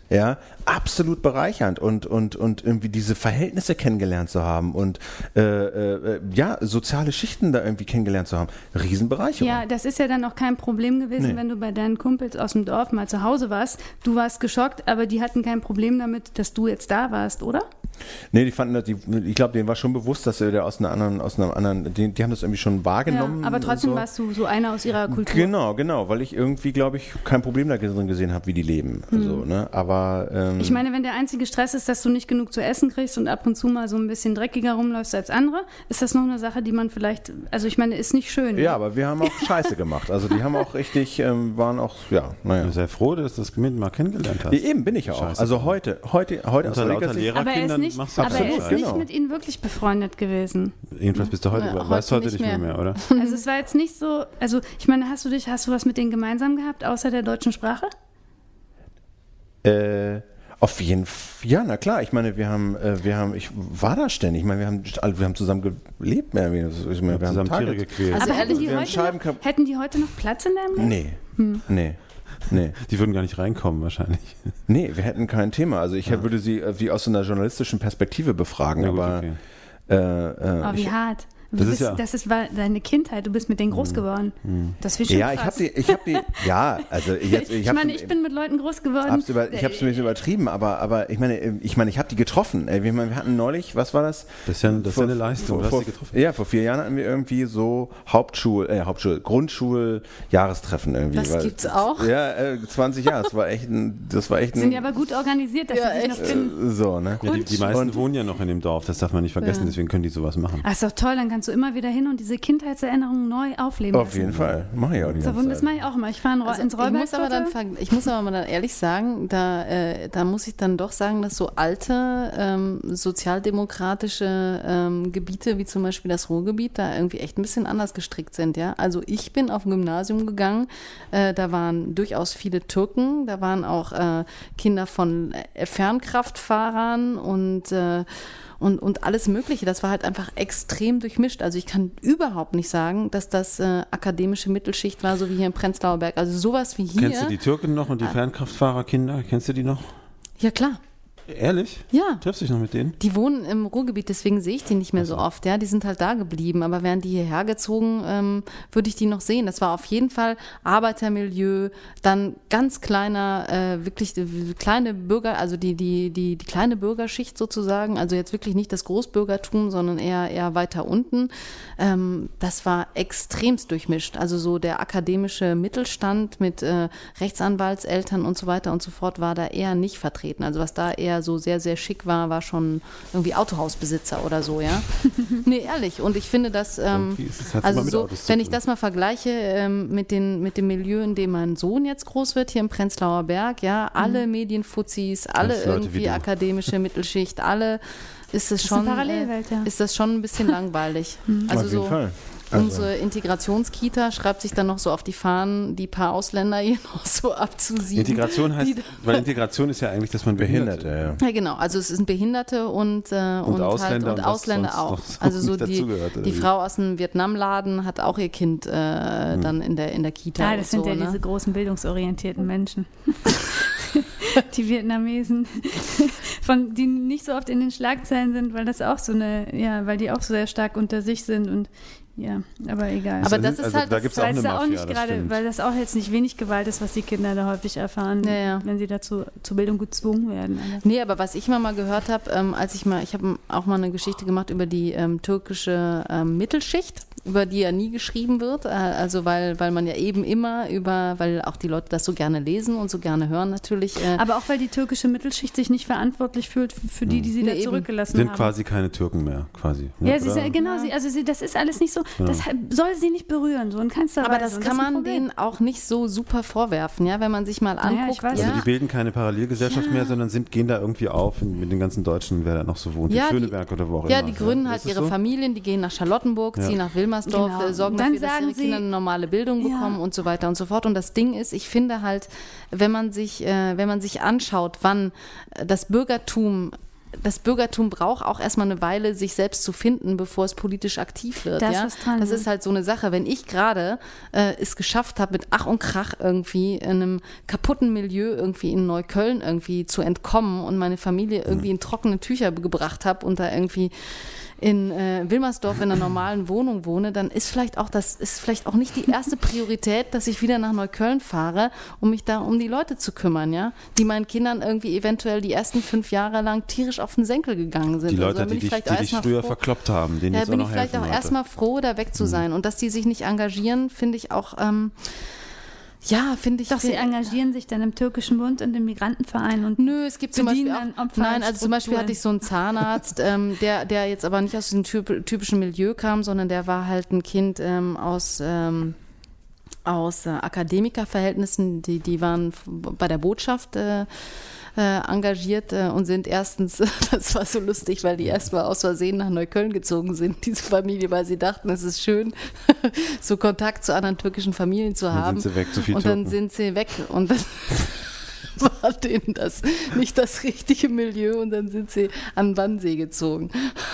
ja, absolut bereichernd und, und, und irgendwie diese Verhältnisse kennengelernt zu haben und äh, äh, ja, soziale Schichten da irgendwie kennengelernt zu haben. Riesenbereicherung. Ja, das ist ja dann auch kein Problem gewesen, nee. wenn du bei deinen Kumpels aus dem Dorf mal zu Hause warst. Du warst geschockt, aber die hatten kein Problem damit, dass du jetzt da warst, oder? Nee, die fanden das, die, ich glaube, denen war schon bewusst, dass der aus einer anderen, aus einem anderen, die, die haben das irgendwie schon wahrgenommen. Ja, aber trotzdem so. warst du so einer aus ihrer Kultur. Genau, genau, weil ich irgendwie, glaube ich, kein Problem da drin gesehen habe, wie die leben. Hm. So, ne? Aber ähm, ich meine, wenn der einzige Stress ist, dass du nicht genug zu essen kriegst und ab und zu mal so ein bisschen dreckiger rumläufst als andere, ist das noch eine Sache, die man vielleicht, also ich meine, ist nicht schön. Ja, ne? Aber wir haben auch Scheiße gemacht. Also die haben auch richtig, ähm, waren auch, ja, naja. Ich bin sehr froh, dass du das Kind mal kennengelernt hast. Ja, eben bin ich ja auch. Scheiße. Also heute, heute, heute unter lauter Lehrerkindern nicht, machst du aber er ist Scheiße. nicht Genau. mit ihnen wirklich befreundet gewesen. Jedenfalls bist du heute, Ja, weißt du heute heute nicht mehr, nicht mehr, oder? Also es war jetzt nicht so, also ich meine, hast du dich, hast du was mit denen gemeinsam gehabt, außer der deutschen Sprache? Äh, auf jeden Fall, ja, na klar. Ich meine, wir haben, äh, wir haben, ich war da ständig. Ich meine, wir haben, wir haben zusammen gelebt. Mehr, ich meine, wir haben zusammen Tiere gequält. Also Also hätten, die wir haben heute noch, hätten die heute noch Platz in deinem Leben? Nee, Hm. nee, nee. Die würden gar nicht reinkommen wahrscheinlich. Nee, wir hätten kein Thema. Also ich ja. würde sie äh, wie aus so einer journalistischen Perspektive befragen, Ja, gut, aber okay. äh, äh, Oh, wie ich, hart. Du Das bist, ist ja- das ist war deine Kindheit, du bist mit denen groß geworden. Das finde ich schon ja, ich krass. habe die, ich habe die, ja, also jetzt, ich, ich meine, ich bin mit Leuten groß geworden. Hab's über, ich habe es ein bisschen übertrieben, aber, aber ich meine, ich meine, ich habe die getroffen. Ey, Wir, wir hatten neulich, was war das? Das ist ja, das ist ja eine Leistung, Vor, du hast vor, sie getroffen. ja, vor vier Jahren hatten wir irgendwie so Hauptschul, äh, Hauptschul, Grundschul-Jahrestreffen irgendwie. Das weil- gibt's auch? Ja, äh, zwanzig Jahre. Das war echt ein, das war echt ein. Sind die aber gut organisiert, dass Ja, sie sich noch echt. finden. äh, so, ne? Ja, die, die meisten Und- wohnen ja noch in dem Dorf, das darf man nicht vergessen, Ja. deswegen können die sowas machen. Ach, ist doch toll, dann kannst du immer wieder hin und diese Kindheitserinnerungen neu aufleben Auf lassen. jeden Fall. Mach ich auch die So, ganze das Zeit. mache ich auch immer. Ich fahre Also ins ich, muss aber dann, Räuberviertel. ver- ich muss aber mal dann ehrlich sagen, da, äh, da muss ich dann doch sagen, dass so alte ähm, sozialdemokratische ähm, Gebiete, wie zum Beispiel das Ruhrgebiet, da irgendwie echt ein bisschen anders gestrickt sind. Ja? Also ich bin auf ein Gymnasium gegangen, äh, da waren durchaus viele Türken, da waren auch äh, Kinder von äh, Fernkraftfahrern und äh, Und, und alles Mögliche. Das war halt einfach extrem durchmischt. Also ich kann überhaupt nicht sagen, dass das äh, akademische Mittelschicht war, so wie hier im Prenzlauer Berg. Also sowas wie hier. Kennst du die Türken noch und die Fernkraftfahrerkinder? Kennst du die noch? Ja, klar. Ehrlich? Ja. Triffst du dich noch mit denen? Die wohnen im Ruhrgebiet, deswegen sehe ich die nicht mehr so oft. Ja, die sind halt da geblieben. Aber wären die hierher gezogen, ähm, würde ich die noch sehen. Das war auf jeden Fall Arbeitermilieu, dann ganz kleiner, äh, wirklich äh, kleine Bürger, also die, die, die, die kleine Bürgerschicht sozusagen. Also jetzt wirklich nicht das Großbürgertum, sondern eher, eher weiter unten. Ähm, das war extremst durchmischt. Also so der akademische Mittelstand mit äh, Rechtsanwaltseltern und so weiter und so fort war da eher nicht vertreten. Also was da eher so sehr, sehr schick war, war schon irgendwie Autohausbesitzer oder so, ja. Nee, ehrlich. Und ich finde, dass, ähm, Irgendwie ist es- hat's also immer mit so, Autos zu wenn ich tun. das mal vergleiche ähm, mit, den, mit dem Milieu, in dem mein Sohn jetzt groß wird, hier im Prenzlauer Berg, ja, alle Medienfuzis, alle Alles Leute wie irgendwie du. akademische Mittelschicht, alle ist es ist schon, eine Parallelwelt, ja. ist das schon ein bisschen langweilig. Also Auf jeden so, Fall. Also- unsere Integrationskita schreibt sich dann noch so auf die Fahnen, die paar Ausländer hier noch so abzusiegen. Integration heißt, Die- weil Integration ist ja eigentlich, dass man Behinderte. Behinderte, ja. Ja, genau. Also es sind Behinderte und, äh, und, Ausländer halt, und und was Ausländer sonst auch. noch so Also so nicht die, dazugehört, oder die wie? Frau aus dem Vietnamladen hat auch ihr Kind äh, dann in der, in der Kita. Ja, und das sind so, ja ne? diese großen bildungsorientierten Menschen. Die Vietnamesen, von die nicht so oft in den Schlagzeilen sind, weil das auch so eine, ja, weil die auch so sehr stark unter sich sind und ja, aber egal. Aber Also, das ist also halt da das- gibt's auch weil eine es da auch Mafia, nicht das gerade, stimmt. weil das auch jetzt nicht wenig Gewalt ist, was die Kinder da häufig erfahren, Ja, ja. wenn sie dazu zur Bildung gezwungen werden. Also. Nee, aber was ich mal, mal gehört habe, ähm, als ich mal, ich habe auch mal eine Geschichte gemacht über die ähm, türkische ähm, Mittelschicht, über die ja nie geschrieben wird, äh, also weil, weil man ja eben immer über, weil auch die Leute das so gerne lesen und so gerne hören natürlich. Äh, Aber auch weil die türkische Mittelschicht sich nicht verantwortlich fühlt für für die, die sie Nee, da eben. zurückgelassen Sind haben. quasi keine Türken mehr, quasi. ne, Ja, sie ist, oder? ja- genau, sie, also sie, das ist alles nicht so, das soll sie nicht berühren, so in keinster aber Weise. das Und kann ist ein man Problem. denen auch nicht so super vorwerfen, ja, wenn man sich mal Naja, ich anguckt. weiß. Also ja, die bilden keine Parallelgesellschaft Ja. mehr, sondern sind, gehen da irgendwie auf in, mit den ganzen Deutschen, wer da noch so wohnt, Ja, in die- Schöneberg oder wo auch Ja, immer. die gründen Ja, halt ist es ihre so? Familien, die gehen nach Charlottenburg, Ja. ziehen nach Wilmersdorf, Genau. äh, sorgen Dann dafür, dass ihre sagen sie- Kinder eine normale Bildung Ja. bekommen und so weiter und so fort. Und das Ding ist, ich finde halt, wenn man sich, äh, wenn man sich anschaut, wann äh, das Bürgertum das Bürgertum braucht auch erstmal eine Weile, sich selbst zu finden, bevor es politisch aktiv wird. Da ist ja? was dran, das ja. ist halt so eine Sache. Wenn ich gerade äh, es geschafft habe, mit Ach und Krach irgendwie in einem kaputten Milieu irgendwie in Neukölln irgendwie zu entkommen und meine Familie irgendwie in trockene Tücher gebracht habe und da irgendwie in äh, Wilmersdorf in einer normalen Wohnung wohne, dann ist vielleicht auch das ist vielleicht auch nicht die erste Priorität, dass ich wieder nach Neukölln fahre, um mich da um die Leute zu kümmern, ja, die meinen Kindern irgendwie eventuell die ersten fünf Jahre lang tierisch auf den Senkel gegangen sind. Die Leute, also, die dich, die dich früher froh, verkloppt haben, denen ja, jetzt auch bin noch ich vielleicht helfen auch heute. erstmal froh, da weg zu sein. Mhm. Und dass die sich nicht engagieren, finde ich auch ähm, ja, finde ich. Doch, sie engagieren sich dann im türkischen Bund und im Migrantenverein und nö, es gibt zum Beispiel auch, nein, also zum Beispiel hatte ich so einen Zahnarzt, ähm, der, der jetzt aber nicht aus diesem typ, typischen Milieu kam, sondern der war halt ein Kind ähm, aus ähm, aus äh, Akademikerverhältnissen, die, die waren bei der Botschaft äh, äh, engagiert äh, und sind erstens, das war so lustig, weil die erstmal aus Versehen nach Neukölln gezogen sind, diese Familie, weil sie dachten, es ist schön, so Kontakt zu anderen türkischen Familien zu haben. Dann sind sie weg, zu viel Und dann Türken. sind sie weg und dann war denen das nicht das richtige Milieu und dann sind sie an den Wannsee gezogen.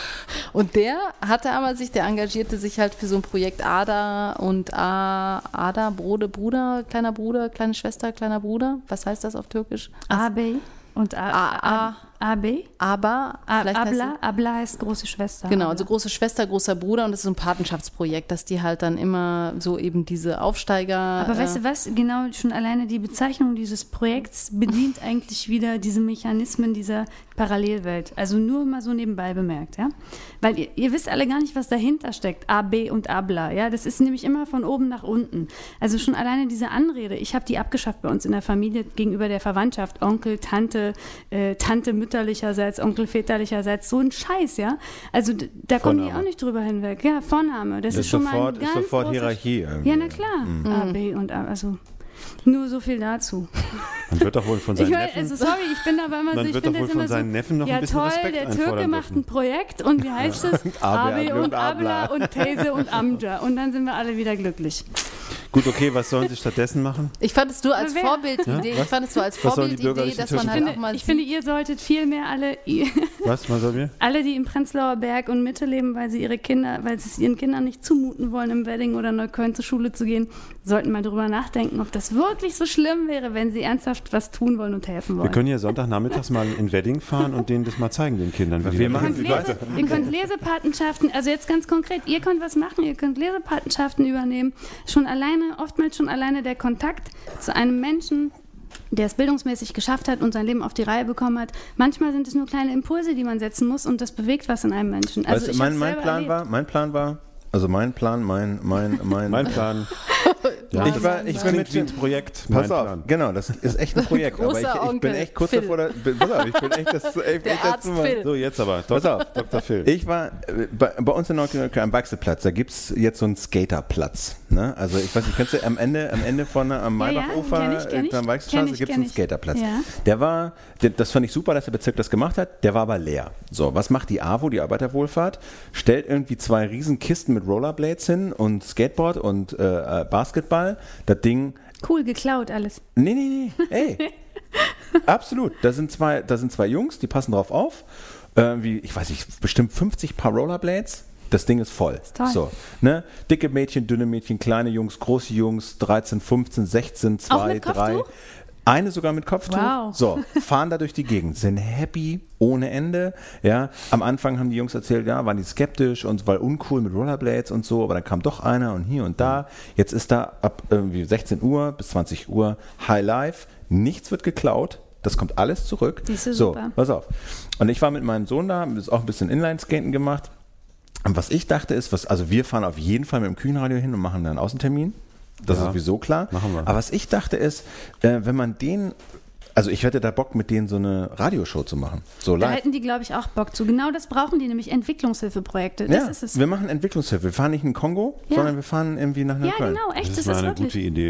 Und der hatte aber sich, der engagierte sich halt für so ein Projekt Ada und A, Ada, Brode, Bruder, kleiner Bruder, kleine Schwester, kleiner Bruder. Was heißt das auf Türkisch? A B und A, A, A, A B? Aber, A, vielleicht heißt Abla, Abla heißt große Schwester. Genau, Abla. also große Schwester, großer Bruder und das ist so ein Patenschaftsprojekt, dass die halt dann immer so eben diese Aufsteiger... Aber äh, weißt du was, genau schon alleine die Bezeichnung dieses Projekts bedient eigentlich wieder diese Mechanismen dieser Parallelwelt. Also nur mal so nebenbei bemerkt, ja. Weil ihr, ihr wisst alle gar nicht, was dahinter steckt, A, B und Abla, ja. Das ist nämlich immer von oben nach unten. Also schon alleine diese Anrede, ich habe die abgeschafft bei uns in der Familie gegenüber der Verwandtschaft, Onkel, Tante, äh, Tante mütterlicherseits, Onkel väterlicherseits, so ein Scheiß, ja. Also d- da kommen die Vorname. auch nicht drüber hinweg. Ja, Vorname, das, Das ist schon sofort, mal ein ist ganz sofort großer Hierarchie irgendwie. Ja, na klar. Mhm. A, B und A, also nur so viel dazu. Man wird doch wohl von Ich seinen höre, Neffen... also sorry, ich bin aber immer so, Man ich wird finde doch wohl das von immer seinen so, Neffen noch ein ja bisschen toll, Respekt der Türke einfordern macht dürfen. ein Projekt und wie heißt es? Abe, Abe und und Abla Abla. und These und Amja und dann sind wir alle wieder glücklich. Gut, okay, was sollen sie stattdessen machen? Ich fand es nur als Aber wer- Vorbildidee, Ja? ich fand es so als Was sollen die Vorbildidee, bürgerlichen dass man Türken halt Ich auch mal finde, ich sieht, finde, ihr solltet viel mehr alle, Was, was sollen wir? alle, die im Prenzlauer Berg und Mitte leben, weil sie ihre Kinder, weil sie es ihren Kindern nicht zumuten wollen, im Wedding oder Neukölln zur Schule zu gehen, sollten mal drüber nachdenken, ob das wirklich so schlimm wäre, wenn sie ernsthaft was tun wollen und helfen wollen. Wir können ja Sonntagnachmittags mal in Wedding fahren und denen das mal zeigen, den Kindern. Wie die Wir da machen- Ihr leben. könnt, Lese, ihr könnt Lesepatenschaften, also jetzt ganz konkret, ihr könnt was machen, ihr könnt Lesepatenschaften übernehmen. Schon alleine, oftmals schon alleine der Kontakt zu einem Menschen, der es bildungsmäßig geschafft hat und sein Leben auf die Reihe bekommen hat. Manchmal sind es nur kleine Impulse, die man setzen muss und das bewegt was in einem Menschen. Also weißt du, ich mein, hab's mein selber Plan erlebt. war, mein Plan war, also mein Plan, mein, mein, mein, Mein Plan. Ja, ich war, ich bin Klingt mit wie ein Projekt. Pass mein auf, Plan. genau, das ist echt ein Projekt. aber ich, Großer ich bin Onkel echt kurz Phil. davor, da, bin, pass auf, ich bin echt das, echt, Der echt Arzt dazu- Phil. So, jetzt aber. Pass auf. Doktor Phil. Ich war äh, bei, bei uns in Neukölln am Baxelplatz, da gibt es jetzt so einen Skaterplatz. Ne? Also ich weiß nicht, kennst du am Ende, am Ende von am Ja, ja, Maybachufer, kenn ich, kenn ich. äh, am Baxelstraße Kenn ich, gibt es kenn einen ich. Skaterplatz. Ja. Der war, der, das fand ich super, dass der Bezirk das gemacht hat, der war aber leer. So, was macht die A W O, die Arbeiterwohlfahrt? Stellt irgendwie zwei riesen Kisten mit Rollerblades hin und Skateboard und äh, äh, Basketball. Das Ding Cool, geklaut alles. Nee, nee, nee. Ey. Absolut. Da sind zwei, da sind zwei Jungs, die passen drauf auf. Äh, wie, ich weiß nicht, bestimmt fünfzig Paar Rollerblades. Das Ding ist voll. Ist toll. So, ne? Dicke Mädchen, dünne Mädchen, kleine Jungs, große Jungs, dreizehn, fünfzehn, sechzehn, Auch zwei, mit drei. Kopftuch? Eine sogar mit Kopftuch. Wow. So, fahren da durch die Gegend, sind happy ohne Ende. Ja, am Anfang haben die Jungs erzählt, ja, waren die skeptisch und weil uncool mit Rollerblades und so, aber dann kam doch einer und hier und da. Jetzt ist da ab irgendwie sechzehn Uhr bis zwanzig Uhr High Life. Nichts wird geklaut. Das kommt alles zurück. Siehst du, so, super. pass auf. Und ich war mit meinem Sohn da, haben auch ein bisschen Inlineskaten gemacht. Und was ich dachte ist, was, also wir fahren auf jeden Fall mit dem Küchenradio hin und machen dann einen Außentermin. Das Ja, ist sowieso klar. machen wir. Aber was ich dachte ist, äh, wenn man den, also ich hätte da Bock, mit denen so eine Radioshow zu machen. So Da live. hätten die, glaube ich, auch Bock zu. Genau das brauchen die, nämlich Entwicklungshilfeprojekte. Das Ja, ist es. wir machen Entwicklungshilfe. Wir fahren nicht in Kongo, Ja. sondern wir fahren irgendwie nach Ja, Neukölln. genau, echt, Das das ist mal ist eine wirklich. gute Idee.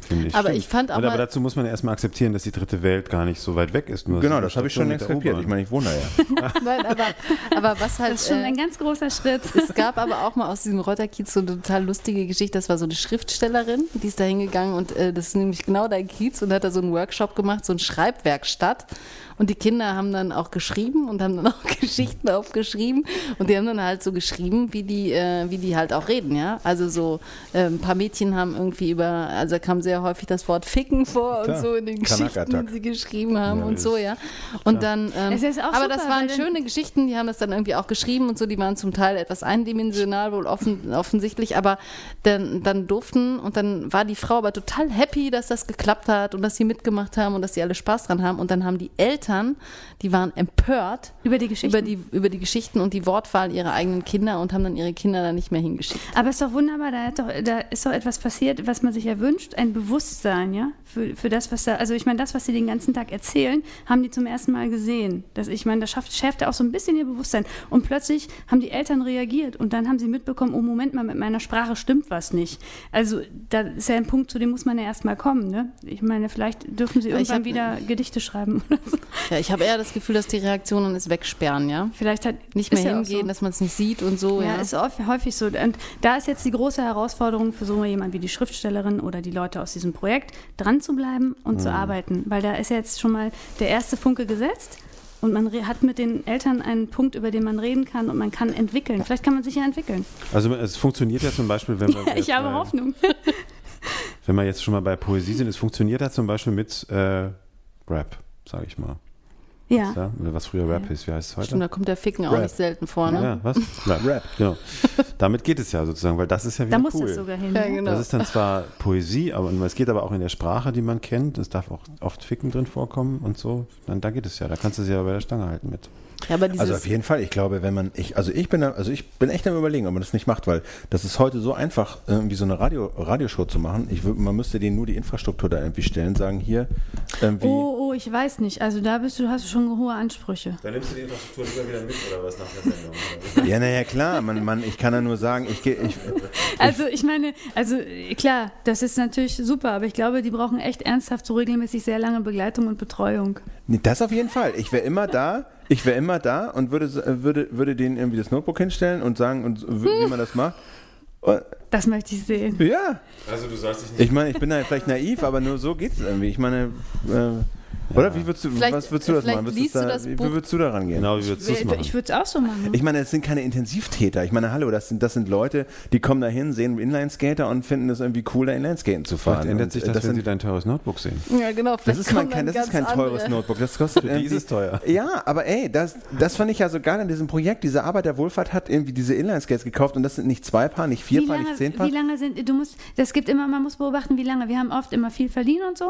finde ich. Aber Stimmt. ich fand auch Und aber mal, dazu muss man erstmal akzeptieren, dass die dritte Welt gar nicht so weit weg ist. Nur Genau, so das habe ich schon mit der akzeptiert. U-Bahn. Ich meine, ich wohne da ja. Nein, aber, aber was halt. Das ist schon äh, ein ganz großer Schritt. Es gab aber auch mal aus diesem Reuterkiez so eine total lustige Geschichte. Das war so eine Schriftstellerin, die ist da hingegangen und äh, das ist nämlich genau dein Kiez und hat da so einen Workshop gemacht, so eine Schreibwerkstatt. Und die Kinder haben dann auch geschrieben und haben dann auch Geschichten aufgeschrieben und die haben dann halt so geschrieben, wie die, äh, wie die halt auch reden, ja. Also so äh, ein paar Mädchen haben irgendwie über, also da kam sehr häufig das Wort Ficken vor Klar. und so in den Geschichten, die sie geschrieben haben Ja, und so, ja. Und dann, ähm, Es ist auch aber super, das waren weil dann- schöne Geschichten, die haben das dann irgendwie auch geschrieben und so, die waren zum Teil etwas eindimensional wohl offen, offensichtlich, aber dann, dann durften und dann war die Frau aber total happy, dass das geklappt hat und dass sie mitgemacht haben und dass sie alle Spaß dran haben und dann haben die Eltern, die waren empört Über die Geschichten. über die, über die Geschichten und die Wortwahl ihrer eigenen Kinder und haben dann ihre Kinder dann nicht mehr hingeschickt. Aber es ist doch wunderbar, da, hat doch, da ist doch etwas passiert, was man sich ja wünscht, ein Bewusstsein, ja, für, für das, was da, also ich meine, das, was sie den ganzen Tag erzählen, haben die zum ersten Mal gesehen. Das, ich meine, das schafft, schärft ja auch so ein bisschen ihr Bewusstsein. Und plötzlich haben die Eltern reagiert und dann haben sie mitbekommen, oh, Moment mal, mit meiner Sprache stimmt was nicht. Also da ist ja ein Punkt, zu dem muss man ja erstmal kommen, ne? Ich meine, vielleicht dürfen sie Ja, ich irgendwann hab- wieder Gedichte schreiben oder so. Ja, ich habe eher das Gefühl, dass die Reaktionen es wegsperren, ja. Vielleicht hat Nicht mehr ist ja auch hingehen, so. dass man es nicht sieht und so, Ja, ja. ist oft- häufig so. Und da ist jetzt die große Herausforderung für so jemand wie die Schriftstellerin oder die Leute aus diesem Projekt, dran zu bleiben und zu arbeiten. Weil da ist ja jetzt schon mal der erste Funke gesetzt und man re- hat mit den Eltern einen Punkt, über den man reden kann und man kann entwickeln. Vielleicht kann man sich ja entwickeln. Also es funktioniert ja zum Beispiel, wenn wir Ich jetzt habe mal- Hoffnung. wenn wir jetzt schon mal bei Poesie sind, es funktioniert ja zum Beispiel mit äh, Rap, sage ich mal. Ja. Ja, oder was früher Rap hieß, wie heißt es heute? Stimmt, da kommt der Ficken auch Rap. nicht selten vor, ne? Ja, was? Rap. Rap. Genau. Damit geht es ja sozusagen, weil das ist ja wieder Da muss cool. es sogar hin. Ja, ne? genau. Das ist dann zwar Poesie, aber es geht aber auch in der Sprache, die man kennt. Es darf auch oft Ficken drin vorkommen und so. Dann, da geht es ja. Da kannst du sie ja bei der Stange halten mit. Ja, aber dieses, Also auf jeden Fall, ich glaube, wenn man, ich, also ich bin da, also ich bin echt am Überlegen, ob man das nicht macht, weil das ist heute so einfach, irgendwie so eine Radio, Radioshow zu machen. Ich, wür- man müsste denen nur die Infrastruktur da irgendwie stellen, sagen, hier irgendwie. Oh, oh, ich weiß nicht. Also da bist du, hast du schon hohe Ansprüche. Dann nimmst du die Infrastruktur lieber wieder mit oder was nach der Sendung? Ja, naja, klar, man, man, ich kann da nur sagen, ich gehe, ich, Also ich meine, also äh, klar, das ist natürlich super, aber ich glaube, die brauchen echt ernsthaft so regelmäßig sehr lange Begleitung und Betreuung. Nee, das auf jeden Fall. Ich wäre immer da, ich wäre immer da und würde, würde, würde denen irgendwie das Notebook hinstellen und sagen, und, w- wie man das macht. Und, Das möchte ich sehen. ja, Also du sollst dich nicht... ich meine, ich bin da vielleicht naiv, aber nur so geht es irgendwie. Ich meine, äh, oder wie würdest du, Vielleicht- was würdest du das vielleicht machen? Würdest liest da, du das wie Buch- würdest du da rangehen? Genau, wie würdest du es Ich, machen? ich würde es auch so machen. Ich meine, es sind keine Intensivtäter. Ich meine, hallo, das sind, das sind Leute, die kommen da hin, sehen Inlineskater und finden es irgendwie cool, da Inlineskaten zu fahren. Vielleicht ändert Und, sich äh, das, wenn sind, sie dein teures Notebook sehen. ja, genau, das vielleicht ist, mein, kommen kein, dann das ist kein ganz teures andere. Notebook. Das kostet Für irgendwie, dieses teuer. Ja, aber ey, das, das fand ich ja so geil an diesem Projekt. Diese Arbeit der Wohlfahrt hat irgendwie diese Inlineskates gekauft und das sind nicht zwei Paar, nicht vier wie Paar, lange, nicht zehn Paar. wie lange sind, du musst, das gibt immer, man muss beobachten, wie lange. Wir haben oft immer viel verliehen und so.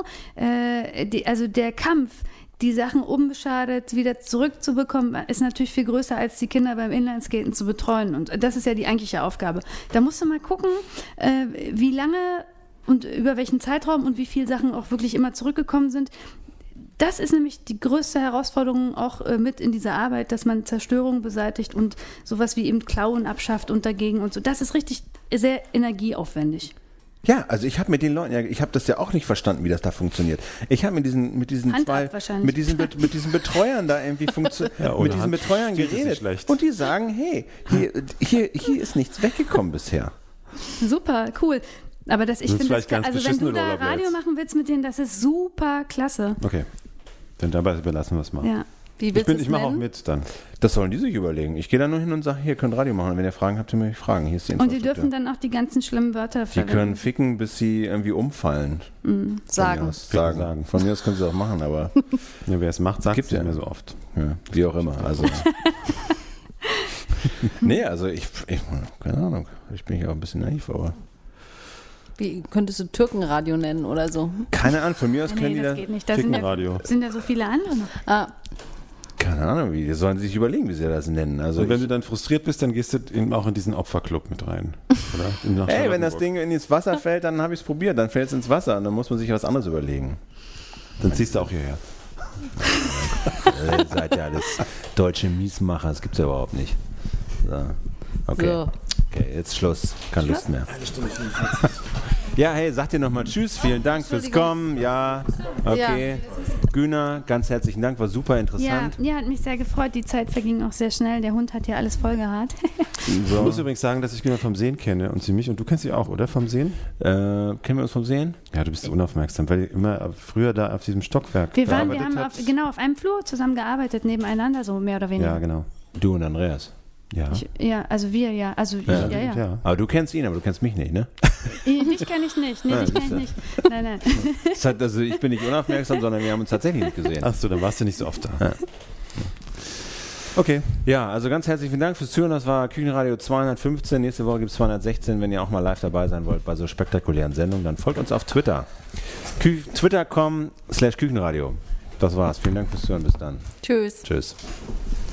Äh, die, also der Kampf, die Sachen unbeschadet wieder zurückzubekommen, ist natürlich viel größer, als die Kinder beim Inlineskaten zu betreuen. Und das ist ja die eigentliche Aufgabe. Da musst du mal gucken, äh, wie lange und über welchen Zeitraum und wie viele Sachen auch wirklich immer zurückgekommen sind. Das ist nämlich die größte Herausforderung auch äh, mit in dieser Arbeit, dass man Zerstörung beseitigt und sowas wie eben Klauen abschafft und dagegen und so. Das ist richtig sehr energieaufwendig. Ja, also ich habe mit den Leuten, ja, ich habe das ja auch nicht verstanden, wie das da funktioniert. Ich habe mit diesen, mit diesen Hand zwei, ab wahrscheinlich. mit diesen, Bet- mit diesen Betreuern da irgendwie funktioniert, Ja, ohne mit diesen Hand Betreuern steht es nicht geredet schlecht. und die sagen, hey, hier, hier, hier ist nichts weggekommen bisher. Super, cool. Aber das, ich Das ist finde, das, vielleicht ganz also wenn beschissene du da Rollerblades. Radio machen willst mit denen, das ist super klasse. Okay, dann dabei belassen wir es mal. Ja. Wie Ich, willst bin- du es ich mache auch nennen? mit dann. Das sollen die sich überlegen. Ich gehe da nur hin und sage, hier, könnt Radio machen. Und wenn ihr Fragen habt, ihr mich fragen. Hier ist die Und die Infrastruktur. dürfen dann auch die ganzen schlimmen Wörter Die verwenden. können ficken, bis sie irgendwie umfallen. Von mir Sagen. aus. sagen. sagen. Von mir aus können sie auch machen, aber Ja, wer es macht, sagt Gibt's es ja. nicht mehr so oft. ja, wie auch immer. Also. Nee, also ich, ich, keine Ahnung. Ich bin ja auch ein bisschen naiv, aber. Wie könntest du Türkenradio nennen oder so? Keine Ahnung, von mir aus Nee, können die das da. geht nicht. Da sind ja, Fickenradio. sind ja so viele andere noch. Ah, Keine Ahnung, wie. Die sollen sich überlegen, wie sie das nennen. Also Und wenn ich, du dann frustriert bist, dann gehst du in, auch in diesen Opferclub mit rein. Oder? Nach ey, wenn das Charlottenburg. Ding ins Wasser fällt, dann habe ich es probiert. Dann fällt es ins Wasser und dann muss man sich was anderes überlegen. Dann ziehst du auch hierher. Ihr seid ja alles deutsche Miesmacher. Das gibt's ja überhaupt nicht. So. Okay. so. Okay, jetzt Schluss. Keine Lust mehr. Ja, hey, sag dir nochmal Tschüss, vielen oh, Dank fürs Kommen. Ja, okay. Ja. Güner, ganz herzlichen Dank, war super interessant. Ja, ja, hat mich sehr gefreut. Die Zeit verging auch sehr schnell. Der Hund hat ja alles vollgehaart. So. Ich muss übrigens sagen, dass ich Güner vom Sehen kenne und sie mich. Und du kennst sie auch, oder? Vom Sehen? Äh, kennen wir uns vom Sehen? Ja, du bist unaufmerksam, weil ihr immer früher da auf diesem Stockwerk Wir waren, wir haben auf, genau auf einem Flur zusammen gearbeitet, nebeneinander, so mehr oder weniger. Ja, genau. Du und Andreas. Ja. Ich, ja, also wir, ja. Also ja. Ich, ja, ja. ja. Aber du kennst ihn, aber du kennst mich nicht, ne? Dich kenne ich nicht. Nee, ja, dich kenne ich nicht. Nein, nein. Das hat, also ich bin nicht unaufmerksam, sondern wir haben uns tatsächlich nicht gesehen. Ach so, dann warst du nicht so oft da. Ja. Okay. Ja, also ganz herzlichen Dank fürs Zuhören. Das war Küchenradio zweihundertfünfzehn. Nächste Woche gibt es zweihundertsechzehn. Wenn ihr auch mal live dabei sein wollt bei so spektakulären Sendungen, dann folgt uns auf Twitter. Twitter punkt com slash Küchenradio. Das war's. Vielen Dank fürs Zuhören. Bis dann. Tschüss. Tschüss.